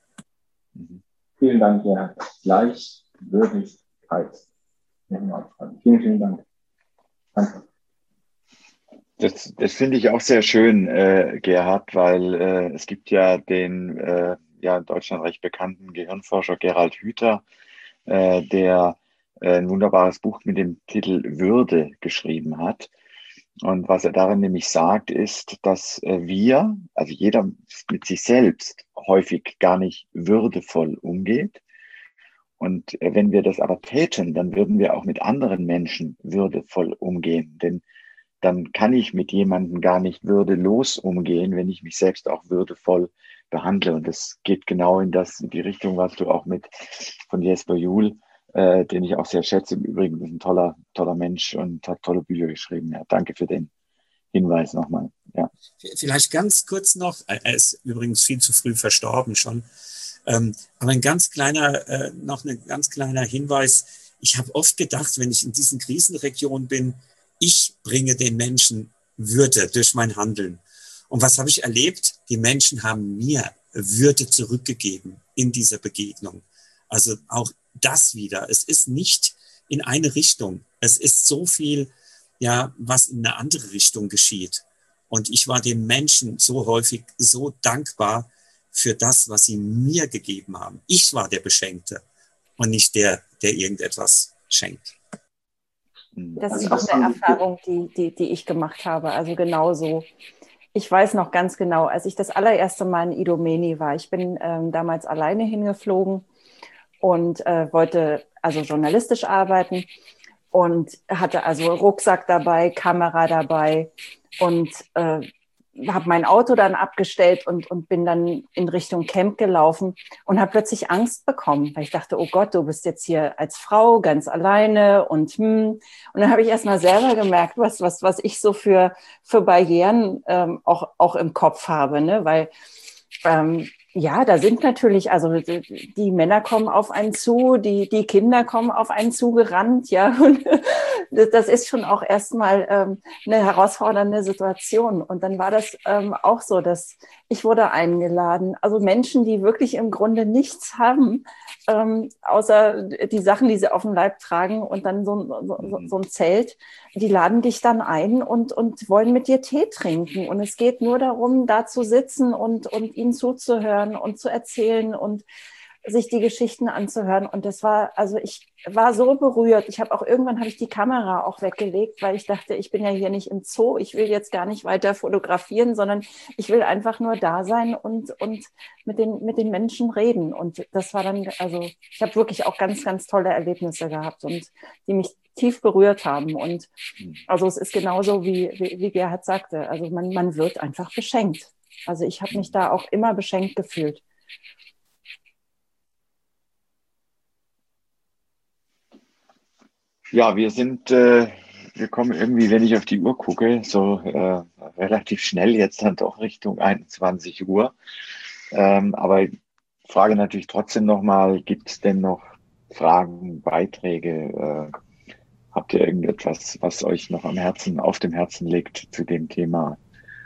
Vielen Dank, Herr Gleichwürdigkeit. Vielen, vielen Dank. Danke. Das, das finde ich auch sehr schön, äh, Gerhard, weil äh, es gibt ja den äh, ja in Deutschland recht bekannten Gehirnforscher Gerald Hüther, äh, der äh, ein wunderbares Buch mit dem Titel Würde geschrieben hat. Und was er darin nämlich sagt, ist, dass äh, wir, also jeder mit sich selbst häufig gar nicht würdevoll umgeht. Und äh, wenn wir das aber täten, dann würden wir auch mit anderen Menschen würdevoll umgehen. Denn dann kann ich mit jemandem gar nicht würdelos umgehen, wenn ich mich selbst auch würdevoll behandle. Und das geht genau in das, in die Richtung, was du auch mit von Jesper Juhl, äh, den ich auch sehr schätze. Im Übrigen ist ein toller, toller Mensch und hat tolle Bücher geschrieben. Ja, danke für den Hinweis nochmal. Ja. Vielleicht ganz kurz noch, er ist übrigens viel zu früh verstorben schon, ähm, aber ein ganz kleiner, äh, noch ein ganz kleiner Hinweis. Ich habe oft gedacht, wenn ich in diesen Krisenregionen bin, ich bringe den Menschen Würde durch mein Handeln. Und was habe ich erlebt? Die Menschen haben mir Würde zurückgegeben in dieser Begegnung. Also auch das wieder. Es ist nicht in eine Richtung. Es ist so viel, ja, was in eine andere Richtung geschieht. Und ich war den Menschen so häufig so dankbar für das, was sie mir gegeben haben. Ich war der Beschenkte und nicht der, der irgendetwas schenkt. Das ist auch eine Erfahrung, die, die, die ich gemacht habe. Also genauso. Ich weiß noch ganz genau, als ich das allererste Mal in Idomeni war, ich bin ähm, damals alleine hingeflogen und äh, wollte also journalistisch arbeiten und hatte also Rucksack dabei, Kamera dabei und äh, habe mein Auto dann abgestellt und, und bin dann in Richtung Camp gelaufen und habe plötzlich Angst bekommen, weil ich dachte, oh Gott, du bist jetzt hier als Frau ganz alleine und hm. Und dann habe ich erst mal selber gemerkt, was, was, was ich so für, für Barrieren ähm, auch, auch im Kopf habe, ne? Weil ähm, ja, da sind natürlich, also die, die Männer kommen auf einen zu, die, die Kinder kommen auf einen zugerannt, ja. Und das ist schon auch erstmal ähm, eine herausfordernde Situation. Und dann war das ähm, auch so, dass ich wurde eingeladen, also Menschen, die wirklich im Grunde nichts haben, ähm, außer die Sachen, die sie auf dem Leib tragen und dann so, so, so ein Zelt, die laden dich dann ein und, und wollen mit dir Tee trinken. Und es geht nur darum, da zu sitzen und, und ihnen zuzuhören und zu erzählen und sich die Geschichten anzuhören. Und das war, also ich war so berührt. Ich habe auch irgendwann habe ich die Kamera auch weggelegt, weil ich dachte, ich bin ja hier nicht im Zoo. Ich will jetzt gar nicht weiter fotografieren, sondern ich will einfach nur da sein und, und mit den, mit den Menschen reden. Und das war dann, also ich habe wirklich auch ganz, ganz tolle Erlebnisse gehabt und die mich tief berührt haben. Und also es ist genauso, wie, wie, wie Gerhard sagte. Also man, man wird einfach beschenkt. Also ich habe mich da auch immer beschenkt gefühlt. Ja, wir sind, äh, wir kommen irgendwie, wenn ich auf die Uhr gucke, so äh, relativ schnell jetzt dann doch Richtung einundzwanzig Uhr. Ähm, aber ich frage natürlich trotzdem nochmal, gibt es denn noch Fragen, Beiträge? Äh, habt ihr irgendetwas, was euch noch am Herzen, auf dem Herzen liegt zu dem Thema?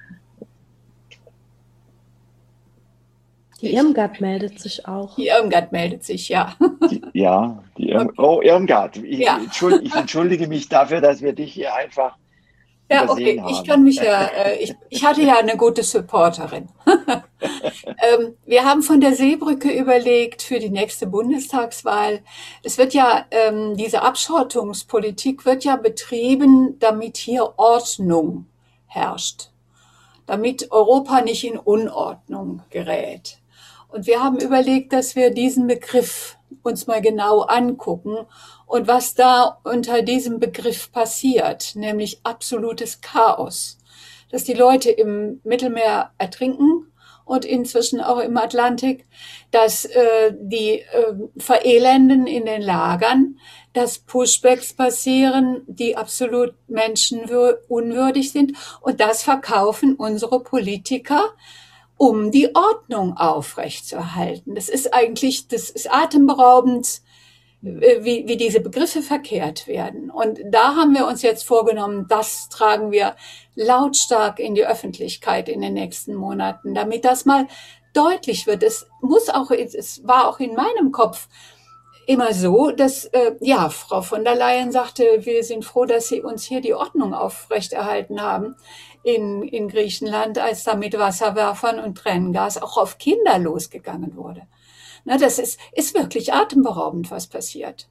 Die Irmgard meldet sich auch. Die Irmgard meldet sich, ja. Die, ja, die Irm oh, Irmgard, ich, ja. entschuldige, ich entschuldige mich dafür, dass wir dich hier einfach Ja, okay, haben. ich kann mich ja, äh, ich, ich hatte ja eine gute Supporterin. ähm, wir haben von der Seebrücke überlegt für die nächste Bundestagswahl. Es wird ja, ähm, diese Abschottungspolitik wird ja betrieben, damit hier Ordnung herrscht, damit Europa nicht in Unordnung gerät. Und wir haben überlegt, dass wir diesen Begriff uns mal genau angucken und was da unter diesem Begriff passiert, nämlich absolutes Chaos. Dass die Leute im Mittelmeer ertrinken und inzwischen auch im Atlantik, dass äh, die äh, verelenden in den Lagern, dass Pushbacks passieren, die absolut menschenunwürdig sind. Und das verkaufen unsere Politiker, um die Ordnung aufrechtzuerhalten. Das ist eigentlich, das ist atemberaubend, wie, wie diese Begriffe verkehrt werden. Und da haben wir uns jetzt vorgenommen, das tragen wir lautstark in die Öffentlichkeit in den nächsten Monaten, damit das mal deutlich wird. Es muss auch, es war auch in meinem Kopf, immer so, dass, äh, ja, Frau von der Leyen sagte, wir sind froh, dass Sie uns hier die Ordnung aufrechterhalten haben in, in Griechenland, als da mit Wasserwerfern und Tränengas auch auf Kinder losgegangen wurde. Na, das ist, ist wirklich atemberaubend, was passiert.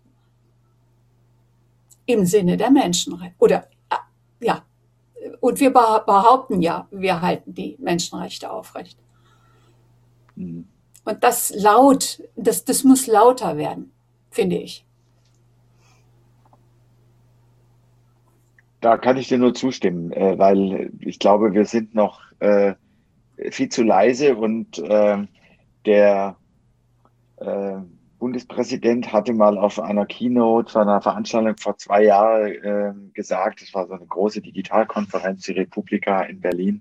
Im Sinne der Menschenrechte. Oder, ja, und wir behaupten ja, wir halten die Menschenrechte aufrecht. Mhm. Und das laut, das, das muss lauter werden, finde ich. Da kann ich dir nur zustimmen, weil ich glaube, wir sind noch viel zu leise und der Bundespräsident hatte mal auf einer Keynote, von einer Veranstaltung vor zwei Jahren gesagt, das war so eine große Digitalkonferenz, die Republika in Berlin,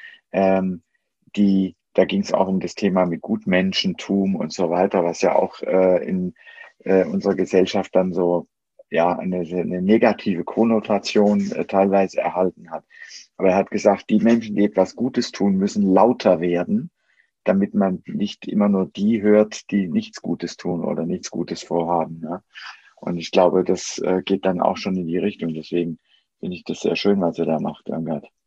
die Da ging es auch um das Thema mit Gutmenschentum und so weiter, was ja auch äh, in äh, unserer Gesellschaft dann so ja eine, eine negative Konnotation äh, teilweise erhalten hat. Aber er hat gesagt, die Menschen, die etwas Gutes tun, müssen lauter werden, damit man nicht immer nur die hört, die nichts Gutes tun oder nichts Gutes vorhaben. Ja? Und ich glaube, das äh, geht dann auch schon in die Richtung. Deswegen finde ich das sehr schön, was er da macht, Irmgard.